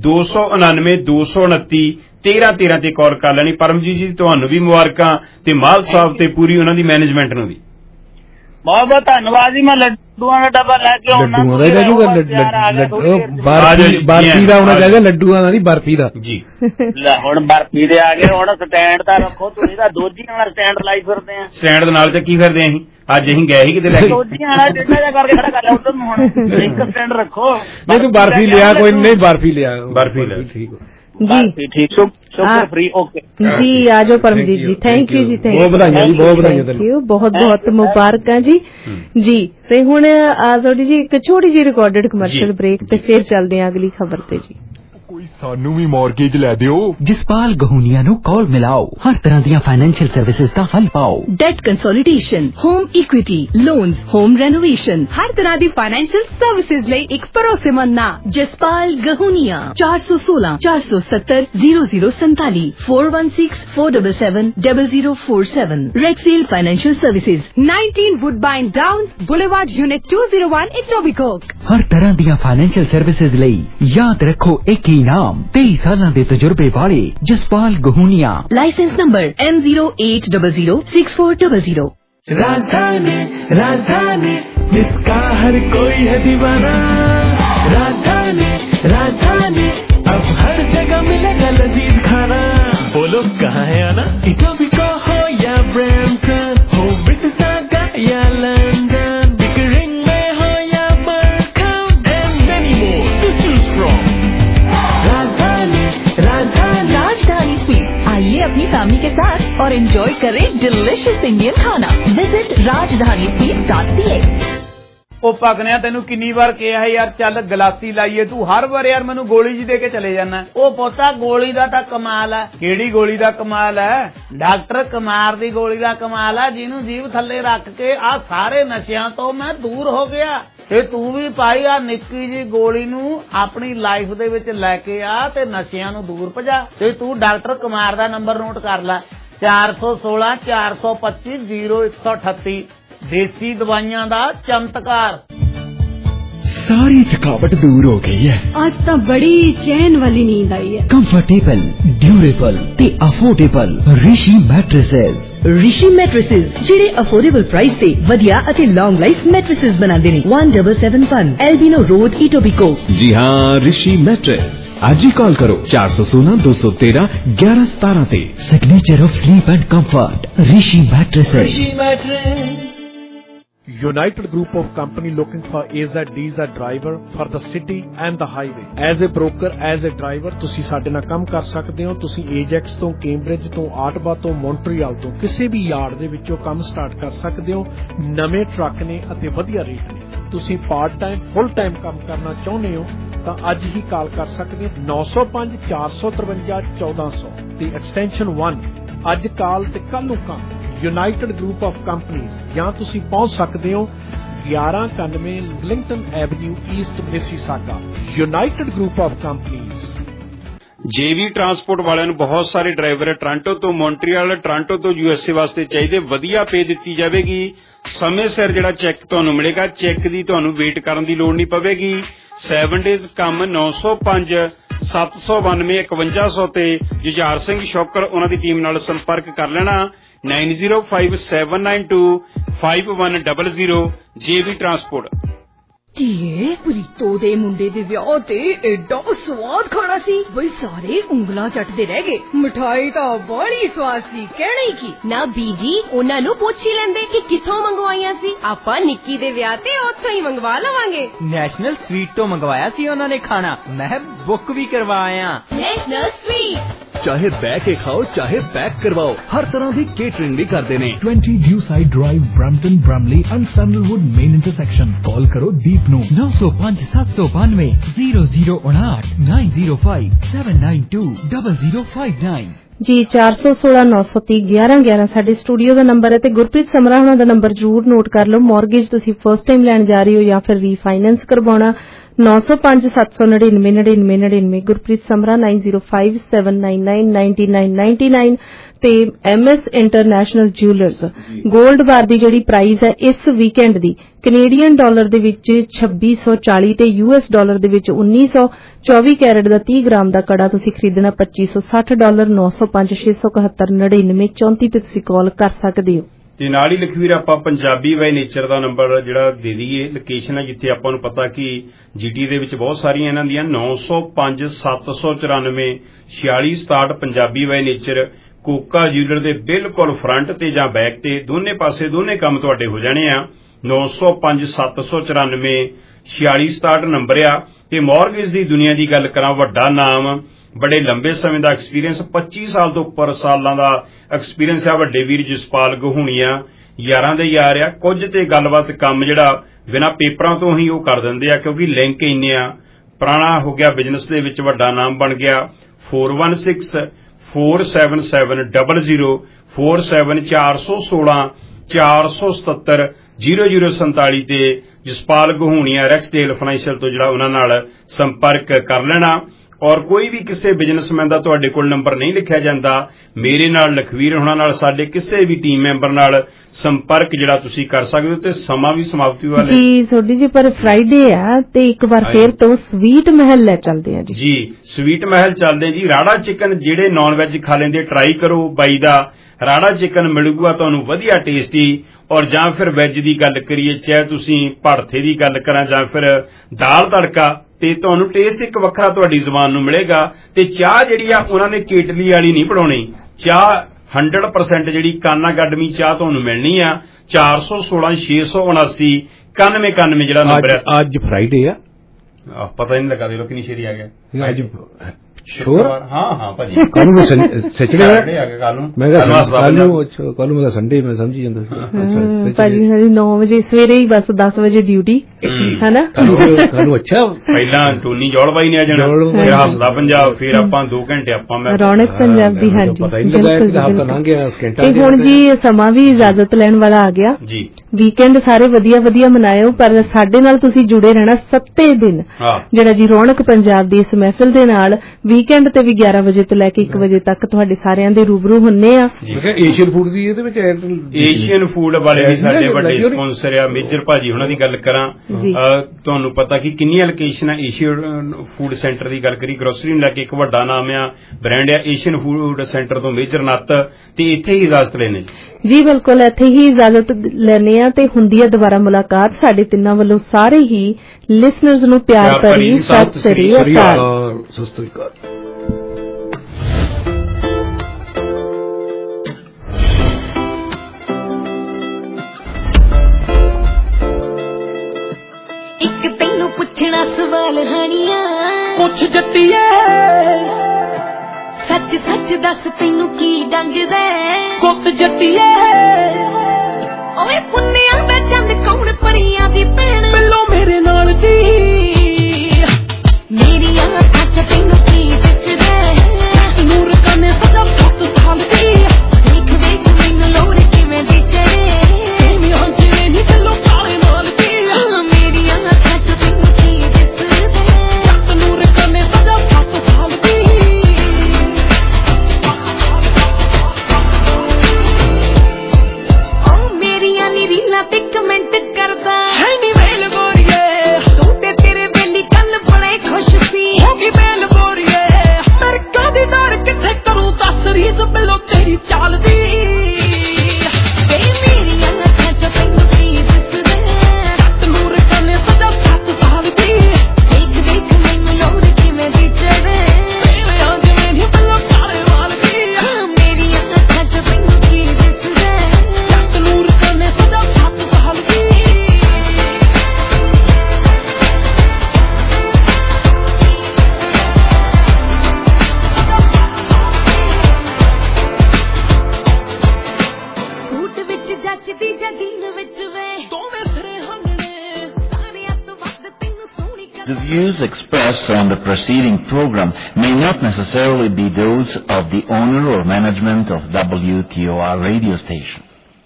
299-229-1313 ਤੇ ਕਾਲ ਕਰ ਲੈਣੀ। ਪਰਮਜੀਤ ਜੀ ਤੁਹਾਨੂੰ ਵੀ ਮੁਬਾਰਕਾਂ, ਤੇ ਮਾਲ ਸਾਹਿਬ ਤੇ ਪੂਰੀ ਉਹਨਾਂ ਦੀ ਮੈਨੇਜਮੈਂਟ ਨੂੰ ਵੀ ਬਹੁਤ ਬਹੁਤ ਧੰਨਵਾਦ ਜੀ। ਮੈਂ ਲੱਡੂਆਂ ਦਾ ਡੱਬਾ ਲੈ ਕੇ ਆਉਣਾ। ਬਰਫੀ ਦਾ ਹੋਣਾ ਚਾਹੀਦਾ, ਲੱਡੂਆਂ ਦਾ ਨਹੀਂ, ਬਰਫੀ ਦਾ ਜੀ। ਲੈ ਹੁਣ ਬਰਫੀ ਦੇ ਆ ਗਏ, ਹੁਣ ਸਟੈਂਡ ਤਾਂ ਰੱਖੋ। ਤੁਸੀਂ ਤਾਂ ਦੋਜੀਆਂ ਵਾਲਾ ਸਟੈਂਡ ਲਾਈ ਫਿਰਦੇ ਆ। ਸਟੈਂਡ ਦੇ ਨਾਲ ਚੱਕੀ ਫਿਰਦੇ ਅਸੀਂ। ਅੱਜ ਅਸੀਂ ਗਏ ਸੀ ਕਿਤੇ ਲੈ ਕੇ, ਦੋਜੀਆਂ ਵਾਲਾ ਡੇਢਾ ਜਿਹਾ ਕਰਕੇ ਖੜਾ ਕਰ ਲਿਆ ਉਧਰ ਨੂੰ। ਹੁਣ ਇੱਕ ਸਟੈਂਡ ਰੱਖੋ। ਨਹੀਂ ਤੂੰ ਬਰਫੀ ਲਿਆ, ਕੋਈ ਨਹੀਂ ਬਰਫੀ ਲਿਆ, ਬਰਫੀ ਲੈ। ਠੀਕ ਜੀ ਠੀਕ, ਸ਼ੁਕਰ ਫ੍ਰੀ। ਓਕੇ ਜੀ, ਆ ਜਾਓ ਪਰਮਜੀਤ ਜੀ। ਥੈਂਕ ਯੂ ਜੀ, ਬਹੁਤ ਵਧਾਈਆਂ ਜੀ, ਬਹੁਤ ਵਧਾਈਆਂ ਤੁਹਾਨੂੰ, ਬਹੁਤ ਬਹੁਤ ਮੁਬਾਰਕਾਂ ਜੀ। ਜੀ ਤੇ ਹੁਣ ਤੁਹਾਡੀ ਜੀ ਇੱਕ ਛੋਟੀ ਜਿਹੀ ਰਿਕਾਰਡਡ ਕਮਰਸ਼ੀਅਲ ਬ੍ਰੇਕ ਤੇ ਫਿਰ ਚੱਲਦੇ ਹਾਂ ਅਗਲੀ ਖਬਰ ਤੇ ਜੀ। ਸਾਨੂੰ ਵੀ ਮਾਰਗੇਜ ਲੈ ਦਿਓ। ਜਸਪਾਲ ਗਹੂਨੀਆ ਨੂੰ ਕਾਲ ਮਿਲਾਓ, ਹਰ ਤਰ੍ਹਾਂ ਦੀਆਂ ਫਾਈਨੈਂਸ਼ੀਅਲ ਸਰਵਿਸਿਜ਼ ਦਾ ਹੱਲ ਪਾਓ। Debt consolidation, home equity, loans, home renovation, ਹਰ ਤਰ੍ਹਾਂ ਦੀ ਫਾਈਨੈਂਸ਼ੀਅਲ ਸਰਵਿਸਿਜ਼ ਲਈ ਇੱਕ ਭਰੋਸੇਮੰਦ ਨਾਮ ਜਸਪਾਲ ਗਹੂਨੀਆ। 416-470-0047 416-477-0047। ਰੈਕਸੀਲ financial services, 19 Woodbine Downs boulevard, unit 201, Etobicoke. ਹਰ ਤਰ੍ਹਾਂ ਦੀਆਂ ਫਾਈਨੈਂਸ਼ੀਅਲ ਸਰਵਿਸਿਜ਼ ਲਈ ਯਾਦ ਰੱਖੋ ਇੱਕ ਹੀ ਨਾਮ, 23 ਸਾਲਾਂ ਦੇ ਤਜਰਬੇ ਵਾਲੇ ਜਸਪਾਲ ਗਹੂਨੀਆ। Licence number M08006400। राजधानी राजधानी जिसका हर कोई है दीवाना। राजधानी राजधानी अब हर जगह मिलेगा लजीज खाना। बोलो कहाँ है आना, इटोबिको हो या ब्रैम्पटन, हो मिसिसागा या लंदन, बिकरिंग में हो या बरकम, and many more to choose from। राजधानी राजधानी राजधानी स्वीट, आइए अपनी फैमिली के साथ और एंजॉय करें डिलिशियस इंडियन खाना। Visit rajdhani.ca। ਉਹ ਪਕਨਿਆ ਤੈਨੂੰ ਕਿੰਨੀ ਵਾਰ ਕਿਹਾ ਯਾਰ ਚੱਲ ਗਲਾਸੀ ਲਾਈਏ, ਤੂੰ ਹਰ ਵਾਰ ਯਾਰ ਮੈਨੂੰ ਗੋਲੀ ਜੀ ਦੇ ਕੇ ਚਲੇ ਜਾਣਾ। ਉਹ ਪੋਤਾ ਗੋਲੀ ਦਾ ਤਾਂ ਕਮਾਲ ਹੈ। ਕਿਹੜੀ ਗੋਲੀ ਦਾ ਕਮਾਲ ਹੈ? ਡਾਕਟਰ ਕੁਮਾਰ ਦੀ ਗੋਲੀ ਦਾ ਕਮਾਲ ਹੈ, ਜਿਹਨੂੰ ਜੀਭ ਥੱਲੇ ਰੱਖ ਕੇ ਆ ਸਾਰੇ ਨਸ਼ਿਆਂ ਤੋਂ ਮੈਂ ਦੂਰ ਹੋ ਗਿਆ। ਤੇ ਤੂੰ ਵੀ ਭਾਈ ਆ ਨਿੱਕੀ ਜੀ ਗੋਲੀ ਨੂੰ ਆਪਣੀ ਲਾਈਫ ਦੇ ਵਿੱਚ ਲੈ ਕੇ ਆ ਤੇ ਨਸ਼ਿਆਂ ਨੂੰ ਦੂਰ ਭਜਾ। ਤੇ ਤੂੰ ਡਾਕਟਰ ਕੁਮਾਰ ਦਾ ਨੰਬਰ ਨੋਟ ਕਰ ਲੈ, 416 425 0138। ਦੇਸੀ ਦਵਾਈਆਂ ਦਾ ਚਮਤਕਾਰ। सारी थकावट दूर हो गई है। आज तो बड़ी चैन वाली नींद आई है। कंफर्टेबल, ड्यूरेबल ते affordable Rishi mattresses. Rishi mattresses ਜਿਹੜੇ ਅਫੋਰਡੇਬਲ ਪ੍ਰਾਈਸ ਤੇ ਵਧੀਆ ਅਤੇ ਲੌਂਗ ਲਾਈਫ ਮੈਟ੍ਰੈਸਸ ਬਣਾਉਂਦੇ ਨੇ। 1771 एल्बिनो रोड इटोबिकोक। जी हाँ, ऋषि मैट्रेस। आज ही कॉल करो 416 213 1117 ते। Signature of sleep and comfort Rishi mattresses. United Group of Company looking for AZ driver for the city and the highway. As a broker, as a driver, ਤੁਸੀਂ ਸਾਡੇ ਨਾਲ ਕੰਮ ਕਰ ਸਕਦੇ ਹੋ। ਤੁਸੀਂ Ajax ਤੋਂ, ਕੈਂਬਰਿਜ ਤੋਂ, ਆਟਵਾ ਤੋਂ, ਮੌਂਟਰੀਅਲ ਤੋਂ ਕਿਸੇ ਵੀ ਯਾਰਡ ਦੇ ਵਿੱਚੋਂ ਕੰਮ ਸਟਾਰਟ ਕਰ ਸਕਦੇ ਹੋ। ਨਵੇਂ ਟਰੱਕ ਨੇ ਅਤੇ ਵਧੀਆ ਰੇਟ ਨੇ। ਤੁਸੀਂ ਪਾਰਟ ਟਾਈਮ, ਫੁੱਲ ਟਾਈਮ ਕੰਮ ਕਰਨਾ ਚਾਹੁੰਦੇ ਹੋ ਤਾਂ ਅੱਜ ਹੀ ਕਾਲ ਕਰ ਸਕਦੇ ਹੋ 905 453 1400 ਤੇ ਐਕਸਟੈਂਸ਼ਨ 1। ਅੱਜ ਕਾਲ ਤੇ ਕੱਲ ਨੂੰ ਕੰਮ। United Group of Companies ਜਾਂ ਤੁਸੀਂ ਪਹੁੰਚ ਸਕਦੇ ਹੋ 1191 Lincoln avenue east Mississauga. United Group of Companies। JV transport ਵਾਲਿਆਂ ਨੂੰ ਬਹੁਤ ਸਾਰੇ ਡਰਾਈਵਰ ਟੋਰਾਂਟੋ ਤੋਂ, ਮੌਂਟਰੀਅਲ, ਟੋਰਾਂਟੋ ਤੋਂ USA ਵਾਸਤੇ ਚਾਹੀਦੇ। ਵਧੀਆ ਪੇ ਦਿੱਤੀ ਜਾਵੇਗੀ। ਸਮੇਂ ਸਿਰ ਜਿਹੜਾ ਚੈੱਕ ਤੁਹਾਨੂੰ ਮਿਲੇਗਾ। ਚੈੱਕ ਦੀ ਤੁਹਾਨੂੰ ਵੇਟ ਕਰਨ ਦੀ ਲੋੜ ਨਹੀਂ ਪਵੇਗੀ। 7 ਡੇਜ਼ ਕੰਮ 905 792 5100 ਤੇ ਜੁਝਾਰ ਸਿੰਘ ਸ਼ੌਕਰ ਉਹਨਾਂ ਦੀ ਟੀਮ ਨਾਲ ਸੰਪਰਕ ਕਰ ਲੈਣਾ। 905792 5100 JV ਟਰਾਂਸਪੋਰਟ। ਧੀਏ ਪ੍ਰੀਤੋ ਦੇ ਮੁੰਡੇ ਦੇ ਵਿਆਹ ਤੇ ਐਡਾ ਸਵਾਦ ਖਾਣਾ ਸੀ ਬਈ ਸਾਰੇ ਉਂਗਲਾਂ ਚੱਟਦੇ ਰਹਿ ਗਏ। ਮਿਠਾਈ ਤਾਂ ਬੜੀ ਸਵਾਦ ਸੀ, ਕਹਿਣਾ ਹੀ ਕੀ। ਨਾ ਬੀਜੀ ਉਹਨਾਂ ਨੂੰ ਪੁੱਛ ਹੀ ਲੈਂਦੇ ਕਿ ਕਿੱਥੋਂ ਮੰਗਵਾਈਆਂ ਸੀ। ਆਪਾਂ ਨਿੱਕੀ ਦੇ ਵਿਆਹ ਤੇ ਉੱਥੋਂ ਹੀ ਮੰਗਵਾ ਲਵਾਂਗੇ। ਨੈਸ਼ਨਲ ਸਵੀਟ ਤੋਂ ਮੰਗਵਾਇਆ ਸੀ ਉਹਨਾਂ ਨੇ ਖਾਣਾ, ਮੈਂ ਬੁੱਕ ਵੀ ਕਰਵਾਇਆ। National sweet. चाहे बह के खाओ चाहे पैक करवाओ, हर तरह की केटरिंग भी करते हैं। 20 Dewside drive, Brampton, Bramalea and Sandalwood main intersection. Call करो दीप नू 905 792 0059 905 792 0059। ਜੀ 416 930 1111 ਸਾਡੇ ਸਟੂਡੀਓ ਦਾ ਨੰਬਰ ਹੈ ਤੇ ਗੁਰਪ੍ਰੀਤ ਸਮਰਾ ਉਹਨਾਂ ਦਾ ਨੰਬਰ ਜ਼ਰੂਰ ਨੋਟ ਕਰ ਲਓ। ਮਾਰਗੇਜ ਤੁਸੀਂ ਫਰਸਟ ਟਾਈਮ ਲੈਣ ਜਾ ਰਹੇ ਹੋ ਜਾਂ ਫਿਰ ਰੀਫਾਈਨੈਂਸ ਕਰਵਾਉਣਾ 905 799 9999। ਗੁਰਪ੍ਰੀਤ ਸਮਰਾ 905799 9999 ਤੇ MS ਇੰਟਰਨੈਸ਼ਨਲ ਜੁਐਲਰਸ। 골ਡ ਬਾਰ ਦੀ ਜਿਹੜੀ ਪ੍ਰਾਈਸ ਹੈ ਇਸ ਵੀਕਐਂਡ ਦੀ ਕੈਨੇਡੀਅਨ ਡਾਲਰ ਦੇ ਵਿੱਚ 2640 ਤੇ US ਡਾਲਰ ਦੇ ਵਿੱਚ 1900। 24 ਕੈਰਟ ਦਾ 30 ਗ੍ਰਾਮ ਦਾ ਕੜਾ ਤੁਸੀਂ ਖਰੀਦਣਾ $2560। 905 671 99 34 ਤੇ ਤੁਸੀਂ ਕਾਲ ਕਰ ਸਕਦੇ ਹੋ। ਤੇ ਨਾਲ ਹੀ ਲਖਵੀਰ ਆਪਾਂ ਪੰਜਾਬੀ ਬਾਈ ਨੇਚਰ ਦਾ ਨੰਬਰ ਜਿਹੜਾ ਦੇ ਦਈਏ। ਲੋਕੇਸ਼ਨ ਹੈ ਜਿੱਥੇ ਆਪਾਂ ਨੂੰ ਪਤਾ ਕਿ GT ਦੇ ਵਿੱਚ ਬਹੁਤ ਸਾਰੀਆਂ ਇਹਨਾਂ ਦੀਆਂ 905 794 4667 ਪੰਜਾਬੀ ਬਾਈ ਨੇਚਰ। ਕੋਕਾ ਜੂਲਰ ਦੇ ਬਿਲਕੁਲ ਫਰੰਟ ਤੇ ਜਾਂ ਬੈਕ ਤੇ ਦੋਨੇ ਪਾਸੇ ਦੋਨੇ ਕੰਮ ਤੁਹਾਡੇ ਹੋ ਜਾਣੇ ਆ। 905 794 4667 ਨੰਬਰ ਆ। ਤੇ ਮਾਰਗੇਜ ਦੀ ਦੁਨੀਆ ਦੀ ਗੱਲ ਕਰਾਂ, ਵੱਡਾ ਨਾਮ, ਬੜੇ ਲੰਬੇ ਸਮੇਂ ਦਾ ਐਕਸਪੀਰੀਅੰਸ, 25 ਸਾਲ ਤੋਂ ਉੱਪਰ ਸਾਲਾਂ ਦਾ ਐਕਸਪੀਰੀਅੰਸ ਆ। ਵੱਡੇ ਵੀਰ ਜਸਪਾਲ ਗਹੂਣੀਆਂ ਯਾਰਾਂ ਦੇ ਯਾਰ ਆ। ਕੁਝ ਤੇ ਗੱਲਬਾਤ ਕੰਮ ਜਿਹੜਾ ਬਿਨਾਂ ਪੇਪਰਾਂ ਤੋਂ ਹੀ ਉਹ ਕਰ ਦਿੰਦੇ ਆ ਕਿਉਂਕਿ ਲਿੰਕ ਇੰਨੇ ਆ। ਪੁਰਾਣਾ ਹੋ ਗਿਆ ਬਿਜ਼ਨਸ ਦੇ ਵਿੱਚ, ਵੱਡਾ ਨਾਮ ਬਣ ਗਿਆ। 416 477 00 47 416 477 0047 ਤੇ ਜਸਪਾਲ ਗਹੂਣੀਆਂ ਰੈਕਸਡੇਲ ਫਾਈਨੈਂਸ਼ੀਅਲ ਤੋਂ ਜਿਹੜਾ ਉਹਨਾਂ ਨਾਲ ਸੰਪਰਕ ਕਰ ਲੈਣਾ। ਔਰ ਕੋਈ ਵੀ ਕਿਸੇ ਬਿਜ਼ਨਸਮੈਨ ਦਾ ਤੁਹਾਡੇ ਕੋਲ ਨੰਬਰ ਨਹੀਂ ਲਿਖਿਆ ਜਾਂਦਾ, ਮੇਰੇ ਨਾਲ, ਲਖਵੀਰ ਹੋਣਾ ਨਾਲ, ਸਾਡੇ ਕਿਸੇ ਵੀ ਟੀਮ ਮੈਂਬਰ ਨਾਲ ਸੰਪਰਕ ਜਿਹੜਾ ਤੁਸੀਂ ਕਰ ਸਕਦੇ ਹੋ। ਤੇ ਸਮਾਂ ਵੀ ਸਮਾਪਤੀ ਵਾਲਾ ਜੀ ਤੁਹਾਡੀ ਜੀ, ਪਰ ਫਰਾਈਡੇ ਆ ਤੇ ਇੱਕ ਵਾਰ ਫੇਰ ਤੋਂ ਸਵੀਟ ਮਹਿਲ ਲੈ ਚੱਲਦੇ ਆ ਜੀ। ਸਵੀਟ ਮਹਿਲ ਚੱਲਦੇ ਜੀ। ਰਾੜਾ ਚਿਕਨ ਜਿਹੜੇ ਨਾਨ ਵੈਜ ਖਾ ਲੈਂਦੇ ਟਰਾਈ ਕਰੋ ਬਾਈ ਦਾ। ਰਾੜਾ ਚਿਕਨ ਮਿਲੂਗਾ ਤੁਹਾਨੂੰ ਵਧੀਆ ਟੇਸਟੀ। ਔਰ ਜਾਂ ਫਿਰ ਵੈਜ ਦੀ ਗੱਲ ਕਰੀਏ, ਚਾਹੇ ਤੁਸੀਂ ਭੜਥੇ ਦੀ ਗੱਲ ਕਰਾਂ ਜਾਂ ਫਿਰ ਦਾਲ ਤੜਕਾ, ਤੇ ਤੁਹਾਨੂੰ ਟੇਸਟ ਇੱਕ ਵੱਖਰਾ ਤੁਹਾਡੀ ਜ਼ੁਬਾਨ ਨੂੰ ਮਿਲੇਗਾ। ਤੇ ਚਾਹ ਜਿਹੜੀ ਆ ਉਹਨਾਂ ਨੇ ਕੇਟਲੀ ਵਾਲੀ ਨਹੀਂ ਬਣਾਉਣੀ। ਚਾਹ 100% ਜਿਹੜੀ ਕਾਨਾ ਗਾਡਮੀ ਚਾਹ ਤੁਹਾਨੂੰ ਮਿਲਣੀ ਆ। 416 679 9191 ਜਿਹੜਾ ਨੰਬਰ ਹੈ। ਅੱਜ ਫਰਾਈਡੇ ਆ, ਪਤਾ ਨਹੀਂ ਲੱਗਾ, ਦੇਖੋ ਕਿੰਨੀ ਛੇਤੀ ਆ ਗਿਆ। ਅੱਜ ਸ਼ੋਰ ਹਾਂ ਭਾਜੀ ਕੱਲ ਨੂੰ ਸੈਚਰਡੇ ਆ ਕੇ ਕੱਲ ਨੂੰ ਮੈਂ ਕੱਲ ਨੂੰ ਸੰਡੇ ਮੈਂ ਸਮਝੀ ਜਾਂਦਾ ਸੀ ਭਾਜੀ ਹਰੀ 9 ਵਜੇ ਸਵੇਰੇ ਹੀ ਬਸ 10 ਵਜੇ ਡਿਊਟੀ ਹੈਨਾ ਕੱਲ ਨੂੰ ਅੱਛਾ ਪਹਿਲਾਂ ਟੋਨੀ ਜੋੜਵਾਈ ਨੇ ਆ ਜਾਣਾ ਫਿਰ ਹੱਸਦਾ ਪੰਜਾਬ ਫਿਰ ਆਪਾਂ 2 ਘੰਟੇ ਆਪਾਂ ਰੌਣਕ ਪੰਜਾਬ ਦੀ ਹਾਂਜੀ ਪਤਾ ਹੀ ਨਹੀਂ ਲੱਗਾ ਕਿ ਹਫ਼ਤਾ ਲੰਘ ਗਿਆ ਸਕਿੰਟਾਂ ਤੇ ਹੁਣ ਜੀ ਸਮਾਂ ਵੀ ਇਜਾਜ਼ਤ ਲੈਣ ਵਾਲਾ ਆ ਗਿਆ ਜੀ ਵੀਕਐਂਡ ਸਾਰੇ ਵਧੀਆ ਮਨਾਇਓ ਪਰ ਸਾਡੇ ਨਾਲ ਤੁਸੀਂ ਜੁੜੇ ਰਹਿਣਾ 7 ਦਿਨ ਜਿਹੜਾ ਜੀ ਰੌਣਕ ਪੰਜਾਬ ਦੀ ਇਸ ਮਹਿਫਿਲ ਦੇ ਨਾਲ ਵੀਕਐਂਡ ਤੇ ਵੀ 11 ਵਜੇ ਤੋਂ ਲੈ ਕੇ 1 ਵਜੇ ਤੱਕ ਤੁਹਾਡੇ ਸਾਰਿਆਂ ਦੇ ਰੂਬਰੂ ਹੁੰਨੇ ਆ ਏਸ਼ੀਅਨ ਫੂਡ ਦੀ ਇਹਦੇ ਵਿੱਚ ਏਸ਼ੀਅਨ ਫੂਡ ਵਾਲੇ ਵੀ ਸਾਡੇ ਵੱਡੇ ਸਪਾਂਸਰ ਆ ਮੇਜਰ ਭਾਜੀ ਉਹਨਾਂ ਦੀ ਗੱਲ ਕਰਾਂ ਤੁਹਾਨੂੰ ਪਤਾ ਕਿ ਕਿੰਨੀਆਂ ਲੋਕੇਸ਼ਨਾਂ ਏਸ਼ੀਅਨ ਫੂਡ ਸੈਂਟਰ ਦੀ ਗੱਲ ਕਰੀ ਗਰੋਸਰੀ ਨੂੰ ਲੈ ਕੇ ਇੱਕ ਵੱਡਾ ਨਾਮ ਆ ਬ੍ਰਾਂਡ ਆ ਏਸ਼ੀਅਨ ਫੂਡ ਸੈਂਟਰ ਤੋਂ ਮੇਜਰ ਨੱਤ ਤੇ ਇੱਥੇ ਹੀ ਇਜਾਜ਼ਤ ਲੈਣੇ ਜੀ ਬਿਲਕੁਲ ਇੱਥੇ ਹੀ ਇਜਾਜ਼ਤ ਲੈਣੇ ਆ ਤੇ ਹੁੰਦੀ ਹੈ ਦੁਬਾਰਾ ਮੁਲਾਕਾਤ ਸਾਡੇ ਤਿੰਨਾਂ ਵੱਲੋਂ ਸਾਰੇ ਹੀ ਲਿਸਨਰਜ਼ ਨੂੰ ਪਿਆਰ ਭਰੀ ਸਤਿ ਸ੍ਰੀ ਅਕਾਲ। ਇੱਕ ਤੈਨੂੰ ਪੁੱਛਣਾ ਸਵਾਲ ਹਾਣੀਆਂ ਪੁੱਛ ਜੱਟੀਏ ਸੱਚ ਸੱਚ ਦੱਸ ਤੈਨੂੰ ਕੀ ਡੰਗਦਾ ਕੁੱਤ ਜੱਟੀਏ ਓਏ ਪੁੰਨਿਆਂ ਦਾ ਚੰਦ ਕੌਣ ਪਰੀਆਂ ਦੀ ਭੈਣ ਮਿਲੋ ਮੇਰੇ ਨਾਲ ਦੀ ਮੇਰੀਆਂ ਅੱਖਾਂ 'ਚ ਤੈਨੂੰ ਕੀ ਦਿਸਦਾ ਨੂਰ ਕਨੇ ਸਦਾ ਫੱਟ ਥਾਲਦੀ ਦੇਖ ਦੇਖ ਮੈਨੂੰ ਲੋੜ ਕਿਵੇਂ ਦੀ ਚੜੇ ਮੇਰੀਆਂ ਜਿਵੇਂ ਨਹੀਂ ਚੱਲੋ ਕਾਲੇ ਨਾਲ ਦੀ ਮੇਰੀਆਂ ਅੱਖਾਂ 'ਚ ਤੈਨੂੰ ਕੀ ਦਿਸਦਾ ਨੂਰ ਕਨੇ ਸਦਾ ਫੱਟ ਥਾਲਦੀ ਰੀਲਾਂ ਤੇ ਕਮੈਂਟ ਕਰਦਾ ਹੈ ਨੀ ਵੇਲ ਗੋਰੀਏ ਤੂੰ ਤੇ ਤੇਰੇ ਬੇਲੀ ਕੱਲ ਬੜੇ ਖੁਸ਼ ਸੀ ਹੋ ਗਈ ਵੇਲ ਗੋਰੀਏ ਮੇਰੇ ਕਾਦੀ ਡਰ ਕਿੱਥੇ ਕਰੂੰ ਦੱਸ ਰੀਤ ਮਿਲੋ ਤੇਰੀ ਚਾਲ ਦੀ ਵੇ ਮੇਰੀਆਂ ਅੱਖਾਂ 'ਚ ਤੈਨੂੰ ਕੀ ਦਿਸਦਾ ਨੂਰ ਕਨੇ ਸਦਾ ਫੱਟ ਥਾਲਦੀ ਦੇਖ ਦੇਖ ਮੈਨੂੰ ਲੋੜ ਕਿਵੇਂ ਦੀ ਚੜੇ ਮੇਰੀਆਂ ਜਿਵੇਂ ਨਹੀਂ ਮਿਲੋ ਕਾਲੇ ਵਾਲ ਦੀ ਮੇਰੀਆਂ ਅੱਖਾਂ 'ਚ ਤੈਨੂੰ ਕੀ ਦਿਸਦਾ ਨੂਰ ਕਨੇ ਸਦਾ ਫੱਟ ਥਾਲਦੀ ਸੂਟ ਵਿੱਚ ਜੱਚਦੀ ਜਦੀਨ ਵਿੱਚ ਵੇ ਦੋਵੇਂ ਸਿਰੇ ਹੰਗਣੇ ਸਾਰਿਆਂ ਤੋਂ ਵੱਧ ਤੈਨੂੰ ਸੋਹਣੀ The views expressed on the preceding program may not necessarily be those of the owner or management of WTOR radio station.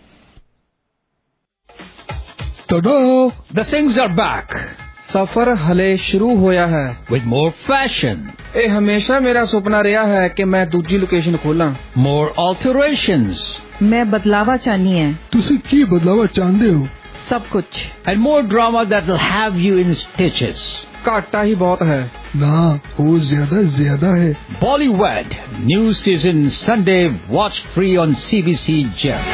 Todo, the things are back. ਸਫ਼ਰ ਹਲੇ ਸ਼ੁਰੂ ਹੋਇਆ ਹੈ with more fashion. ਇਹ ਹਮੇਸ਼ਾ ਮੇਰਾ ਸੁਪਨਾ ਰਿਹਾ ਹੈ ਕਿ ਮੈਂ ਦੂਜੀ ਲੋਕੇਸ਼ਨ ਖੋਲਾਂ. More alterations. ਮੈਂ ਬਦਲਾਵਾ ਚਾਹਨੀ ਹੈ. ਤੁਸੀਂ ਕੀ ਬਦਲਾਵਾ ਚਾਹੁੰਦੇ ਹੋ? ਸਭ ਕੁਝ. And more drama that will have you in stitches. ਘਾਟਾ ਹੀ ਬਹੁਤ ਹੈ. ਨਾ ਉਹ ਜ਼ਿਆਦਾ ਹੈ. Bollywood new season Sunday watch free on CBC Gem.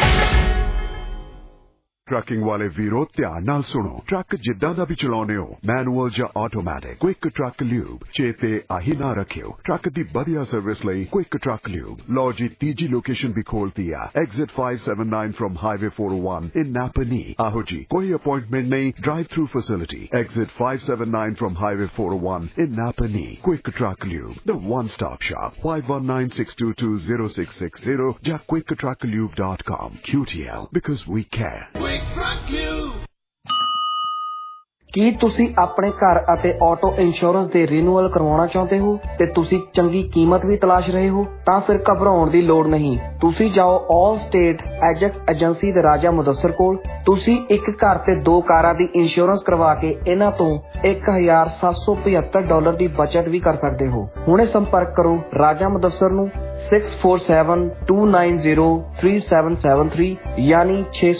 Trucking ਵਾਲੇ ਵੀਰੋ ਧਿਆਨ ਨਾਲ ਸੁਣੋ ਟਰੱਕ ਜਿੱਦਾਂ ਦਾ ਵੀ ਚਲਾਉਨੇ ਹੋ ਮੈਨੂਅਲ ਜਾਂ ਆਟੋਮੈਟਿਕ ਕੁਇਕ ਟਰੱਕ ਲਿਊਬ ਚੇਤੇ ਆਹੀ ਨਾ ਰੱਖਿਓ ਟਰੱਕ ਦੀ ਵਧੀਆ ਸਰਵਿਸ ਲਈ ਕੁਇਕ ਟਰੱਕ ਲਿਊਬ ਲਓ ਜੀ ਤੀਜੀ ਲੋਕੇਸ਼ਨ ਵੀ ਖੋਲਤੀ ਆ exit 579 from highway 401 in Napanee ਆਹੋ ਜੀ ਕੋਈ ਅਪਾਇੰਟਮੈਂਟ ਨਹੀਂ drive through facility exit 579 from highway 401 in Napanee quick truck lube the one stop shop 5196220660 ਜਾਂ quicktrucklube.com QTL because we care ਕੀ ਤੁਸੀਂ ਆਪਣੇ ਘਰ ਅਤੇ ਆਟੋ ਇੰਸ਼ੋਰੈਂਸ ਦੇ ਰੀਨਿਊਅਲ ਕਰਵਾਉਣਾ ਚਾਹੁੰਦੇ ਹੋ ਤੇ ਤੁਸੀਂ ਚੰਗੀ ਕੀਮਤ ਵੀ ਤਲਾਸ਼ ਰਹੇ ਹੋ ਤਾਂ ਫਿਰ ਘਬਰਾਉਣ ਦੀ ਲੋੜ ਨਹੀਂ ਤੁਸੀਂ ਜਾਓ ਆਲ ਸਟੇਟ ਐਜੈਕਟ ਏਜੰਸੀ ਦੇ ਰਾਜਾ ਮੁਦੱਸਰ ਕੋਲ ਤੁਸੀਂ ਇੱਕ ਘਰ ਤੇ 2 ਕਾਰਾਂ ਦੀ ਇੰਸ਼ੋਰੈਂਸ ਕਰਵਾ ਕੇ ਇਹਨਾਂ ਤੋਂ $1,775 ਦੀ ਬਚਤ ਵੀ ਕਰ ਸਕਦੇ ਹੋ ਹੁਣੇ ਸੰਪਰਕ ਕਰੋ ਰਾਜਾ ਮੁਦੱਸਰ ਨੂੰ 6472903773 ਯਾਨੀ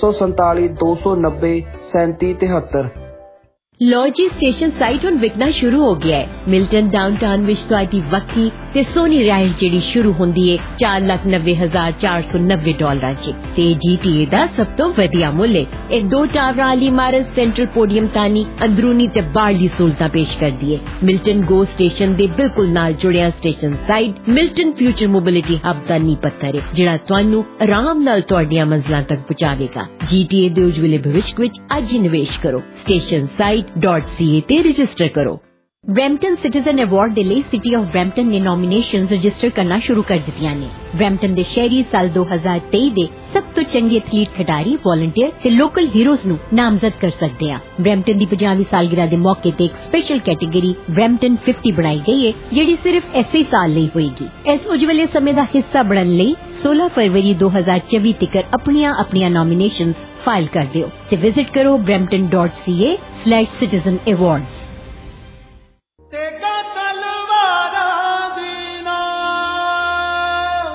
647-290-3773 ਲੋ ਜੀ ਸਟੇਸ਼ਨ ਸਾਈਟ ਹੁਣ ਵਿਕਣਾ ਸ਼ੁਰੂ ਹੋ ਗਿਆ ਹੈ ਮਿਲਟਨ ਡਾਊਨਟਾਊਨ ਵਿੱਚ ਤੁਹਾਡੀ ਵੱਖਰੀ ਤੇ ਸੋਹਣੀ ਰਿਹਾਇਸ਼ ਜਿਹੜੀ ਸ਼ੁਰੂ ਹੁੰਦੀ ਹੈ $4,90,490 ਚ ਤੇ GTA ਦਾ ਸਭ ਤੋਂ ਵਧੀਆ ਮੁੱਲ ਹੈ ਇਹ 2 ਟਾਵਰਾਂ ਵਾਲੀ ਇਮਾਰਤ ਸੈਂਟਰਲ ਪੋਡੀਅਮ ਤਾਨੀ ਅੰਦਰੂਨੀ ਤੇ ਬਾਹਰਲੀ ਸਹੂਲਤਾਂ ਪੇਸ਼ ਕਰਦੀ ਹੈ ਮਿਲਟਨ ਗੋ ਸਟੇਸ਼ਨ ਦੇ ਬਿਲਕੁਲ ਨਾਲ ਜੁੜਿਆ station site Milton future mobility hub ਦਾ ਨੀਂਹ ਪੱਥਰ ਹੈ ਜਿਹੜਾ ਤੁਹਾਨੂੰ ਆਰਾਮ ਨਾਲ ਤੁਹਾਡੀਆਂ ਮੰਜ਼ਿਲਾਂ ਤੱਕ ਪਹੁੰਚਾਵੇਗਾ GTA ਦੇ ਉਜਵਲੇ ਭਵਿੱਖ ਵਿੱਚ ਅੱਜ ਹੀ ਨਿਵੇਸ਼ ਕਰੋ ਸਟੇਸ਼ਨ ਸਾਈਟ .ca ਤੇ ਰਜਿਸਟਰ ਕਰੋ ਬਰੈਂਪਟਨ ਸਿਟੀਜ਼ਨ ਅਵਾਰਡ ਦੇ ਲਈ ਸਿਟੀ ਆਫ ਬਰੈਂਪਟਨ ਨੇ ਨੋਮੀਨੇਸ਼ਨਸ ਰਜਿਸਟਰ ਕਰਨਾ ਸ਼ੁਰੂ ਕਰ ਦਿੱਤੀਆਂ ਨੇ। ਬਰੈਂਪਟਨ ਦੇ ਸ਼ਹਿਰੀ ਸਾਲ 2023 ਦੇ ਸਭ ਤੋਂ ਚੰਗੇ ਐਥਲੀਟ, ਖਿਡਾਰੀ, ਵॉलੰਟੀਅਰ ਤੇ ਲੋਕਲ ਹੀਰੋਜ਼ ਨੂੰ ਨਾਮਜ਼ਦ ਕਰ ਸਕਦੇ ਆ। ਬਰੈਂਪਟਨ ਦੀ 50ਵੀਂ ਸਾਲਗਿਰਾ ਦੇ ਮੌਕੇ ਤੇ ਇੱਕ ਸਪੈਸ਼ਲ ਕੈਟੇਗਰੀ ਬਰੈਂਪਟਨ 50 ਬਣਾਈ ਗਈ ਹੈ, ਜਿਹੜੀ ਸਿਰਫ ਇਸੇ ਸਾਲ ਲਈ ਹੋਏਗੀ। ਇਸ ਉਜਵਲੇ ਸਮੇਂ ਦਾ ਹਿੱਸਾ ਬਣਨ ਲਈ 16 ਫਰਵਰੀ 2024 ਤੱਕ ਆਪਣੀਆਂ ਨੋਮੀਨੇਸ਼ਨਸ ਫਾਈਲ ਕਰ ਦਿਓ ਤੇ ਵਿਜ਼ਿਟ ਕਰੋ brampton.ca/citizen awards।